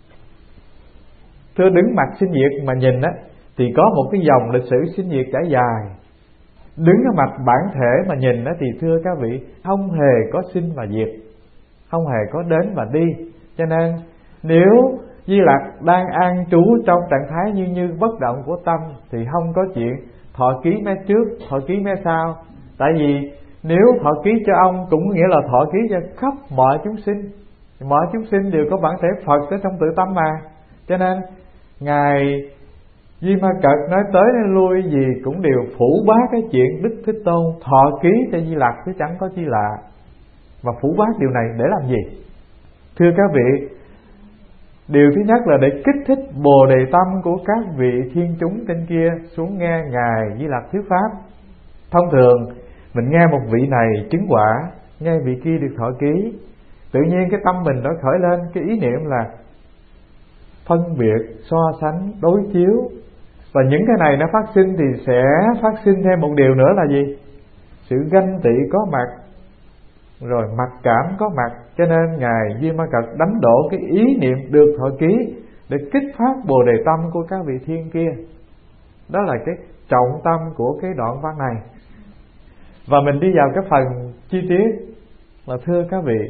Thưa, đứng mặt sinh diệt mà nhìn á, thì có một cái dòng lịch sử sinh diệt trải dài. Đứng ở mặt bản thể mà nhìn á, thì thưa các vị, không hề có sinh mà diệt, không hề có đến và đi. Cho nên nếu Di Lặc đang an trú trong trạng thái như như bất động của tâm thì không có chuyện thọ ký mé trước, thọ ký mé sau. Tại vì nếu thọ ký cho ông cũng nghĩa là thọ ký cho khắp mọi chúng sinh. Mọi chúng sinh đều có bản thể Phật ở trong tự tâm mà. Cho nên Ngài Di Ma Cật nói tới nói lui gì cũng đều phủ bác cái chuyện Đức Thế Tôn thọ ký cho Di Lặc, chứ chẳng có chi lạ. Mà phủ bác điều này để làm gì? Thưa các vị, điều thứ nhất là để kích thích Bồ Đề tâm của các vị thiên chúng trên kia xuống nghe Ngài Di Lặc thuyết pháp. Thông thường mình nghe một vị này chứng quả, nghe vị kia được thọ ký, tự nhiên cái tâm mình nó khởi lên cái ý niệm là phân biệt, so sánh, đối chiếu. Và những cái này nó phát sinh thì sẽ phát sinh thêm một điều nữa là gì? Sự ganh tị có mặt, rồi mặc cảm có mặt. Cho nên Ngài Di Ma Cật đánh đổ cái ý niệm được thọ ký để kích phát Bồ Đề tâm của các vị thiên kia. Đó là cái trọng tâm của cái đoạn văn này. Và mình đi vào cái phần chi tiết là thưa các vị,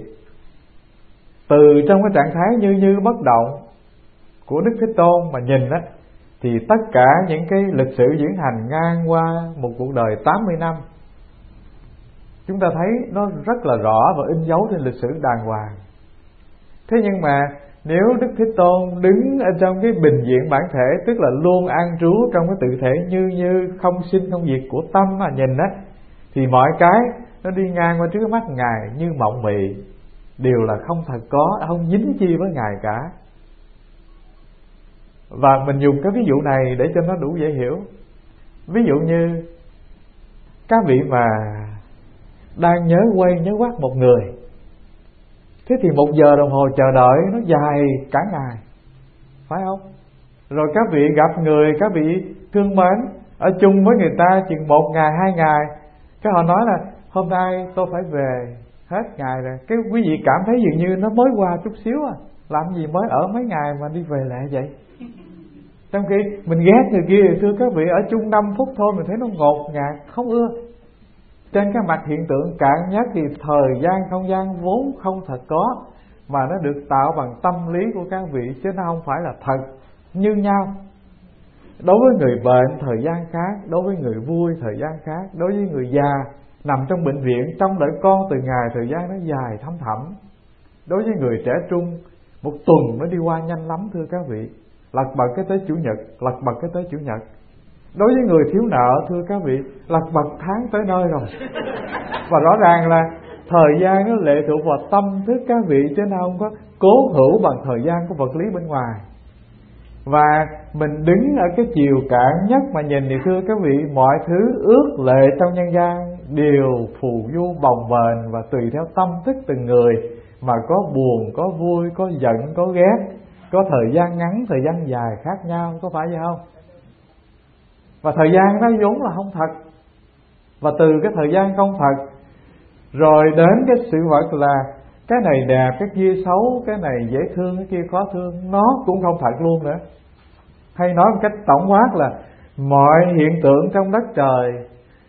từ trong cái trạng thái như như bất động của Đức Thế Tôn mà nhìn á, thì tất cả những cái lịch sử diễn hành ngang qua một cuộc đời tám mươi năm, chúng ta thấy nó rất là rõ và in dấu trên lịch sử đàng hoàng. Thế nhưng mà nếu Đức Thế Tôn đứng ở trong cái bình diện bản thể, tức là luôn an trú trong cái tự thể như như không sinh không diệt của tâm mà nhìn á, thì mọi cái nó đi ngang qua trước mắt Ngài như mộng mị, đều là không thật có, không dính chi với Ngài cả. Và mình dùng cái ví dụ này để cho nó đủ dễ hiểu. Ví dụ như các vị mà đang nhớ quay nhớ quắt một người, thế thì một giờ đồng hồ chờ đợi nó dài cả ngày, phải không? Rồi các vị gặp người, các vị thương mến, ở chung với người ta chừng một ngày, hai ngày, cái họ nói là hôm nay tôi phải về hết ngày rồi. Cái quý vị cảm thấy dường như nó mới qua chút xíu à, làm gì mới ở mấy ngày mà đi về lại vậy? Trong khi mình ghét người kia, thưa các vị, ở chung năm phút thôi mình thấy nó ngột ngạt, không ưa. Trên cái mặt hiện tượng cạn nhất thì thời gian không gian vốn không thật có, mà nó được tạo bằng tâm lý của các vị, chứ nó không phải là thật như nhau. Đối với người bệnh thời gian khác, đối với người vui thời gian khác, đối với người già nằm trong bệnh viện trong đợi con từ ngày thời gian nó dài thấm thẳm. Đối với người trẻ trung một tuần mới đi qua nhanh lắm thưa các vị, lật bật cái tới chủ nhật, lật bật cái tới chủ nhật. Đối với người thiếu nợ thưa các vị, lật bật tháng tới nơi rồi. Và rõ ràng là thời gian nó lệ thuộc vào tâm thức các vị, chứ nó không có cố hữu bằng thời gian của vật lý bên ngoài. Và mình đứng ở cái chiều cạn nhất mà nhìn thì thưa các vị, mọi thứ ước lệ trong nhân gian đều phù du bồng bềnh, và tùy theo tâm thức từng người mà có buồn, có vui, có giận, có ghét, có thời gian ngắn, thời gian dài khác nhau, có phải vậy không? Và thời gian nó vốn là không thật. Và từ cái thời gian không thật rồi đến cái sự vật là cái này đẹp, cái kia xấu, cái này dễ thương, cái kia khó thương, nó cũng không thật luôn nữa. Hay nói một cách tổng quát là mọi hiện tượng trong đất trời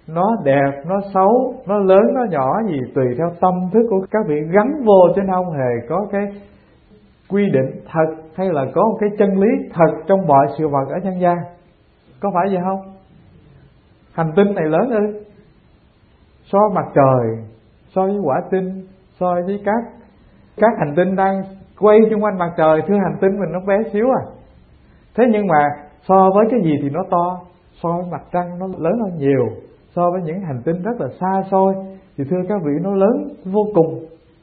nó đẹp, nó xấu, nó lớn, nó nhỏ gì tùy theo tâm thức của các vị gắn vô, chứ không hề có cái quy định thật hay là có một cái chân lý thật trong mọi sự vật ở nhân gian. Có phải vậy không? Hành tinh này lớn ư? So mặt trời, so với quả tinh, so với các các hành tinh đang quay xung quanh mặt trời, thưa hành tinh mình nó bé xíu à. Thế nhưng mà so với cái gì thì nó to, so với mặt trăng nó lớn hơn nhiều, so với những hành tinh rất là xa xôi thì thưa các vị nó lớn vô cùng.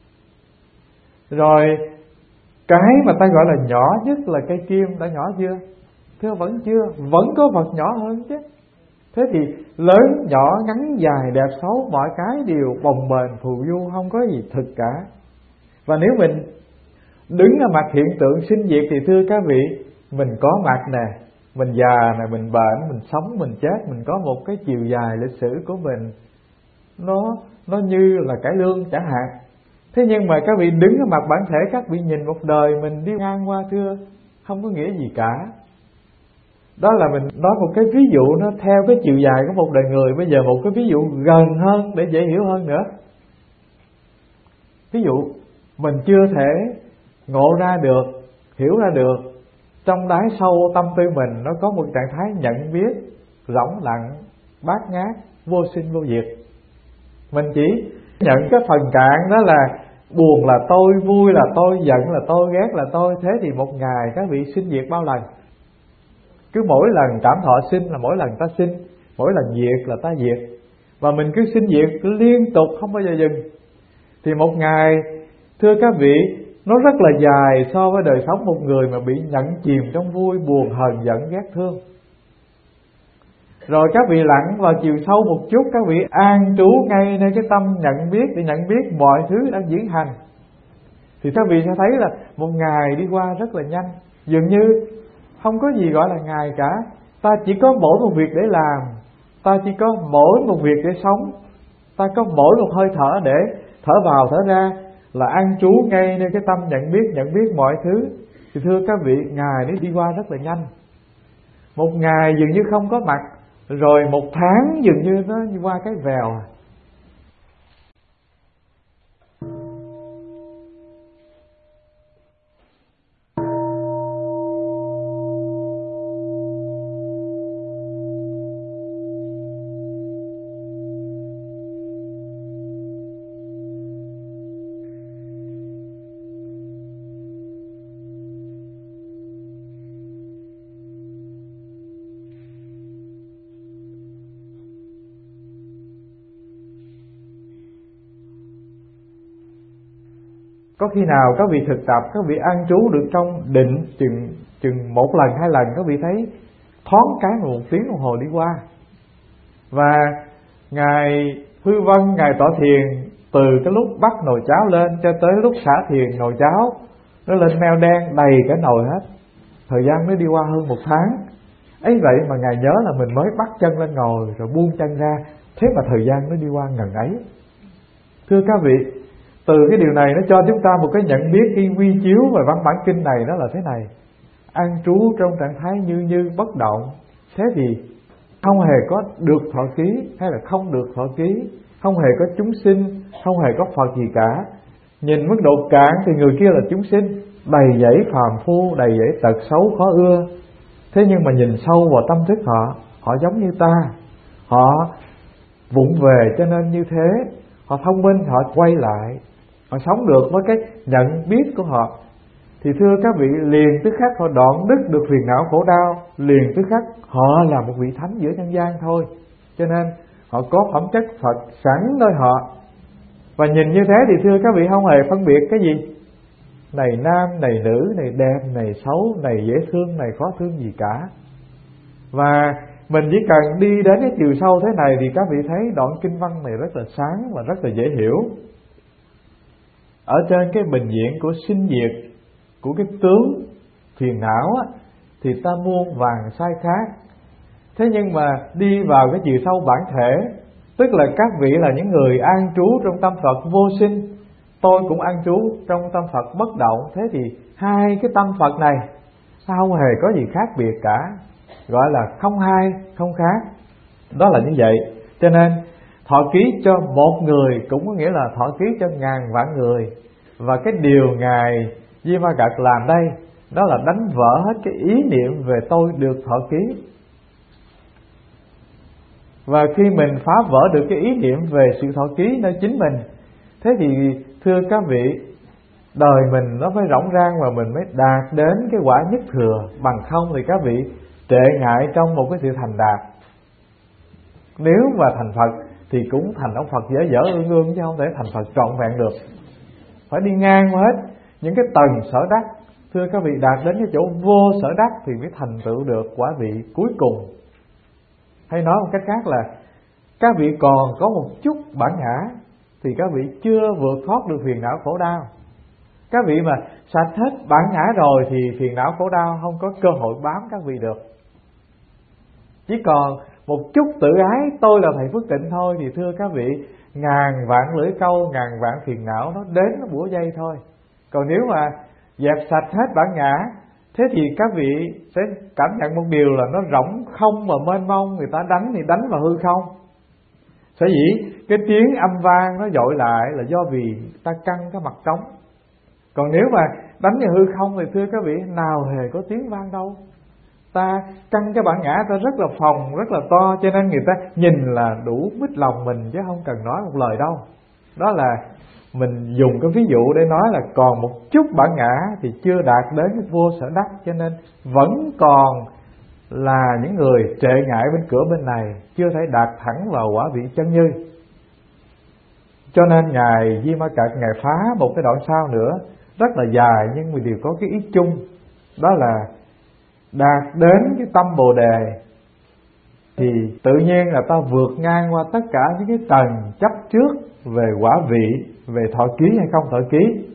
Rồi cái mà ta gọi là nhỏ nhất là cây kim đã nhỏ chưa? Thưa vẫn chưa, vẫn có vật nhỏ hơn chứ. Thế thì lớn, nhỏ, ngắn, dài, đẹp, xấu, mọi cái đều bồng bềnh phù du, không có gì thực cả. Và nếu mình đứng ở mặt hiện tượng sinh diệt thì thưa các vị, mình có mặt nè, mình già nè, mình bệnh, mình sống, mình chết, mình có một cái chiều dài lịch sử của mình, nó nó như là cải lương chẳng hạn. Thế nhưng mà các vị đứng ở mặt bản thể, các vị nhìn một đời mình đi ngang qua thưa, không có nghĩa gì cả. Đó là mình nói một cái ví dụ nó theo cái chiều dài của một đời người. Bây giờ một cái ví dụ gần hơn để dễ hiểu hơn nữa. Ví dụ mình chưa thể ngộ ra được, hiểu ra được trong đáy sâu tâm tư mình nó có một trạng thái nhận biết rỗng lặng, bát ngát, vô sinh vô diệt. Mình chỉ nhận cái phần cạn đó là buồn là tôi, vui là tôi, giận là tôi, ghét là tôi. Thế thì một ngày các vị sinh diệt bao lần? Cứ mỗi lần cảm thọ sinh là mỗi lần ta sinh, mỗi lần diệt là ta diệt. Và mình cứ sinh diệt cứ liên tục không bao giờ dừng. Thì một ngày thưa các vị, nó rất là dài so với đời sống một người mà bị nhận chìm trong vui, buồn, hờn, giận, ghét, thương. Rồi các vị lặn vào chiều sâu một chút, các vị an trú ngay nơi cái tâm nhận biết để nhận biết mọi thứ đang diễn hành. Thì các vị sẽ thấy là một ngày đi qua rất là nhanh, dường như không có gì gọi là ngày cả. Ta chỉ có mỗi một việc để làm, ta chỉ có mỗi một việc để sống, ta có mỗi một hơi thở để thở vào thở ra, là an trú ngay nơi cái tâm nhận biết, nhận biết mọi thứ. Thì thưa các vị, ngày đi đi qua rất là nhanh. Một ngày dường như không có mặt, rồi một tháng dường như nó đi qua cái vèo. Có khi nào các vị thực tập, các vị an trú được trong định chừng chừng một lần hai lần, các vị thấy thoáng cái một tiếng đồng hồ đi qua. Và ngài Hư Vân, ngài tọa thiền từ cái lúc bắt nồi cháo lên cho tới lúc xả thiền nồi cháo nó lên meo đen đầy cả nồi hết. Thời gian nó đi qua hơn một tháng. Ấy vậy mà ngài nhớ là mình mới bắt chân lên ngồi rồi buông chân ra, thế mà thời gian nó đi qua ngần ấy. Thưa các vị, từ cái điều này nó cho chúng ta một cái nhận biết khi quy chiếu về văn bản kinh này, đó là thế này: an trú trong trạng thái như như bất động. Thế thì không hề có được thọ ký hay là không được thọ ký, không hề có chúng sinh, không hề có Phật gì cả. Nhìn mức độ cạn thì người kia là chúng sinh, đầy dẫy phàm phu, đầy dẫy tật xấu khó ưa. Thế nhưng mà nhìn sâu vào tâm thức họ, họ giống như ta, họ vụng về cho nên như thế. Họ thông minh, họ quay lại, họ sống được với cái nhận biết của họ. Thì thưa các vị, liền tức khắc họ đoạn đứt được phiền não khổ đau, liền tức khắc họ là một vị thánh giữa nhân gian thôi. Cho nên họ có phẩm chất Phật sẵn nơi họ. Và nhìn như thế thì thưa các vị, không hề phân biệt cái gì này nam, này nữ, này đẹp, này xấu, này dễ thương, này khó thương gì cả. Và mình chỉ cần đi đến cái chiều sâu thế này thì các vị thấy đoạn kinh văn này rất là sáng và rất là dễ hiểu. Ở trên cái bình diện của sinh diệt, của cái tướng phiền não á, thì ta muôn vàng sai khác. Thế nhưng mà đi vào cái chiều sâu bản thể, tức là các vị là những người an trú trong tâm Phật vô sinh, tôi cũng an trú trong tâm Phật bất động. Thế thì hai cái tâm Phật này sao không hề có gì khác biệt cả, gọi là không hai không khác. Đó là như vậy. Cho nên thọ ký cho một người cũng có nghĩa là thọ ký cho ngàn vạn người. Và cái điều Ngài Di Ma Cật làm đây, đó là đánh vỡ hết cái ý niệm về tôi được thọ ký. Và khi mình phá vỡ được cái ý niệm về sự thọ ký nơi chính mình, thế thì thưa các vị, đời mình nó phải rỗng rang và mình mới đạt đến cái quả nhất thừa. Bằng không thì các vị trệ ngại trong một cái sự thành đạt. Nếu mà thành Phật thì cũng thành ông Phật dở dở ương ương, chứ không thể thành Phật trọn vẹn được. Phải đi ngang qua hết những cái tầng sở đắc. Thưa các vị, đạt đến cái chỗ vô sở đắc thì mới thành tựu được quả vị cuối cùng. Hay nói một cách khác là các vị còn có một chút bản ngã thì các vị chưa vượt thoát được phiền não khổ đau. Các vị mà sạch hết bản ngã rồi thì phiền não khổ đau không có cơ hội bám các vị được. Chỉ còn một chút tự ái, tôi là thầy Phước Tịnh thôi, thì thưa các vị, ngàn vạn lưỡi câu, ngàn vạn phiền não nó đến nó bủa dây thôi. Còn nếu mà dẹp sạch hết bản ngã, thế thì các vị sẽ cảm nhận một điều là nó rỗng không và mênh mông. Người ta đánh thì đánh vào hư không. Sở dĩ cái tiếng âm vang nó dội lại là do vì ta căng cái mặt trống. Còn nếu mà đánh vào hư không thì thưa các vị, nào hề có tiếng vang đâu. Ta căng cái bản ngã ta rất là phồng, rất là to, cho nên người ta nhìn là đủ mít lòng mình, chứ không cần nói một lời đâu. Đó là mình dùng cái ví dụ để nói là còn một chút bản ngã thì chưa đạt đến cái vô sở đắc, cho nên vẫn còn là những người trệ ngại bên cửa bên này, chưa thể đạt thẳng vào quả vị chân như. Cho nên Ngài Di Ma Cật Ngài phá một cái đoạn sau nữa rất là dài, nhưng mà đều có cái ý chung, đó là đạt đến cái tâm Bồ Đề thì tự nhiên là ta vượt ngang qua tất cả những cái tầng chấp trước về quả vị, về thọ ký hay không thọ ký.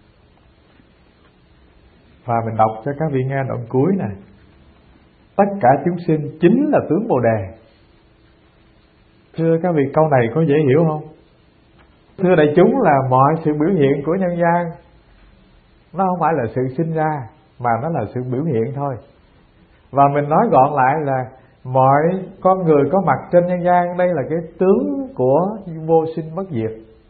Và mình đọc cho các vị nghe đoạn cuối này: tất cả chúng sinh chính là tướng Bồ Đề. Thưa các vị, câu này có dễ hiểu không? Thưa đại chúng, là mọi sự biểu hiện của nhân gian nó không phải là sự sinh ra, mà nó là sự biểu hiện thôi. Và mình nói gọn lại là mọi con người có mặt trên nhân gian, đây là cái tướng của vô sinh bất diệt.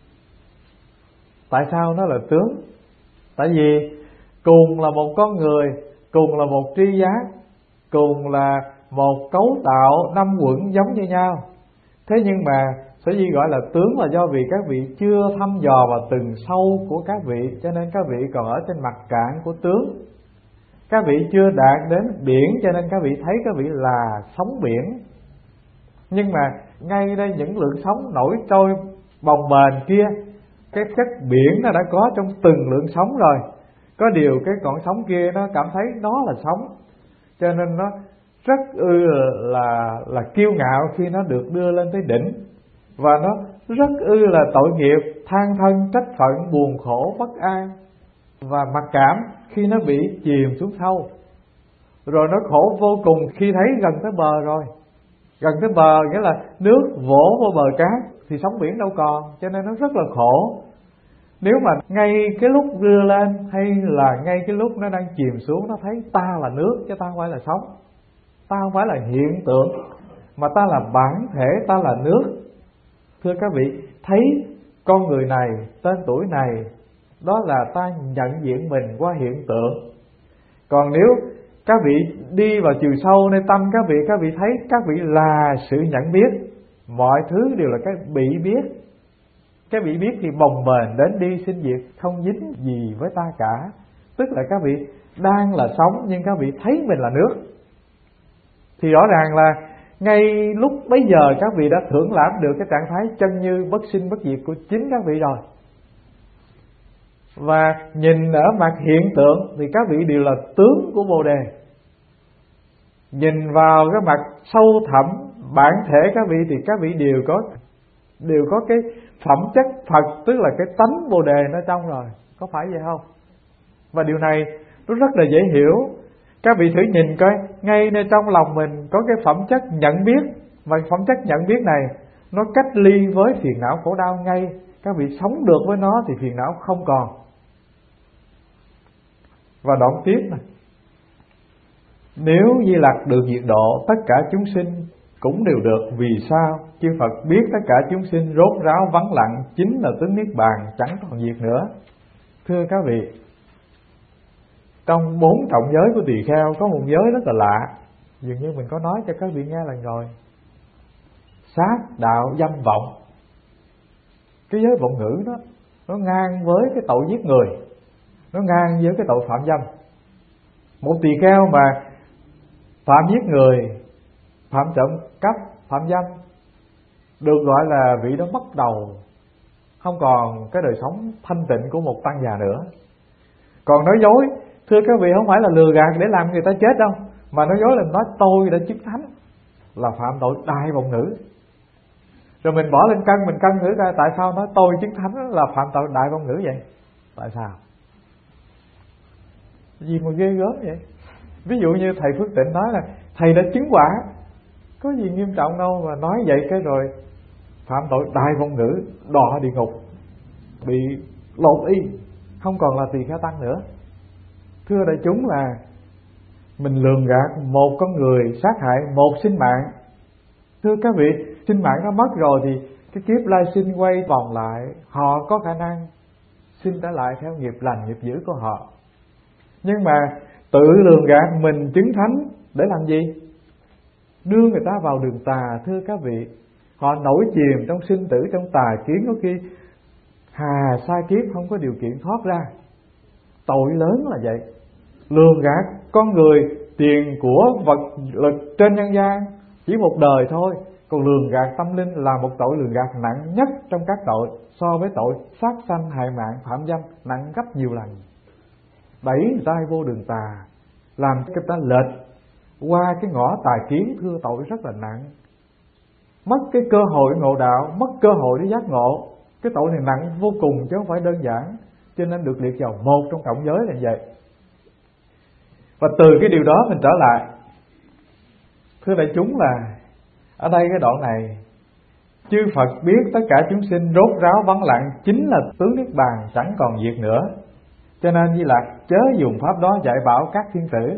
Tại sao nó là tướng? Tại vì cùng là một con người, cùng là một tri giác, cùng là một cấu tạo năm quẩn giống như nhau. Thế nhưng mà sở dĩ gọi là tướng là do vì các vị chưa thăm dò vào từng sâu của các vị, cho nên các vị còn ở trên mặt cạn của tướng. Các vị chưa đạt đến biển, cho nên các vị thấy các vị là sóng biển. Nhưng mà ngay đây những lượng sóng nổi trôi bồng bềnh kia, cái chất biển nó đã có trong từng lượng sóng rồi. Có điều cái con sóng kia nó cảm thấy nó là sóng, cho nên nó rất ư là là kiêu ngạo khi nó được đưa lên tới đỉnh, và nó rất ư là tội nghiệp, than thân trách phận, buồn khổ bất an và mặc cảm khi nó bị chìm xuống sâu. Rồi nó khổ vô cùng khi thấy gần tới bờ rồi. Gần tới bờ nghĩa là nước vỗ vào bờ cát thì sóng biển đâu còn, cho nên nó rất là khổ. Nếu mà ngay cái lúc đưa lên hay là ngay cái lúc nó đang chìm xuống, nó thấy ta là nước chứ ta không phải là sóng, ta không phải là hiện tượng, mà ta là bản thể, ta là nước. Thưa các vị, thấy con người này, tên tuổi này, đó là ta nhận diện mình qua hiện tượng. Còn nếu các vị đi vào chiều sâu nơi tâm các vị, các vị thấy các vị là sự nhận biết, mọi thứ đều là cái bị biết. Cái bị biết thì bồng bềnh đến đi sinh diệt, không dính gì với ta cả. Tức là các vị đang là sống nhưng các vị thấy mình là nước. Thì rõ ràng là ngay lúc bấy giờ các vị đã thưởng lãm được cái trạng thái chân như bất sinh bất diệt của chính các vị rồi. Và nhìn ở mặt hiện tượng thì các vị đều là tướng của Bồ Đề. Nhìn vào cái mặt sâu thẳm bản thể các vị thì các vị đều có đều có cái phẩm chất Phật, tức là cái tánh Bồ Đề nó trong rồi. Có phải vậy không? Và điều này nó rất là dễ hiểu. Các vị thử nhìn coi, ngay nơi trong lòng mình có cái phẩm chất nhận biết, và phẩm chất nhận biết này nó cách ly với phiền não khổ đau ngay. Các vị sống được với nó thì phiền não không còn. Và đoạn tiếp này: nếu Di Lặc được diệt độ, tất cả chúng sinh cũng đều được. Vì sao? Chư Phật biết tất cả chúng sinh rốt ráo vắng lặng chính là tướng niết bàn, chẳng còn việc nữa. Thưa các vị, trong bốn trọng giới của tỳ kheo có một giới rất là lạ, dường như mình có nói cho các vị nghe lần rồi. Sát đạo dâm vọng. Cái giới vọng ngữ đó nó ngang với cái tội giết người, nó ngang với cái tội phạm dâm. Một tỳ kheo mà phạm giết người, phạm trộm cắp, phạm dâm, được gọi là vị đó bắt đầu không còn cái đời sống thanh tịnh của một tăng già nữa. Còn nói dối, thưa các vị, không phải là lừa gạt để làm người ta chết đâu, mà nói dối là nói tôi đã chứng thánh, là phạm tội đại vọng ngữ. Rồi mình bỏ lên cân, mình cân thử ra tại sao nói tôi chứng thánh là phạm tội đại vọng ngữ vậy? Tại sao? Gì mà ghê gớm vậy? Ví dụ như thầy Phước Tịnh nói là thầy đã chứng quả, có gì nghiêm trọng đâu mà nói vậy cái rồi phạm tội đại vọng ngữ, đọa địa ngục, bị lột y, không còn là tỳ kheo tăng nữa. Thưa đại chúng, là mình lường gạt một con người, sát hại một sinh mạng. Thưa các vị, sinh mạng nó mất rồi thì cái kiếp lai sinh quay vòng lại, họ có khả năng sinh trở lại theo nghiệp lành nghiệp dữ của họ. Nhưng mà tự lường gạt mình chứng thánh để làm gì? Đưa người ta vào đường tà. Thưa các vị, họ nổi chìm trong sinh tử, trong tà kiến, có khi hà sa kiếp không có điều kiện thoát ra. Tội lớn là vậy. Lường gạt con người, tiền của, vật lực trên nhân gian chỉ một đời thôi. Còn lường gạt tâm linh là một tội lường gạt nặng nhất trong các tội, so với tội sát sanh, hại mạng, phạm dâm nặng gấp nhiều lần. Đẩy người ta vô đường tà, làm cho người ta lệch qua cái ngõ tà kiến. Thưa, tội rất là nặng, mất cái cơ hội ngộ đạo, mất cơ hội để giác ngộ. Cái tội này nặng vô cùng chứ không phải đơn giản, cho nên được liệt vào một trong trọng giới là vậy. Và từ cái điều đó mình trở lại, thưa đại chúng, là ở đây cái đoạn này, chư Phật biết tất cả chúng sinh rốt ráo vắng lặng chính là tướng niết bàn, chẳng còn việc nữa. Cho nên Di Lặc chớ dùng pháp đó dạy bảo các thiên tử.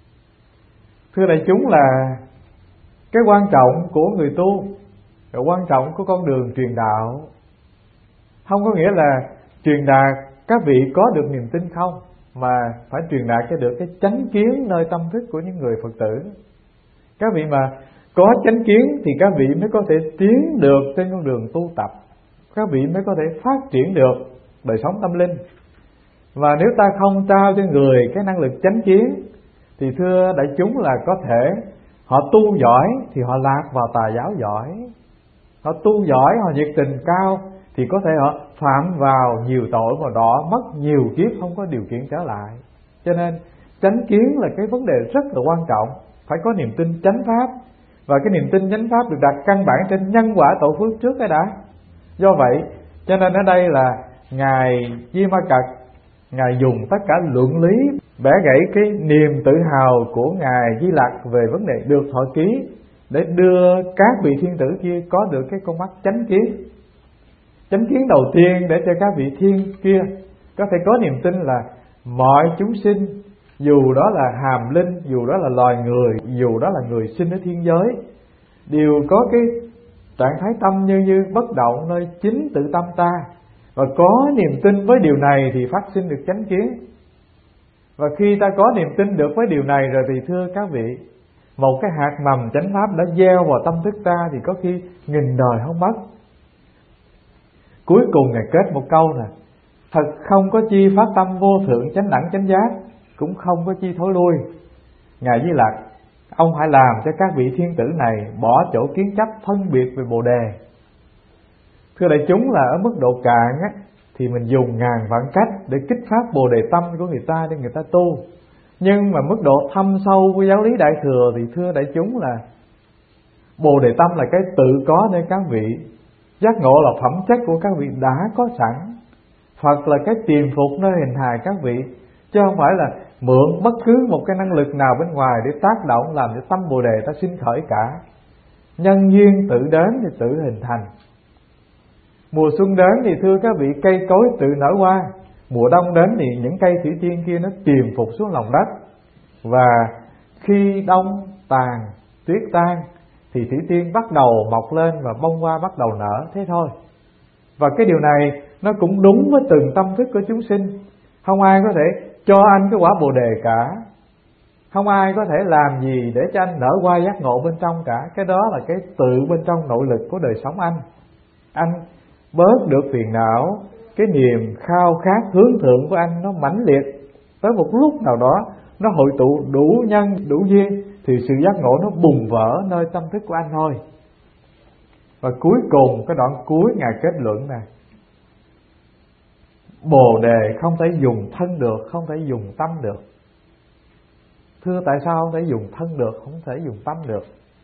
Thưa đại chúng, là cái quan trọng của người tu, cái quan trọng của con đường truyền đạo, không có nghĩa là truyền đạt các vị có được niềm tin không, mà phải truyền đạt cho được cái chánh kiến nơi tâm thức của những người Phật tử. Các vị mà có chánh kiến thì các vị mới có thể tiến được trên con đường tu tập, các vị mới có thể phát triển được đời sống tâm linh. Và nếu ta không trao cho người cái năng lực chánh kiến thì thưa đại chúng, là có thể họ tu giỏi thì họ lạc vào tà giáo giỏi, họ tu giỏi, họ nhiệt tình cao thì có thể họ phạm vào nhiều tội mà đọa mất nhiều kiếp không có điều kiện trở lại. Cho nên chánh kiến là cái vấn đề rất là quan trọng, phải có niềm tin chánh pháp. Và cái niềm tin chánh pháp được đặt căn bản trên nhân quả tội phước trước cái đã. Do vậy cho nên ở đây là Ngài Di Ma Cật, Ngài dùng tất cả luận lý bẻ gãy cái niềm tự hào của Ngài Di Lặc về vấn đề được thọ ký, để đưa các vị thiên tử kia có được cái con mắt chánh kiến. Chánh kiến đầu tiên để cho các vị thiên kia có thể có niềm tin là mọi chúng sinh, dù đó là hàm linh, dù đó là loài người, dù đó là người sinh ở thiên giới, đều có cái trạng thái tâm như như bất động nơi chính tự tâm ta. Và có niềm tin với điều này thì phát sinh được chánh kiến. Và khi ta có niềm tin được với điều này rồi thì thưa các vị, một cái hạt mầm chánh pháp đã gieo vào tâm thức ta thì có khi nghìn đời không mất. Cuối cùng Ngài kết một câu nè: thật không có chi phát tâm vô thượng chánh đẳng chánh giác, cũng không có chi thối lui. Ngài Di Lặc, ông hãy làm cho các vị thiên tử này bỏ chỗ kiến chấp phân biệt về Bồ Đề. Thưa đại chúng, là ở mức độ cạn á, thì mình dùng ngàn vạn cách để kích phát Bồ Đề tâm của người ta để người ta tu. Nhưng mà mức độ thâm sâu của giáo lý Đại Thừa thì thưa đại chúng, là Bồ Đề tâm là cái tự có nơi các vị, giác ngộ là phẩm chất của các vị đã có sẵn, Phật là cái tiềm phục nơi hình hài các vị, chứ không phải là mượn bất cứ một cái năng lực nào bên ngoài để tác động làm cho tâm Bồ Đề ta sinh khởi cả. Nhân duyên tự đến thì tự hình thành. Mùa xuân đến thì thưa các vị, cây cối tự nở hoa. Mùa đông đến thì những cây thủy tiên kia nó tiềm phục xuống lòng đất. Và khi đông tàn, tuyết tan thì thủy tiên bắt đầu mọc lên và bông hoa bắt đầu nở, thế thôi. Và cái điều này nó cũng đúng với từng tâm thức của chúng sinh. Không ai có thể cho anh cái quả Bồ Đề cả, không ai có thể làm gì để cho anh nở hoa giác ngộ bên trong cả. Cái đó là cái tự bên trong nội lực của đời sống anh. Anh bớt được phiền não, cái niềm khao khát hướng thượng của anh nó mãnh liệt, tới một lúc nào đó nó hội tụ đủ nhân đủ duyên thì sự giác ngộ nó bùng vỡ nơi tâm thức của anh thôi. Và cuối cùng cái đoạn cuối Ngài kết luận này: Bồ Đề không thể dùng thân được, không thể dùng tâm được. Thưa tại sao không thể dùng thân được, không thể dùng tâm được?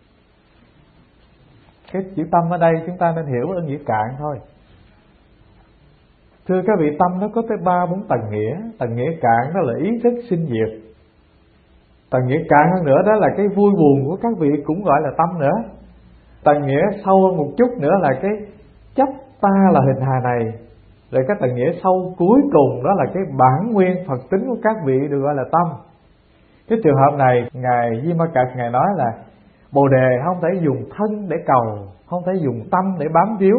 Cái chữ tâm ở đây chúng ta nên hiểu ở nghĩa cạn thôi. Thưa các vị, tâm nó có tới ba bốn tầng nghĩa. Tầng nghĩa cạn đó là ý thức sinh diệt. Tầng nghĩa cạn hơn nữa đó là cái vui buồn của các vị cũng gọi là tâm nữa. Tầng nghĩa sâu hơn một chút nữa là cái chấp ta là hình hài này. Rồi cái tầng nghĩa sâu cuối cùng đó là cái bản nguyên Phật tính của các vị được gọi là tâm. Cái trường hợp này Ngài Di Ma Cật Ngài nói là Bồ Đề không thể dùng thân để cầu, không thể dùng tâm để bám víu.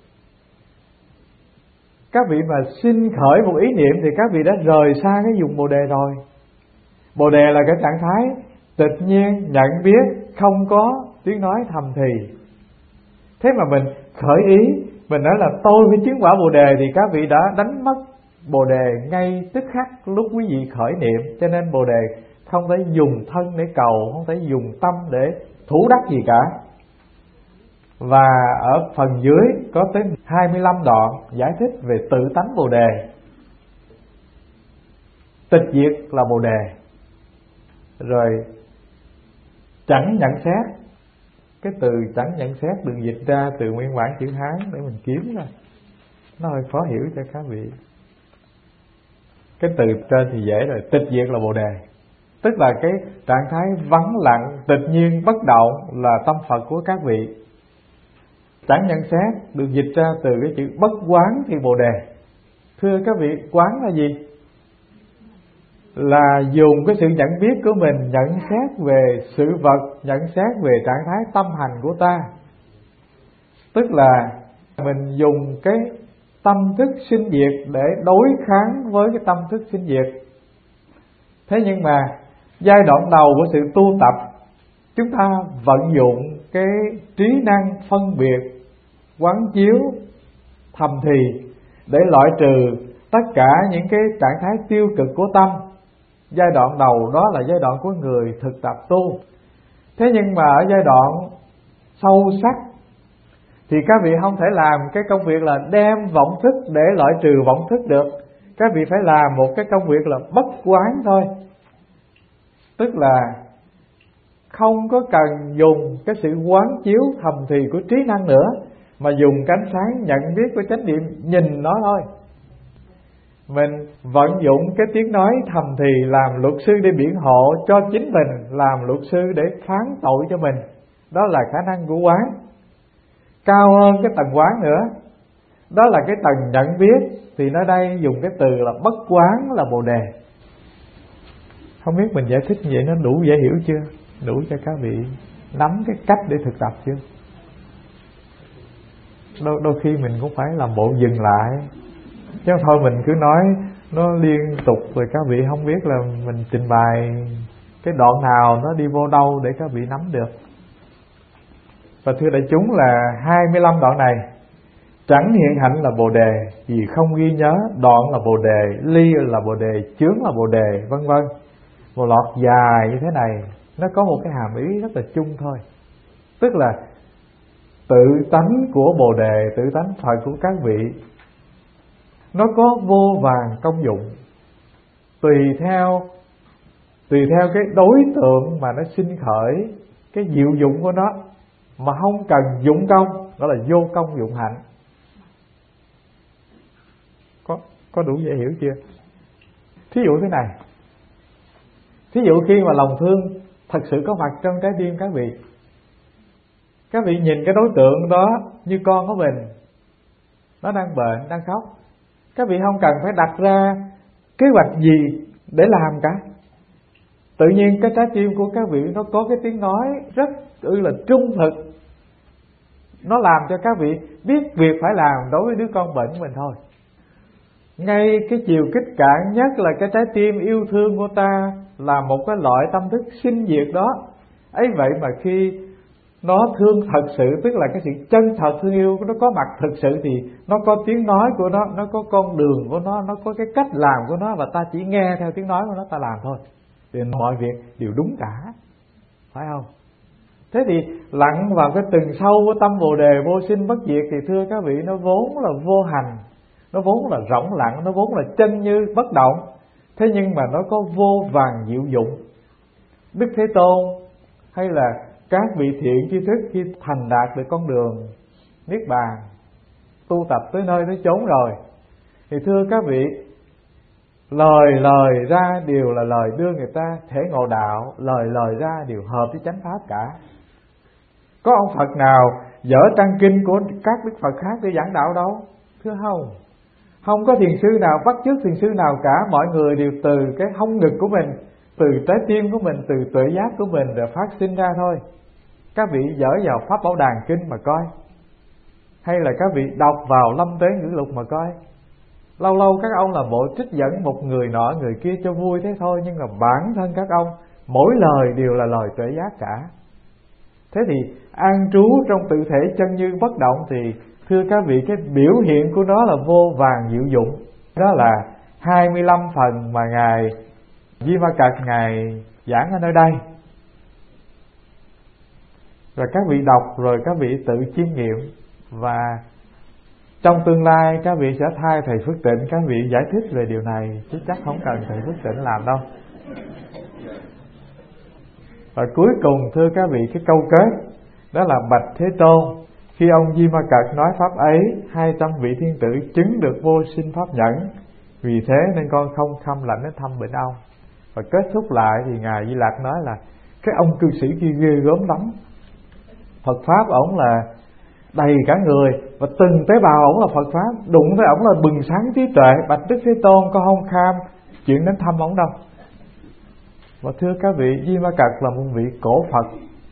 Các vị mà sinh khởi một ý niệm thì các vị đã rời xa cái dùng Bồ Đề rồi. Bồ Đề là cái trạng thái tịch nhiên, nhận biết, không có tiếng nói thầm thì. Thế mà mình khởi ý, mình nói là tôi phải chứng quả Bồ Đề, thì các vị đã đánh mất Bồ Đề ngay tức khắc lúc quý vị khởi niệm. Cho nên Bồ Đề không thể dùng thân để cầu, không thể dùng tâm để thủ đắc gì cả. Và ở phần dưới có tới hai mươi lăm đoạn giải thích về tự tánh Bồ Đề. Tịch diệt là Bồ Đề. Rồi chẳng nhận xét. Cái từ chẳng nhận xét được dịch ra từ nguyên bản chữ Hán để mình kiếm ra, nó hơi khó hiểu cho các vị. Cái từ trên thì dễ rồi. Tịch diệt là Bồ Đề, tức là cái trạng thái vắng lặng, tịch nhiên, bất động là tâm Phật của các vị. Chẳng nhận xét được dịch ra từ cái chữ bất quán thì Bồ Đề. Thưa các vị, quán là gì? Là dùng cái sự nhận biết của mình nhận xét về sự vật, nhận xét về trạng thái tâm hành của ta. Tức là mình dùng cái tâm thức sinh diệt để đối kháng với cái tâm thức sinh diệt. Thế nhưng mà giai đoạn đầu của sự tu tập, chúng ta vận dụng cái trí năng phân biệt, quán chiếu, thầm thì để loại trừ tất cả những cái trạng thái tiêu cực của tâm. Giai đoạn đầu đó là giai đoạn của người thực tập tu. Thế nhưng mà ở giai đoạn sâu sắc thì các vị không thể làm cái công việc là đem vọng thức để loại trừ vọng thức được. Các vị phải làm một cái công việc là bất quán thôi. Tức là không có cần dùng cái sự quán chiếu thầm thì của trí năng nữa, mà dùng cái ánh sáng nhận biết của chánh niệm nhìn nó thôi. Mình vận dụng cái tiếng nói thầm thì làm luật sư để biện hộ cho chính mình, làm luật sư để phán tội cho mình. Đó là khả năng của quán. Cao hơn cái tầng quán nữa, đó là cái tầng nhận biết. Thì nơi đây dùng cái từ là bất quán là Bồ Đề. Không biết mình giải thích như vậy nó đủ dễ hiểu chưa? Đủ cho các vị nắm cái cách để thực tập chưa? Đôi, đôi khi mình cũng phải làm bộ dừng lại, chứ thôi mình cứ nói nó liên tục rồi các vị không biết là mình trình bày cái đoạn nào nó đi vô đâu để các vị nắm được. Và thưa đại chúng là hai mươi lăm đoạn này chẳng hiện hạnh là Bồ Đề, vì không ghi nhớ, đoạn là Bồ Đề, ly là Bồ Đề, chướng là Bồ Đề, vân vân. Một loạt dài như thế này nó có một cái hàm ý rất là chung thôi. Tức là tự tánh của Bồ Đề, tự tánh Phật của các vị, nó có vô vàn công dụng, tùy theo tùy theo cái đối tượng mà nó sinh khởi cái diệu dụng của nó, mà không cần dụng công, đó là vô công dụng hạnh. Có có đủ dễ hiểu chưa? Thí dụ thế này, thí dụ khi mà lòng thương thật sự có mặt trong trái tim các vị, các vị nhìn cái đối tượng đó như con của mình, nó đang bệnh, đang khóc, các vị không cần phải đặt ra kế hoạch gì để làm cả. Tự nhiên cái trái tim của các vị nó có cái tiếng nói rất ư là trung thực, nó làm cho các vị biết việc phải làm đối với đứa con bệnh của mình thôi. Ngay cái chiều kích cạn nhất là cái trái tim yêu thương của ta là một cái loại tâm thức sinh diệt đó. Ấy vậy mà khi nó thương thật sự, tức là cái sự chân thật thương yêu nó có mặt thực sự, thì nó có tiếng nói của nó, nó có con đường của nó, nó có cái cách làm của nó, và ta chỉ nghe theo tiếng nói của nó ta làm thôi, thì mọi việc đều đúng cả, phải không? Thế thì lặn vào cái từng sâu của tâm Bồ Đề vô sinh bất diệt thì thưa các vị, nó vốn là vô hành, nó vốn là rỗng lặng, nó vốn là chân như bất động. Thế nhưng mà nó có vô vàn diệu dụng. Đức Thế Tôn hay là các vị thiện tri thức khi thành đạt được con đường niết bàn, tu tập tới nơi tới chốn rồi, thì thưa các vị, lời lời ra đều là lời đưa người ta thể ngộ đạo, lời lời ra đều hợp với chánh pháp cả. Có ông Phật nào dở trang kinh của các đức Phật khác để giảng đạo đâu, thưa không. Không có thiền sư nào bắt chước thiền sư nào cả. Mọi người đều từ cái hông ngực của mình, từ trái tim của mình, từ tuệ giác của mình rồi phát sinh ra thôi. Các vị dở vào Pháp Bảo Đàn Kinh mà coi, hay là các vị đọc vào Lâm Tế Ngữ Lục mà coi. Lâu lâu các ông là bộ trích dẫn một người nọ người kia cho vui thế thôi, nhưng mà bản thân các ông mỗi lời đều là lời tuệ giác cả. Thế thì an trú trong tự thể chân như bất động thì thưa các vị, cái biểu hiện của nó là vô vàn diệu dụng. Đó là hai mươi lăm phần mà Ngài Di Ma Cật Ngài giảng ở nơi đây. Rồi các vị đọc rồi các vị tự chiêm nghiệm, và trong tương lai các vị sẽ thay thầy Phước Tịnh các vị giải thích về điều này, chứ chắc không cần thầy Phước Tịnh làm đâu. Và cuối cùng thưa các vị, cái câu kết đó là bạch Thế Tôn, khi ông Di Ma Cật nói pháp ấy, hai trăm vị thiên tử chứng được vô sinh pháp nhẫn, vì thế nên con không khâm lạnh đến thăm bệnh ông. Và kết thúc lại thì Ngài Di Lặc nói là cái ông cư sĩ kia ghê gớm lắm, Phật pháp ổng là đầy cả người, và từng tế bào ổng là Phật pháp, đụng với ổng là bừng sáng trí tuệ. Bạch Đức Thế Tôn, con không kham chuyện đến thăm ổng đâu. Và thưa các vị, Di Ma Cật là một vị cổ Phật,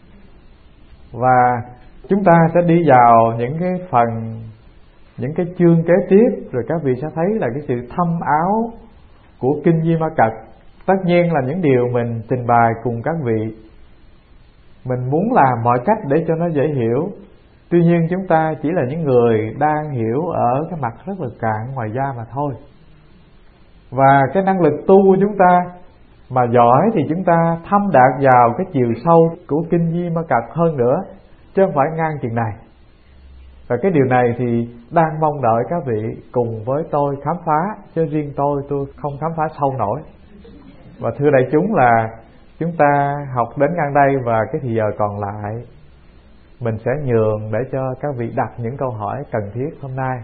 và chúng ta sẽ đi vào những cái phần, những cái chương kế tiếp, rồi các vị sẽ thấy là cái sự thâm áo của kinh Di Ma Cật. Tất nhiên là những điều mình trình bày cùng các vị, mình muốn làm mọi cách để cho nó dễ hiểu. Tuy nhiên chúng ta chỉ là những người đang hiểu ở cái mặt rất là cạn ngoài da mà thôi. Và cái năng lực tu của chúng ta mà giỏi thì chúng ta thâm đạt vào cái chiều sâu của kinh Di Ma Cật hơn nữa, chứ không phải ngang chừng này. Và cái điều này thì đang mong đợi các vị cùng với tôi khám phá, chứ riêng tôi tôi không khám phá sâu nổi. Và thưa đại chúng là chúng ta học đến ngang đây, và cái thì giờ còn lại mình sẽ nhường để cho các vị đặt những câu hỏi cần thiết hôm nay.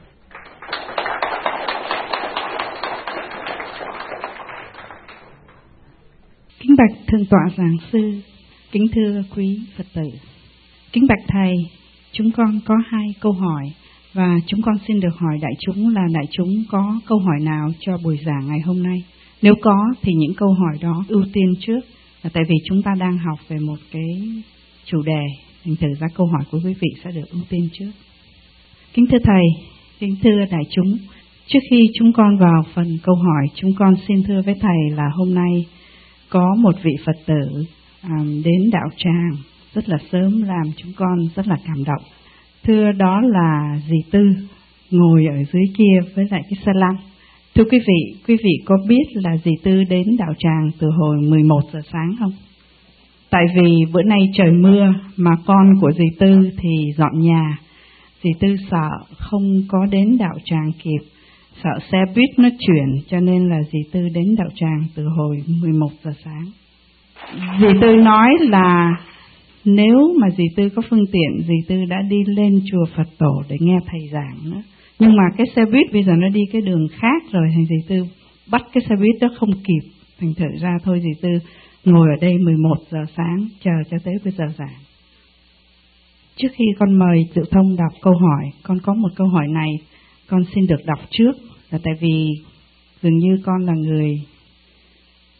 Kính bạch Thượng tọa Giảng sư, kính thưa quý Phật tử, kính bạch thầy, chúng con có hai câu hỏi, và chúng con xin được hỏi đại chúng là đại chúng có câu hỏi nào cho buổi giảng ngày hôm nay. Nếu có thì những câu hỏi đó ưu tiên trước, là tại vì chúng ta đang học về một cái chủ đề, thành thử ra câu hỏi của quý vị sẽ được ưu tiên trước. Kính thưa thầy, kính thưa đại chúng, trước khi chúng con vào phần câu hỏi, chúng con xin thưa với thầy là hôm nay có một vị Phật tử um, đến đạo tràng rất là sớm, làm chúng con rất là cảm động. Thưa, đó là dì Tư ngồi ở dưới kia với lại cái xe lăn. Thưa quý vị, quý vị có biết là dì Tư đến đạo tràng từ hồi mười một giờ sáng không? Tại vì bữa nay trời mưa mà con của dì Tư thì dọn nhà. Dì Tư sợ không có đến đạo tràng kịp, sợ xe buýt nó chuyển, cho nên là dì Tư đến đạo tràng từ hồi mười một giờ sáng. Dì Tư nói là nếu mà dì Tư có phương tiện, dì Tư đã đi lên chùa Phật Tổ để nghe thầy giảng nữa. Nhưng mà cái xe buýt bây giờ nó đi cái đường khác rồi, thành dì Tư bắt cái xe buýt đó không kịp, thành thử ra thôi dì Tư ngồi ở đây mười một giờ sáng chờ cho tới bây giờ giảng. Trước khi con mời Diệu Thông đọc câu hỏi, con có một câu hỏi này con xin được đọc trước, là tại vì dường như con là người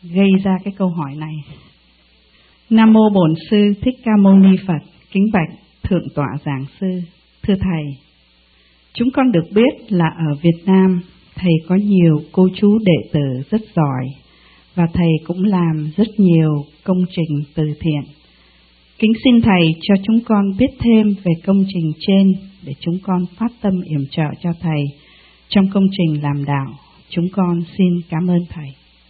gây ra cái câu hỏi này. Nam mô Bổn Sư Thích Ca Mâu Ni Phật. Kính bạch Thượng tọa Giảng Sư. Thưa Thầy, chúng con được biết là ở Việt Nam Thầy có nhiều cô chú đệ tử rất giỏi và Thầy cũng làm rất nhiều công trình từ thiện. Kính xin Thầy cho chúng con biết thêm về công trình trên để chúng con phát tâm yểm trợ cho Thầy trong công trình làm đạo. Chúng con xin cảm ơn Thầy.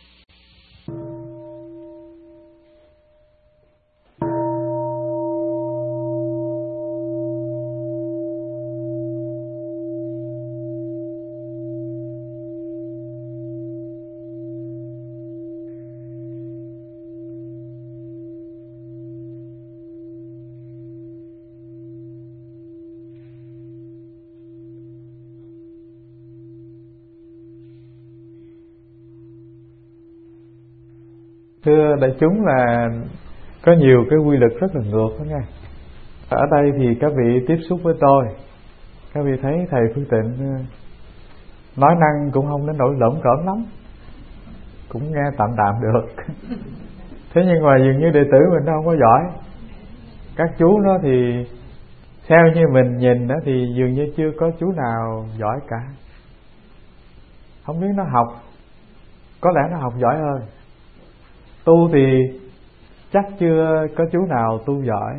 Thưa đại chúng, là có nhiều cái quy luật rất là ngược đó nghe. Ở đây thì các vị tiếp xúc với tôi, các vị thấy thầy Phương Tịnh nói năng cũng không đến nỗi lởm cởm lắm, cũng nghe tạm tạm được. Thế nhưng mà dường như đệ tử mình nó không có giỏi. Các chú nó thì theo như mình nhìn đó thì dường như chưa có chú nào giỏi cả. Không biết nó học, có lẽ nó học giỏi hơn. Tu thì chắc chưa có chú nào tu giỏi.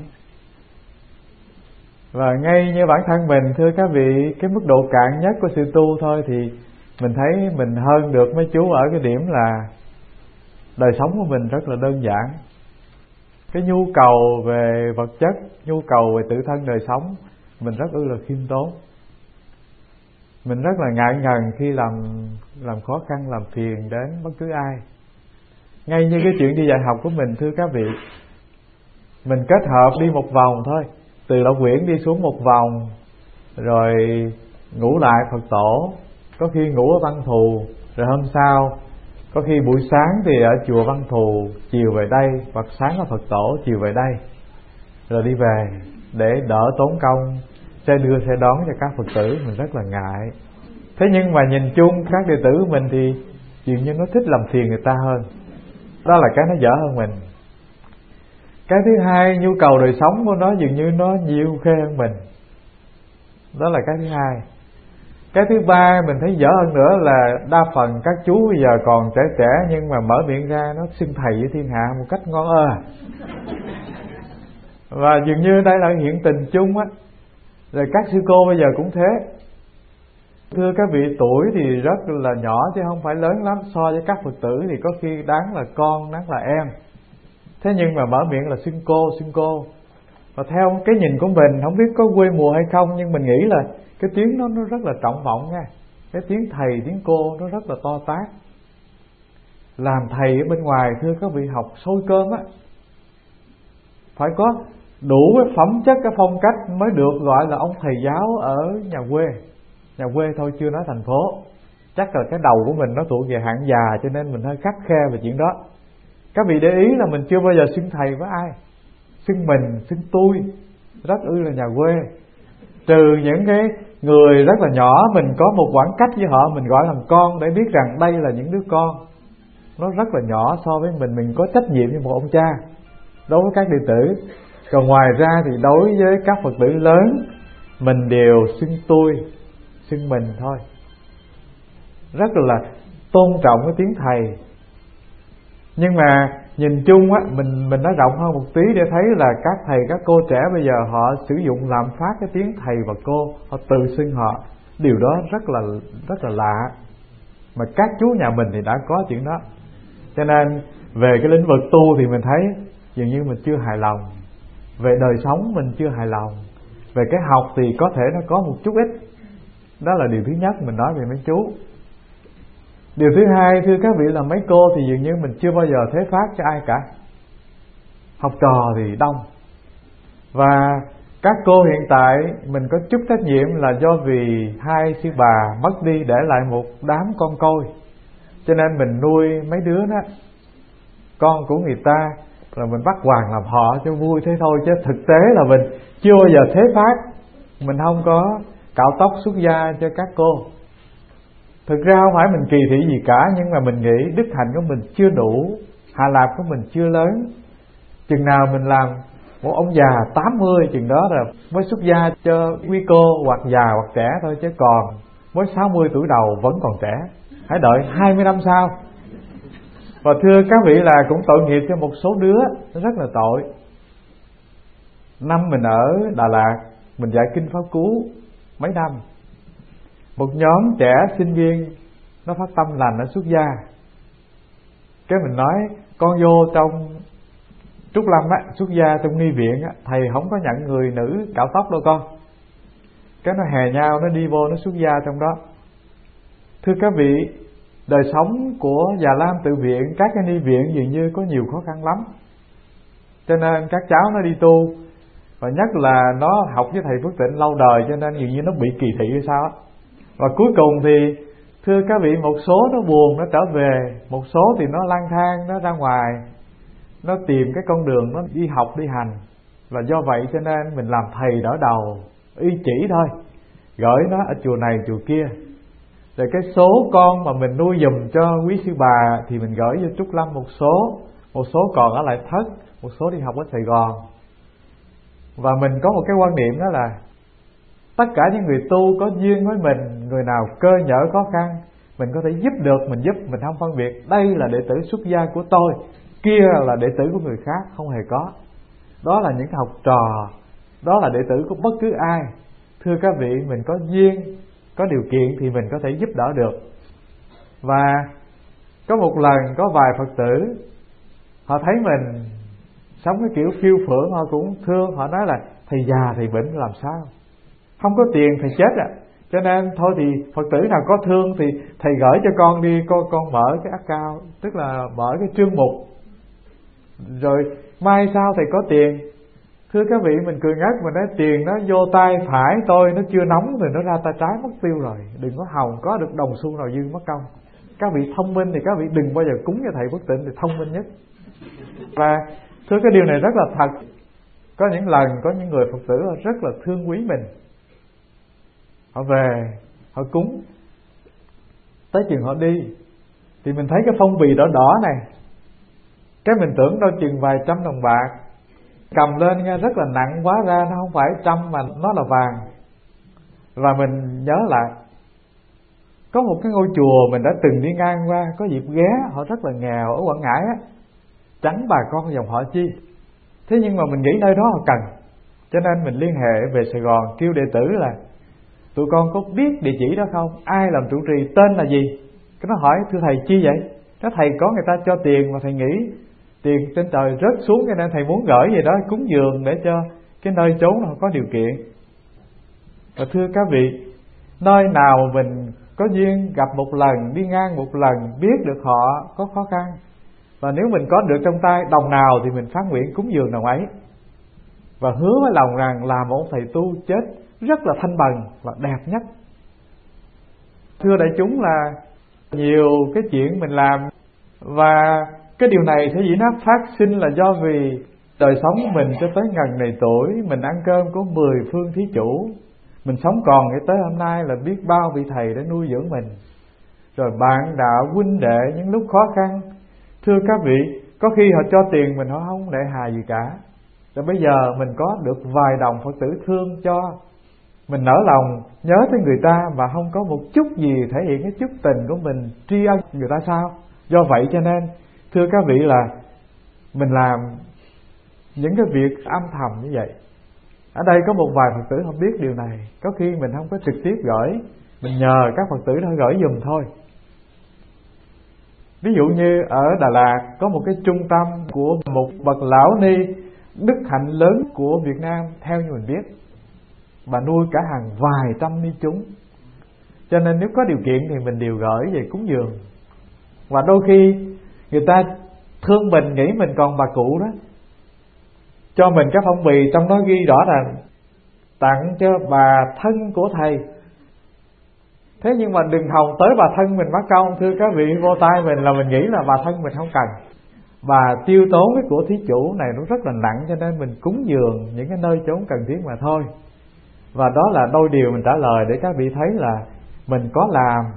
Và ngay như bản thân mình, thưa các vị, cái mức độ cạn nhất của sự tu thôi thì mình thấy mình hơn được mấy chú ở cái điểm là đời sống của mình rất là đơn giản. Cái nhu cầu về vật chất, nhu cầu về tự thân đời sống mình rất ư là khiêm tốn. Mình rất là ngại ngần khi làm làm khó khăn, làm phiền đến bất cứ ai. Ngay như cái chuyện đi dạy học của mình, thưa các vị, mình kết hợp đi một vòng thôi, từ Lão Quyển đi xuống một vòng, rồi ngủ lại Phật tổ, có khi ngủ ở Văn Thù, rồi hôm sau có khi buổi sáng thì ở chùa Văn Thù, chiều về đây, hoặc sáng ở Phật tổ, chiều về đây, rồi đi về để đỡ tốn công xe đưa xe đón cho các Phật tử. Mình rất là ngại. Thế nhưng mà nhìn chung các đệ tử của mình thì dường như nó thích làm phiền người ta hơn. Đó là cái nó dở hơn mình. Cái thứ hai, nhu cầu đời sống của nó dường như nó nhiều khê hơn mình. Đó là cái thứ hai. Cái thứ ba mình thấy dở hơn nữa là đa phần các chú bây giờ còn trẻ trẻ nhưng mà mở miệng ra nó xưng thầy với thiên hạ một cách ngon ơ. Và dường như đây là hiện tình chung á. Rồi các sư cô bây giờ cũng thế. Thưa các vị, tuổi thì rất là nhỏ chứ không phải lớn lắm. So với các Phật tử thì có khi đáng là con, đáng là em. Thế nhưng mà mở miệng là xưng cô, xưng cô. Và theo cái nhìn của mình, không biết có quê mùa hay không, nhưng mình nghĩ là cái tiếng đó nó rất là trọng vọng nha. Cái tiếng thầy, tiếng cô nó rất là to tát. Làm thầy ở bên ngoài, thưa các vị, học sôi cơm á, phải có đủ cái phẩm chất, cái phong cách mới được gọi là ông thầy giáo ở nhà quê. Nhà quê thôi, chưa nói thành phố. Chắc là cái đầu của mình nó thuộc về hạng già, cho nên mình hơi khắt khe về chuyện đó. Các vị để ý là mình chưa bao giờ xưng thầy với ai. Xưng mình, xưng tôi, rất ư là nhà quê. Trừ những cái người rất là nhỏ, mình có một khoảng cách với họ, mình gọi là con để biết rằng đây là những đứa con. Nó rất là nhỏ so với mình, mình có trách nhiệm như một ông cha đối với các đệ tử. Còn ngoài ra thì đối với các Phật tử lớn, mình đều xưng tôi, xưng mình thôi. Rất là tôn trọng cái tiếng thầy. Nhưng mà nhìn chung á, mình mình nói rộng hơn một tí để thấy là các thầy các cô trẻ bây giờ họ sử dụng làm phát cái tiếng thầy và cô, họ tự xưng họ. Điều đó rất là rất là lạ. Mà các chú nhà mình thì đã có chuyện đó. Cho nên về cái lĩnh vực tu thì mình thấy dường như mình chưa hài lòng. Về đời sống mình chưa hài lòng. Về cái học thì có thể nó có một chút ít. Đó là điều thứ nhất mình nói về mấy chú. Điều thứ hai, thưa các vị, là mấy cô thì dường như mình chưa bao giờ thế phát cho ai cả. Học trò thì đông. Và các cô hiện tại mình có chút trách nhiệm là do vì hai sư bà mất đi để lại một đám con côi, cho nên mình nuôi mấy đứa đó, con của người ta, là mình bắt hoàng làm họ cho vui thế thôi. Chứ thực tế là mình chưa bao giờ thế phát. Mình không có cạo tóc xuất gia cho các cô. Thực ra không phải mình kỳ thị gì cả, nhưng mà mình nghĩ đức hạnh của mình chưa đủ, hạ lạc của mình chưa lớn. Chừng nào mình làm một ông già tám mươi, chừng đó rồi mới xuất gia cho quý cô, hoặc già hoặc trẻ thôi, chứ còn mới sáu mươi tuổi đầu vẫn còn trẻ. Hãy đợi hai mươi năm sau. Và thưa các vị là cũng tội nghiệp cho một số đứa, nó rất là tội. Năm mình ở Đà Lạt, mình dạy kinh Pháp Cú mấy năm. Một nhóm trẻ sinh viên nó phát tâm lành, nó xuất gia. Cái mình nói con vô trong Trúc Lâm á, xuất gia trong ni viện á, thầy không có nhận người nữ cạo tóc đâu con. Cái nó hè nhau, nó đi vô, nó xuất gia trong đó. Thưa các vị, đời sống của Già Lam Tự Viện, các cái ni viện dường như có nhiều khó khăn lắm. Cho nên các cháu nó đi tu, và nhất là nó học với thầy Phước Tịnh lâu đời, cho nên dường như nó bị kỳ thị hay sao á. Và cuối cùng thì thưa các vị, một số nó buồn, nó trở về, một số thì nó lang thang, nó ra ngoài, nó tìm cái con đường nó đi học đi hành. Và do vậy cho nên mình làm thầy đỡ đầu, y chỉ thôi, gửi nó ở chùa này chùa kia. Rồi cái số con mà mình nuôi giùm cho quý sư bà thì mình gửi vô Trúc Lâm một số, một số còn ở lại Thất, một số đi học ở Sài Gòn. Và mình có một cái quan niệm đó là tất cả những người tu có duyên với mình, người nào cơ nhỡ khó khăn, mình có thể giúp được, mình giúp, mình không phân biệt đây là đệ tử xuất gia của tôi, kia là đệ tử của người khác, không hề có. Đó là những học trò, đó là đệ tử của bất cứ ai. Thưa các vị, mình có duyên, có điều kiện thì mình có thể giúp đỡ được. Và có một lần có vài Phật tử, họ thấy mình sống cái kiểu phiêu phưởng, họ cũng thương. Họ nói là thầy già thầy bệnh làm sao, không có tiền thầy chết à. Cho nên thôi thì Phật tử nào có thương thì thầy gửi cho con đi, con, con mở cái account, tức là mở cái chương mục, rồi mai sau thầy có tiền. Thưa các vị, mình cười ngất, mình nói tiền nó vô tay phải tôi, nó chưa nóng thì nó ra tay trái mất tiêu rồi. Đừng có hòng có được đồng xu nào dư mất công. Các vị thông minh thì các vị đừng bao giờ cúng cho thầy Bất Tịnh, thì thông minh nhất. Và thưa cái điều này rất là thật. Có những lần có những người Phật tử rất là thương quý mình, họ về họ cúng, tới chừng họ đi thì mình thấy cái phong bì đỏ đỏ này, cái mình tưởng đâu chừng vài trăm đồng bạc, cầm lên nghe rất là nặng, quá ra nó không phải trăm mà nó là vàng. Và mình nhớ lại có một cái ngôi chùa mình đã từng đi ngang qua, có dịp ghé, họ rất là nghèo ở Quảng Ngãi á, tránh bà con dòng họ chi. Thế nhưng mà mình nghĩ nơi đó họ cần, cho nên mình liên hệ về Sài Gòn, kêu đệ tử là tụi con có biết địa chỉ đó không, ai làm trụ trì, tên là gì. Cái nó hỏi thưa thầy chi vậy? Nó thầy có người ta cho tiền mà thầy nghĩ tiền trên trời rớt xuống, cho nên thầy muốn gửi gì đó cúng dường để cho cái nơi chốn nó có điều kiện. Và thưa các vị, nơi nào mình có duyên gặp một lần, đi ngang một lần, biết được họ có khó khăn, và nếu mình có được trong tay đồng nào thì mình phát nguyện cúng dường đồng ấy, và hứa với lòng rằng là một thầy tu chết rất là thanh bần và đẹp nhất. Thưa đại chúng, là nhiều cái chuyện mình làm, và cái điều này thế dĩ nó phát sinh là do vì đời sống của mình cho tới ngần này tuổi, mình ăn cơm của mười phương thí chủ, mình sống còn để tới hôm nay là biết bao vị thầy đã nuôi dưỡng mình, rồi bạn đạo huynh đệ những lúc khó khăn. Thưa các vị, có khi họ cho tiền mình họ không để hà gì cả, rồi bây giờ mình có được vài đồng Phật tử thương cho, mình nỡ lòng nhớ tới người ta mà không có một chút gì thể hiện cái chút tình của mình tri ân người ta sao? Do vậy cho nên thưa các vị là mình làm những cái việc âm thầm như vậy. Ở đây có một vài Phật tử không biết điều này, có khi mình không có trực tiếp gửi, mình nhờ các Phật tử đó gửi giùm thôi. Ví dụ như ở Đà Lạt có một cái trung tâm của một bậc lão ni đức hạnh lớn của Việt Nam, theo như mình biết, bà nuôi cả hàng vài trăm ni chúng. Cho nên nếu có điều kiện thì mình đều gửi về cúng dường. Và đôi khi người ta thương mình, nghĩ mình còn bà cụ đó, cho mình cái phong bì trong đó ghi rõ là tặng cho bà thân của thầy. Thế nhưng mà đừng hòng tới bà thân mình mất công. Thưa các vị, vô tay mình là mình nghĩ là bà thân mình không cần. Bà tiêu tốn cái của thí chủ này nó rất là nặng, cho nên mình cúng dường những cái nơi chốn cần thiết mà thôi. Và đó là đôi điều mình trả lời để các vị thấy là mình có làm,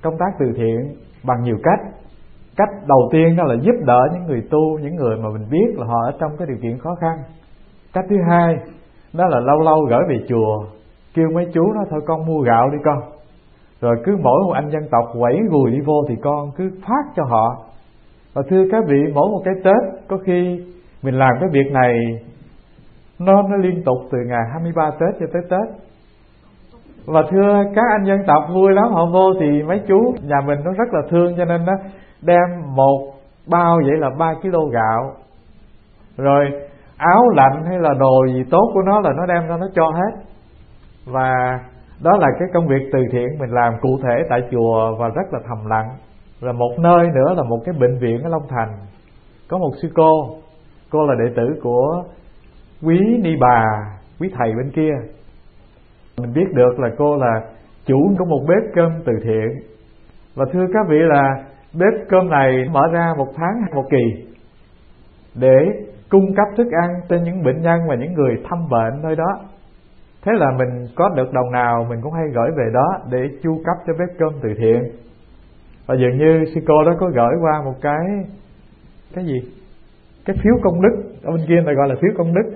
công tác từ thiện bằng nhiều cách. Cách đầu tiên đó là giúp đỡ những người tu, những người mà mình biết là họ ở trong cái điều kiện khó khăn. Cách thứ hai đó là lâu lâu gửi về chùa, kêu mấy chú nói thôi con mua gạo đi con, rồi cứ mỗi một anh dân tộc quẩy gùi đi vô thì con cứ phát cho họ. Và thưa các vị, mỗi một cái Tết có khi mình làm cái việc này nó nó liên tục từ ngày hai mươi ba Tết cho tới Tết. Và thưa các anh dân tộc vui lắm, họ vô thì mấy chú nhà mình nó rất là thương, cho nên nó đem một bao vậy là ba ki lô gạo, rồi áo lạnh hay là đồ gì tốt của nó là nó đem ra nó cho hết. Và đó là cái công việc từ thiện mình làm cụ thể tại chùa và rất là thầm lặng. Rồi một nơi nữa là một cái bệnh viện ở Long Thành, có một sư cô, cô là đệ tử của quý ni bà, quý thầy bên kia. Mình biết được là cô là chủ của một bếp cơm từ thiện. Và thưa các vị là bếp cơm này mở ra một tháng một kỳ để cung cấp thức ăn cho những bệnh nhân và những người thăm bệnh nơi đó. Thế là mình có được đồng nào mình cũng hay gửi về đó để chu cấp cho bếp cơm từ thiện. Và dường như sư cô đó có gửi qua một cái cái gì cái phiếu công đức, ở bên kia này gọi là phiếu công đức.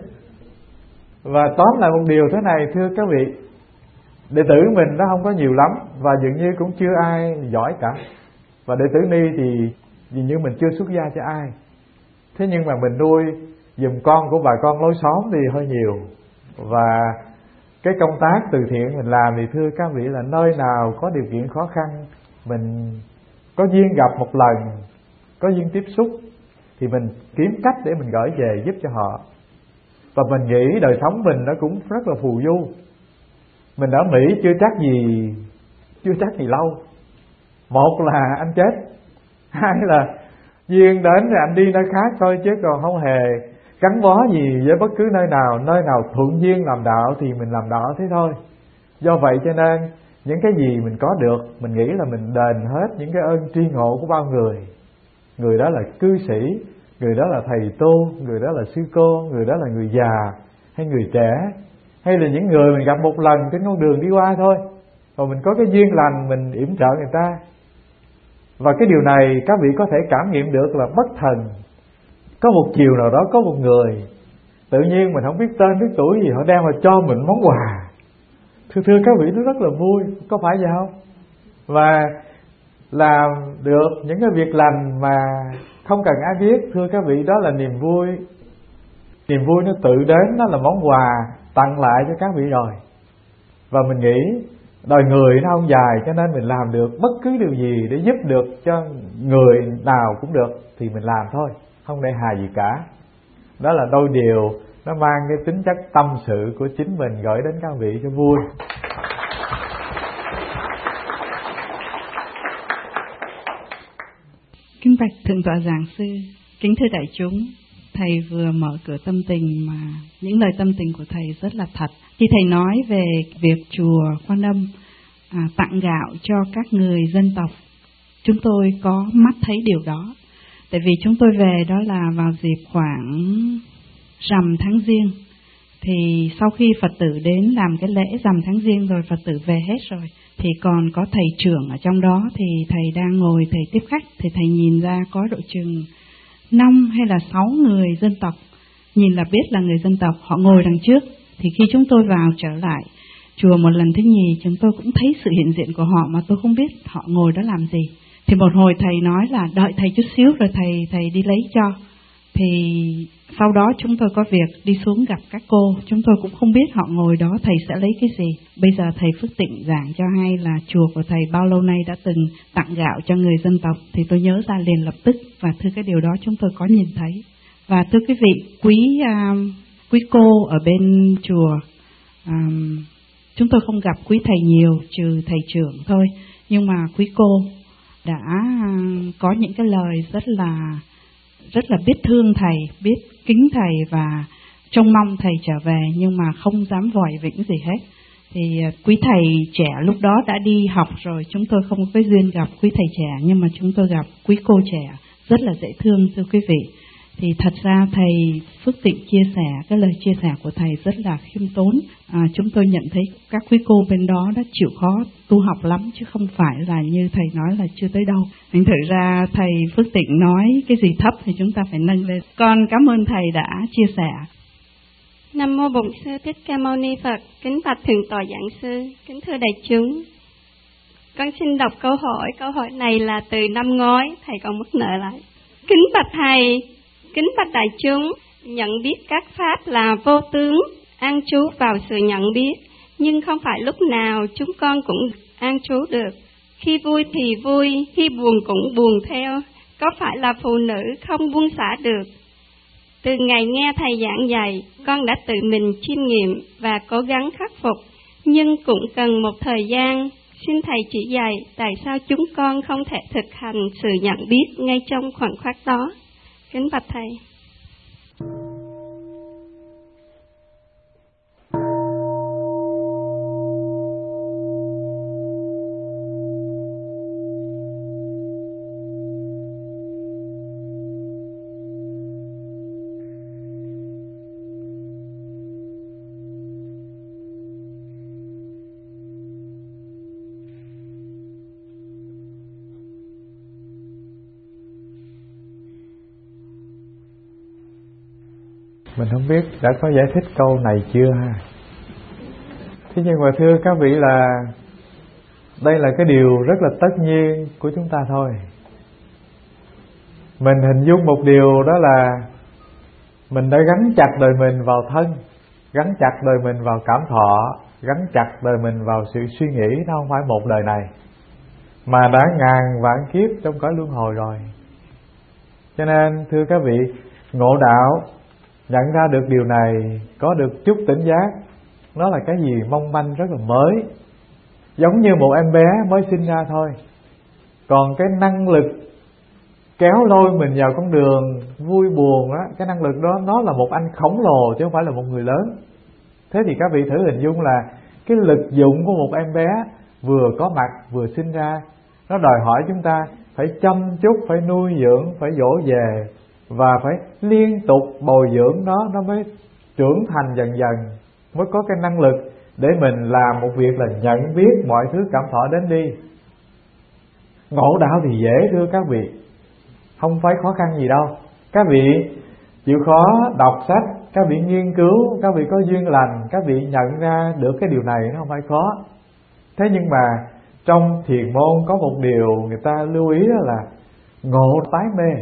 Và tóm lại một điều thế này thưa các vị, đệ tử mình nó không có nhiều lắm và dường như cũng chưa ai giỏi cả. Và đệ tử ni thì dường như mình chưa xuất gia cho ai. Thế nhưng mà mình nuôi giùm con của bà con lối xóm thì hơi nhiều. Và cái công tác từ thiện mình làm thì thưa các vị là nơi nào có điều kiện khó khăn, mình có duyên gặp một lần, có duyên tiếp xúc thì mình kiếm cách để mình gửi về giúp cho họ. Và mình nghĩ đời sống mình nó cũng rất là phù du. Mình ở Mỹ chưa chắc gì chưa chắc gì lâu. Một là anh chết, hai là duyên đến rồi anh đi nơi khác thôi, chứ còn không hề gắn bó gì với bất cứ nơi nào. Nơi nào thuận duyên làm đạo thì mình làm đạo thế thôi. Do vậy cho nên những cái gì mình có được, mình nghĩ là mình đền hết những cái ơn tri ngộ của bao người. Người đó là cư sĩ, người đó là thầy tu, người đó là sư cô, người đó là người già hay người trẻ, hay là những người mình gặp một lần trên con đường đi qua thôi, và mình có cái duyên lành mình yểm trợ người ta. Và cái điều này các vị có thể cảm nghiệm được là bất thần. Có một chiều nào đó có một người tự nhiên mình không biết tên biết tuổi gì, họ đem vào cho mình món quà. Thưa thưa các vị, nó rất là vui, có phải vậy không? Và làm được những cái việc lành mà không cần ai biết, thưa các vị, đó là niềm vui. Niềm vui nó tự đến, nó là món quà tặng lại cho các vị rồi. Và mình nghĩ đời người nó không dài, cho nên mình làm được bất cứ điều gì để giúp được cho người nào cũng được thì mình làm thôi, không để hài gì cả. Đó là đôi điều nó mang cái tính chất tâm sự của chính mình gửi đến các vị cho vui. Kính bạch Thượng tọa Giảng sư, kính thưa đại chúng, thầy vừa mở cửa tâm tình mà những lời tâm tình của thầy rất là thật. Khi thầy nói về việc chùa Quan Âm à, tặng gạo cho các người dân tộc, chúng tôi có mắt thấy điều đó. Tại vì chúng tôi về đó là vào dịp khoảng rằm tháng Giêng, thì sau khi Phật tử đến làm cái lễ rằm tháng Giêng rồi, Phật tử về hết rồi, thì còn có thầy trưởng ở trong đó, thì thầy đang ngồi thầy tiếp khách, thì thầy nhìn ra có độ chừng năm hay là sáu người dân tộc, nhìn là biết là người dân tộc, họ ngồi đằng trước. Thì khi chúng tôi vào trở lại chùa một lần thứ nhì, chúng tôi cũng thấy sự hiện diện của họ mà tôi không biết họ ngồi đó làm gì. Thì một hồi thầy nói là đợi thầy chút xíu rồi thầy thầy đi lấy cho. Thì sau đó chúng tôi có việc đi xuống gặp các cô, chúng tôi cũng không biết họ ngồi đó thầy sẽ lấy cái gì. Bây giờ thầy Phước Tịnh giảng cho hay là chùa của thầy bao lâu nay đã từng tặng gạo cho người dân tộc, thì tôi nhớ ra liền lập tức. Và thưa cái điều đó chúng tôi có nhìn thấy. Và thưa quý vị, quý uh, quý cô ở bên chùa, um, chúng tôi không gặp quý thầy nhiều trừ thầy trưởng thôi, nhưng mà quý cô đã có những cái lời rất là rất là biết thương thầy, biết kính thầy và trông mong thầy trở về, nhưng mà không dám vòi vĩnh gì hết. Thì quý thầy trẻ lúc đó đã đi học rồi, chúng tôi không có duyên gặp quý thầy trẻ, nhưng mà chúng tôi gặp quý cô trẻ rất là dễ thương thưa quý vị. Thì thật ra Thầy Phước Tịnh chia sẻ, cái lời chia sẻ của Thầy rất là khiêm tốn. À, chúng tôi nhận thấy các quý cô bên đó đã chịu khó tu học lắm, chứ không phải là như Thầy nói là chưa tới đâu. Thành thử ra Thầy Phước Tịnh nói cái gì thấp thì chúng ta phải nâng lên. Con cảm ơn Thầy đã chia sẻ. Nam mô Bổn Sư Thích Ca Mâu Ni Phật. Kính bạch thượng tọa giảng sư, kính thưa đại chúng. Con xin đọc câu hỏi. Câu hỏi này là từ năm ngoái, Thầy còn mất nợ lại. Kính bạch Thầy, kính bạch đại chúng, nhận biết các pháp là vô tướng, an trú vào sự nhận biết, nhưng không phải lúc nào chúng con cũng an trú được. Khi vui thì vui, khi buồn cũng buồn theo. Có phải là phụ nữ không buông xả được? Từ ngày nghe Thầy giảng dạy, con đã tự mình chiêm nghiệm và cố gắng khắc phục, nhưng cũng cần một thời gian. Xin Thầy chỉ dạy tại sao chúng con không thể thực hành sự nhận biết ngay trong khoảnh khắc đó. Kính bạch Thầy. Mình không biết đã có giải thích câu này chưa ha. Thế nhưng mà thưa các vị là đây là cái điều rất là tất nhiên của chúng ta thôi. Mình hình dung một điều đó là mình đã gắn chặt đời mình vào thân, gắn chặt đời mình vào cảm thọ, gắn chặt đời mình vào sự suy nghĩ. Nó không phải một đời này, mà đã ngàn vạn kiếp trong cõi luân hồi rồi. Cho nên thưa các vị, ngộ đạo, nhận ra được điều này, có được chút tỉnh giác, nó là cái gì mong manh rất là mới, giống như một em bé mới sinh ra thôi. Còn cái năng lực kéo lôi mình vào con đường vui buồn đó, cái năng lực đó nó là một anh khổng lồ chứ không phải là một người lớn. Thế thì các vị thử hình dung là cái lực dụng của một em bé vừa có mặt vừa sinh ra, nó đòi hỏi chúng ta phải chăm chút, phải nuôi dưỡng, phải dỗ về, và phải liên tục bồi dưỡng nó, nó mới trưởng thành dần dần, mới có cái năng lực để mình làm một việc là nhận biết mọi thứ cảm thọ đến đi. Ngộ đạo thì dễ thưa các vị, không phải khó khăn gì đâu. Các vị chịu khó đọc sách, các vị nghiên cứu, các vị có duyên lành, các vị nhận ra được cái điều này, nó không phải khó. Thế nhưng mà trong thiền môn có một điều người ta lưu ý, đó là ngộ tái mê.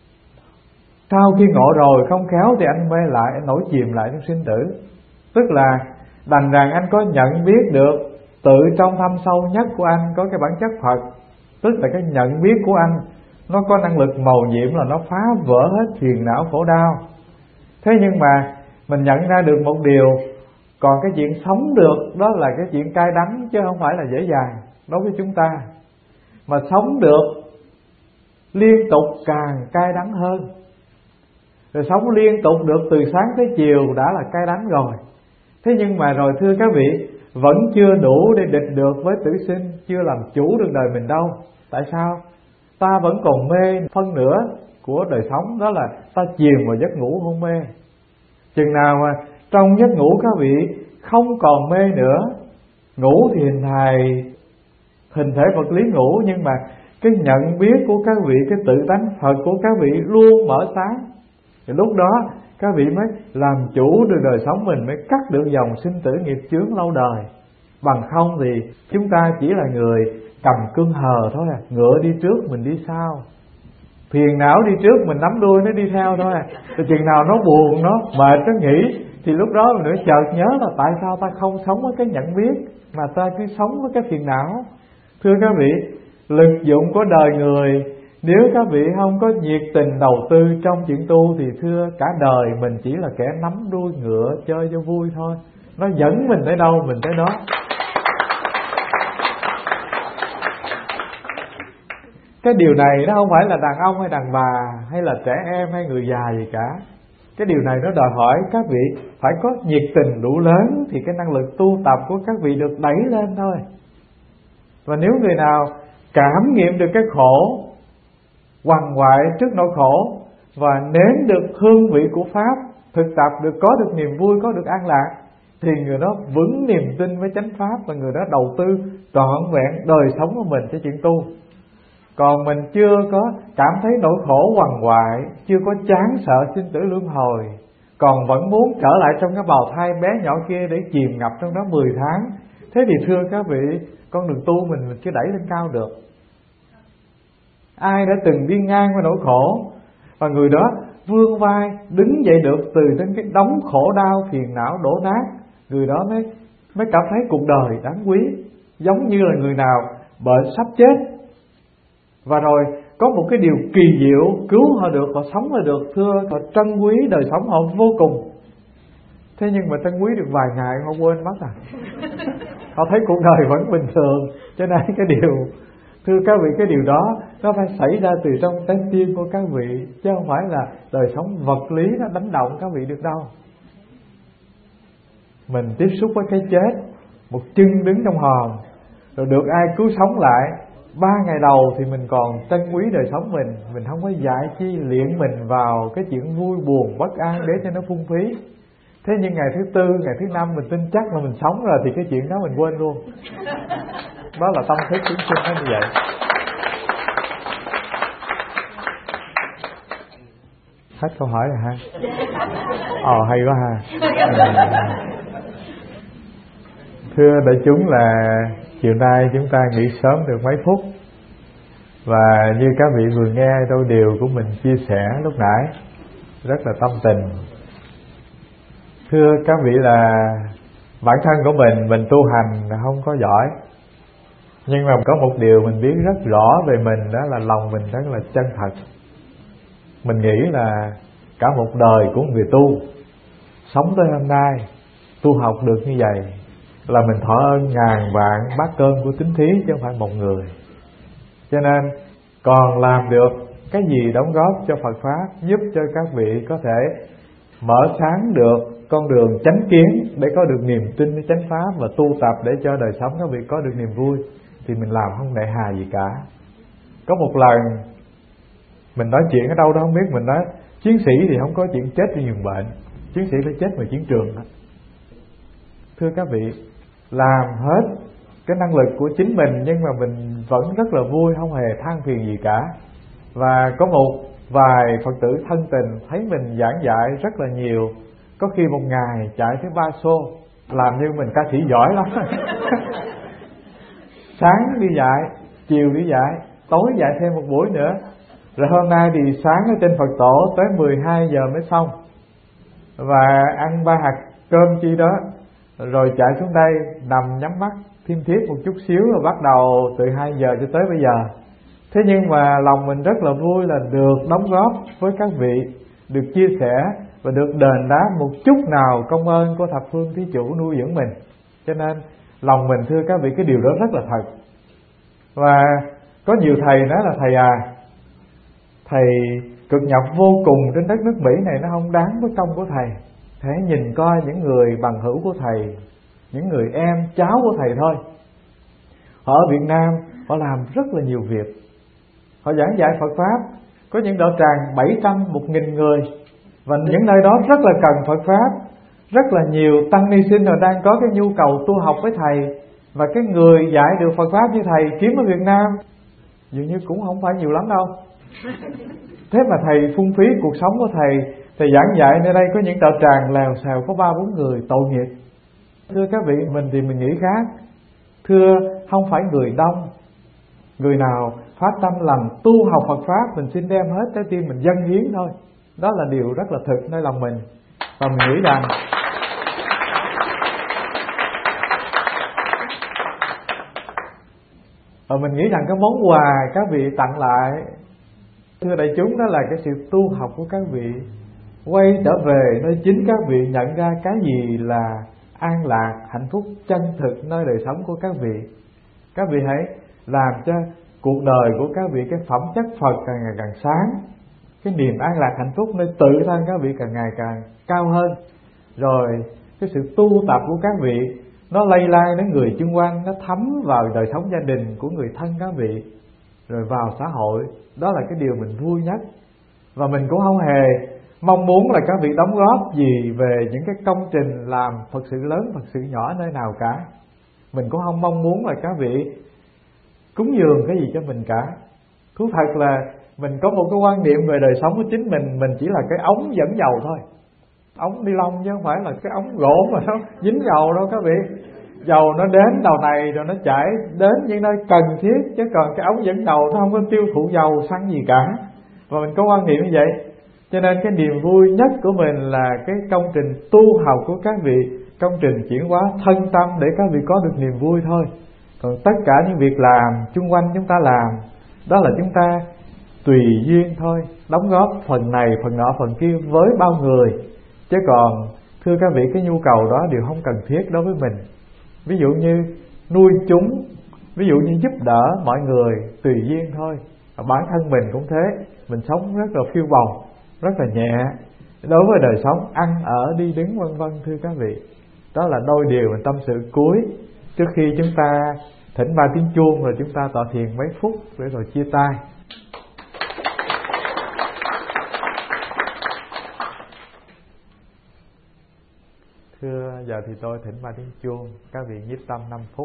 Sau khi ngộ rồi không khéo thì anh mê lại, anh nổi chìm lại trong sinh tử. Tức là đành rằng anh có nhận biết được tự trong thâm sâu nhất của anh có cái bản chất Phật. Tức là cái nhận biết của anh nó có năng lực mầu nhiệm, là nó phá vỡ hết phiền não khổ đau. Thế nhưng mà mình nhận ra được một điều, còn cái chuyện sống được đó là cái chuyện cay đắng, chứ không phải là dễ dàng đối với chúng ta. Mà sống được liên tục càng cay đắng hơn. Rồi sống liên tục được từ sáng tới chiều đã là cay đắng rồi. Thế nhưng mà rồi thưa các vị, vẫn chưa đủ để địch được với tử sinh, chưa làm chủ được đời mình đâu. Tại sao? Ta vẫn còn mê phân nửa của đời sống, đó là ta chìm vào giấc ngủ hôn mê. Chừng nào mà trong giấc ngủ các vị không còn mê nữa, ngủ thì hình hài hình thể vật lý ngủ, nhưng mà cái nhận biết của các vị, cái tự tánh Phật của các vị luôn mở sáng. Thì lúc đó các vị mới làm chủ được đời sống mình, mới cắt được dòng sinh tử nghiệp chướng lâu đời. Bằng không thì chúng ta chỉ là người cầm cương hờ thôi à, ngựa đi trước mình đi sau, phiền não đi trước mình nắm đuôi nó đi theo thôi à. Từ chừng nào nó buồn, nó mệt, nó nghỉ, thì lúc đó mình mới chợt nhớ là tại sao ta không sống với cái nhận biết, mà ta cứ sống với cái phiền não. Thưa các vị, lực dụng của đời người, nếu các vị không có nhiệt tình đầu tư trong chuyện tu thì thưa cả đời mình chỉ là kẻ nắm đuôi ngựa chơi cho vui thôi. Nó dẫn mình tới đâu mình tới đó. Cái điều này nó không phải là đàn ông hay đàn bà hay là trẻ em hay người già gì cả. Cái điều này nó đòi hỏi các vị phải có nhiệt tình đủ lớn thì cái năng lực tu tập của các vị được đẩy lên thôi. Và nếu người nào cảm nghiệm được cái khổ, quằn quại trước nỗi khổ, và nếm được hương vị của Pháp, thực tập được, có được niềm vui, có được an lạc, thì người đó vững niềm tin với chánh Pháp, và người đó đầu tư trọn vẹn đời sống của mình cho chuyện tu. Còn mình chưa có cảm thấy nỗi khổ quằn quại, chưa có chán sợ sinh tử luân hồi, còn vẫn muốn trở lại trong cái bào thai bé nhỏ kia để chìm ngập trong đó mười tháng, thế thì thưa các vị, con đường tu mình mình chưa đẩy lên cao được. Ai đã từng đi ngang qua nỗi khổ và người đó vươn vai đứng dậy được từ trên cái đống khổ đau phiền não đổ nát, người đó mới mới cảm thấy cuộc đời đáng quý, giống như là người nào bệnh sắp chết và rồi có một cái điều kỳ diệu cứu họ được, họ sống là được. Thưa, họ trân quý đời sống họ vô cùng. Thế nhưng mà trân quý được vài ngày họ quên mất à. Họ thấy cuộc đời vẫn bình thường. Cho nên cái điều, thưa các vị, cái điều đó nó phải xảy ra từ trong trái tim của các vị, chứ không phải là đời sống vật lý nó đánh động các vị được đâu. Mình tiếp xúc với cái chết, một chân đứng trong hòm, rồi được ai cứu sống lại. Ba ngày đầu thì mình còn trân quý đời sống mình, mình không có dạy chi luyện mình vào cái chuyện vui buồn bất an để cho nó phung phí. Thế nhưng ngày thứ tư, ngày thứ năm mình tin chắc là mình sống rồi thì cái chuyện đó mình quên luôn. Đó là tâm thức chúng sinh nó như vậy. Hết câu hỏi rồi ha. Ồ hay quá ha. Thưa đại chúng, là chiều nay chúng ta nghỉ sớm được mấy phút, và như các vị vừa nghe đôi điều của mình chia sẻ lúc nãy rất là tâm tình. Thưa các vị, là bản thân của mình mình tu hành là không có giỏi, nhưng mà có một điều mình biết rất rõ về mình, đó là lòng mình rất là chân thật. Mình nghĩ là cả một đời của người tu sống tới hôm nay tu học được như vậy là mình thọ ơn ngàn vạn bát cơm của tín thí, chứ không phải một người. Cho nên còn làm được cái gì đóng góp cho Phật Pháp, giúp cho các vị có thể mở sáng được con đường chánh kiến để có được niềm tin với chánh Pháp, và tu tập để cho đời sống các vị có được niềm vui, thì mình làm không nệ hà gì cả. Có một lần mình nói chuyện ở đâu đó không biết, mình nói chiến sĩ thì không có chuyện chết trên giường bệnh, chiến sĩ phải chết ngoài chiến trường đó. Thưa các vị, làm hết cái năng lực của chính mình, nhưng mà mình vẫn rất là vui, không hề than phiền gì cả. Và có một vài Phật tử thân tình thấy mình giảng dạy rất là nhiều, có khi một ngày chạy tới ba xô, làm như mình ca sĩ giỏi lắm. Sáng đi dạy, chiều đi dạy, tối dạy thêm một buổi nữa. Rồi hôm nay thì sáng ở trên Phật tổ tới mười hai giờ mới xong, và ăn ba hạt cơm chi đó, rồi chạy xuống đây nằm nhắm mắt thiêm thiếp một chút xíu, rồi bắt đầu từ hai giờ cho tới bây giờ. Thế nhưng mà lòng mình rất là vui là được đóng góp với các vị, được chia sẻ và được đền đáp một chút nào công ơn của thập phương thí chủ nuôi dưỡng mình. Cho nên lòng mình, thưa các vị, cái điều đó rất là thật. Và có nhiều thầy nói là thầy à, thầy cực nhọc vô cùng trên đất nước Mỹ này, nó không đáng với công của thầy. Thầy nhìn coi những người bằng hữu của thầy, những người em cháu của thầy thôi, họ ở Việt Nam họ làm rất là nhiều việc, họ giảng dạy Phật Pháp, có những đạo tràng bảy trăm, một nghìn người, và những nơi đó rất là cần Phật Pháp. Rất là nhiều tăng ni sinh họ đang có cái nhu cầu tu học với thầy, và cái người dạy được Phật Pháp như thầy kiếm ở Việt Nam dường như cũng không phải nhiều lắm đâu. Thế mà thầy phung phí cuộc sống của thầy, thầy giảng dạy nơi đây có những đạo tràng lèo xèo có ba bốn người, tội nghiệp. Thưa các vị, mình thì mình nghĩ khác. Thưa, không phải người đông, người nào phát tâm làm tu học Phật Pháp, mình xin đem hết trái tim mình dâng hiến thôi. Đó là điều rất là thực nơi lòng mình. Và mình nghĩ rằng Và mình nghĩ rằng cái món quà các vị tặng lại, thưa đại chúng, đó là cái sự tu học của các vị. Quay trở về nơi chính các vị, nhận ra cái gì là an lạc, hạnh phúc chân thực nơi đời sống của các vị. Các vị hãy làm cho cuộc đời của các vị, cái phẩm chất Phật càng ngày càng sáng, cái niềm an lạc hạnh phúc nơi tự thân các vị càng ngày càng cao hơn. Rồi cái sự tu tập của các vị nó lây lan đến người xung quanh, nó thấm vào đời sống gia đình của người thân các vị, rồi vào xã hội. Đó là cái điều mình vui nhất. Và mình cũng không hề mong muốn là các vị đóng góp gì về những cái công trình làm Phật sự lớn, Phật sự nhỏ nơi nào cả. Mình cũng không mong muốn là các vị cúng dường cái gì cho mình cả. Thú thật là mình có một cái quan niệm về đời sống của chính mình, mình chỉ là cái ống dẫn dầu thôi, ống ni lông chứ không phải là cái ống gỗ mà nó dính dầu đâu các vị. Dầu nó đến đầu này rồi nó chảy đến những nơi cần thiết, chứ còn cái ống dẫn dầu nó không có tiêu thụ dầu xăng gì cả. Và mình có quan niệm như vậy, cho nên cái niềm vui nhất của mình là cái công trình tu học của các vị, công trình chuyển hóa thân tâm để các vị có được niềm vui thôi. Còn tất cả những việc làm chung quanh chúng ta làm, đó là chúng ta tùy duyên thôi, đóng góp phần này phần nọ phần kia với bao người. Chứ còn thưa các vị, cái nhu cầu đó đều không cần thiết đối với mình. Ví dụ như nuôi chúng, ví dụ như giúp đỡ mọi người tùy duyên thôi. Bản thân mình cũng thế, mình sống rất là phiêu bồng, rất là nhẹ đối với đời sống ăn ở đi đứng vân vân thưa các vị. Đó là đôi điều mình tâm sự cuối trước khi chúng ta thỉnh ba tiếng chuông rồi chúng ta tọa thiền mấy phút để rồi chia tay. Thưa, giờ thì tôi thỉnh ba tiếng chuông, các vị nhiếp tâm năm phút.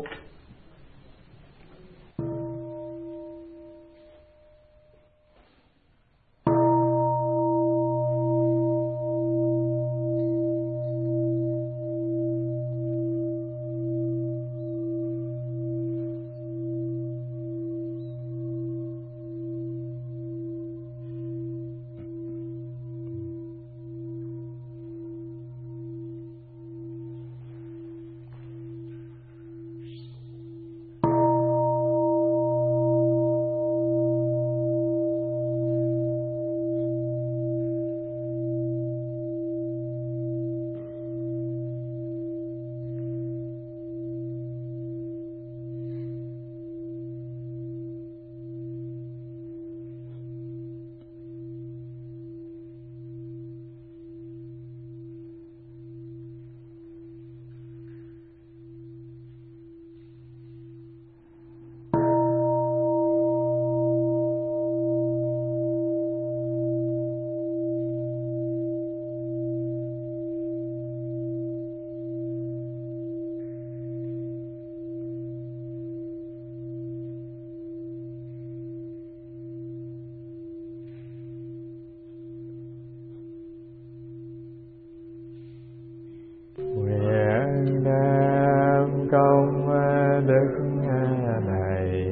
Nguyện đem công đức này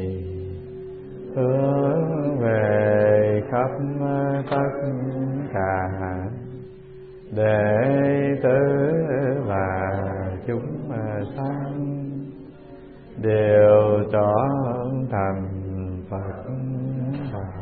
hướng về khắp tất cả đệ tử và chúng sanh đều trọn thành Phật đạo.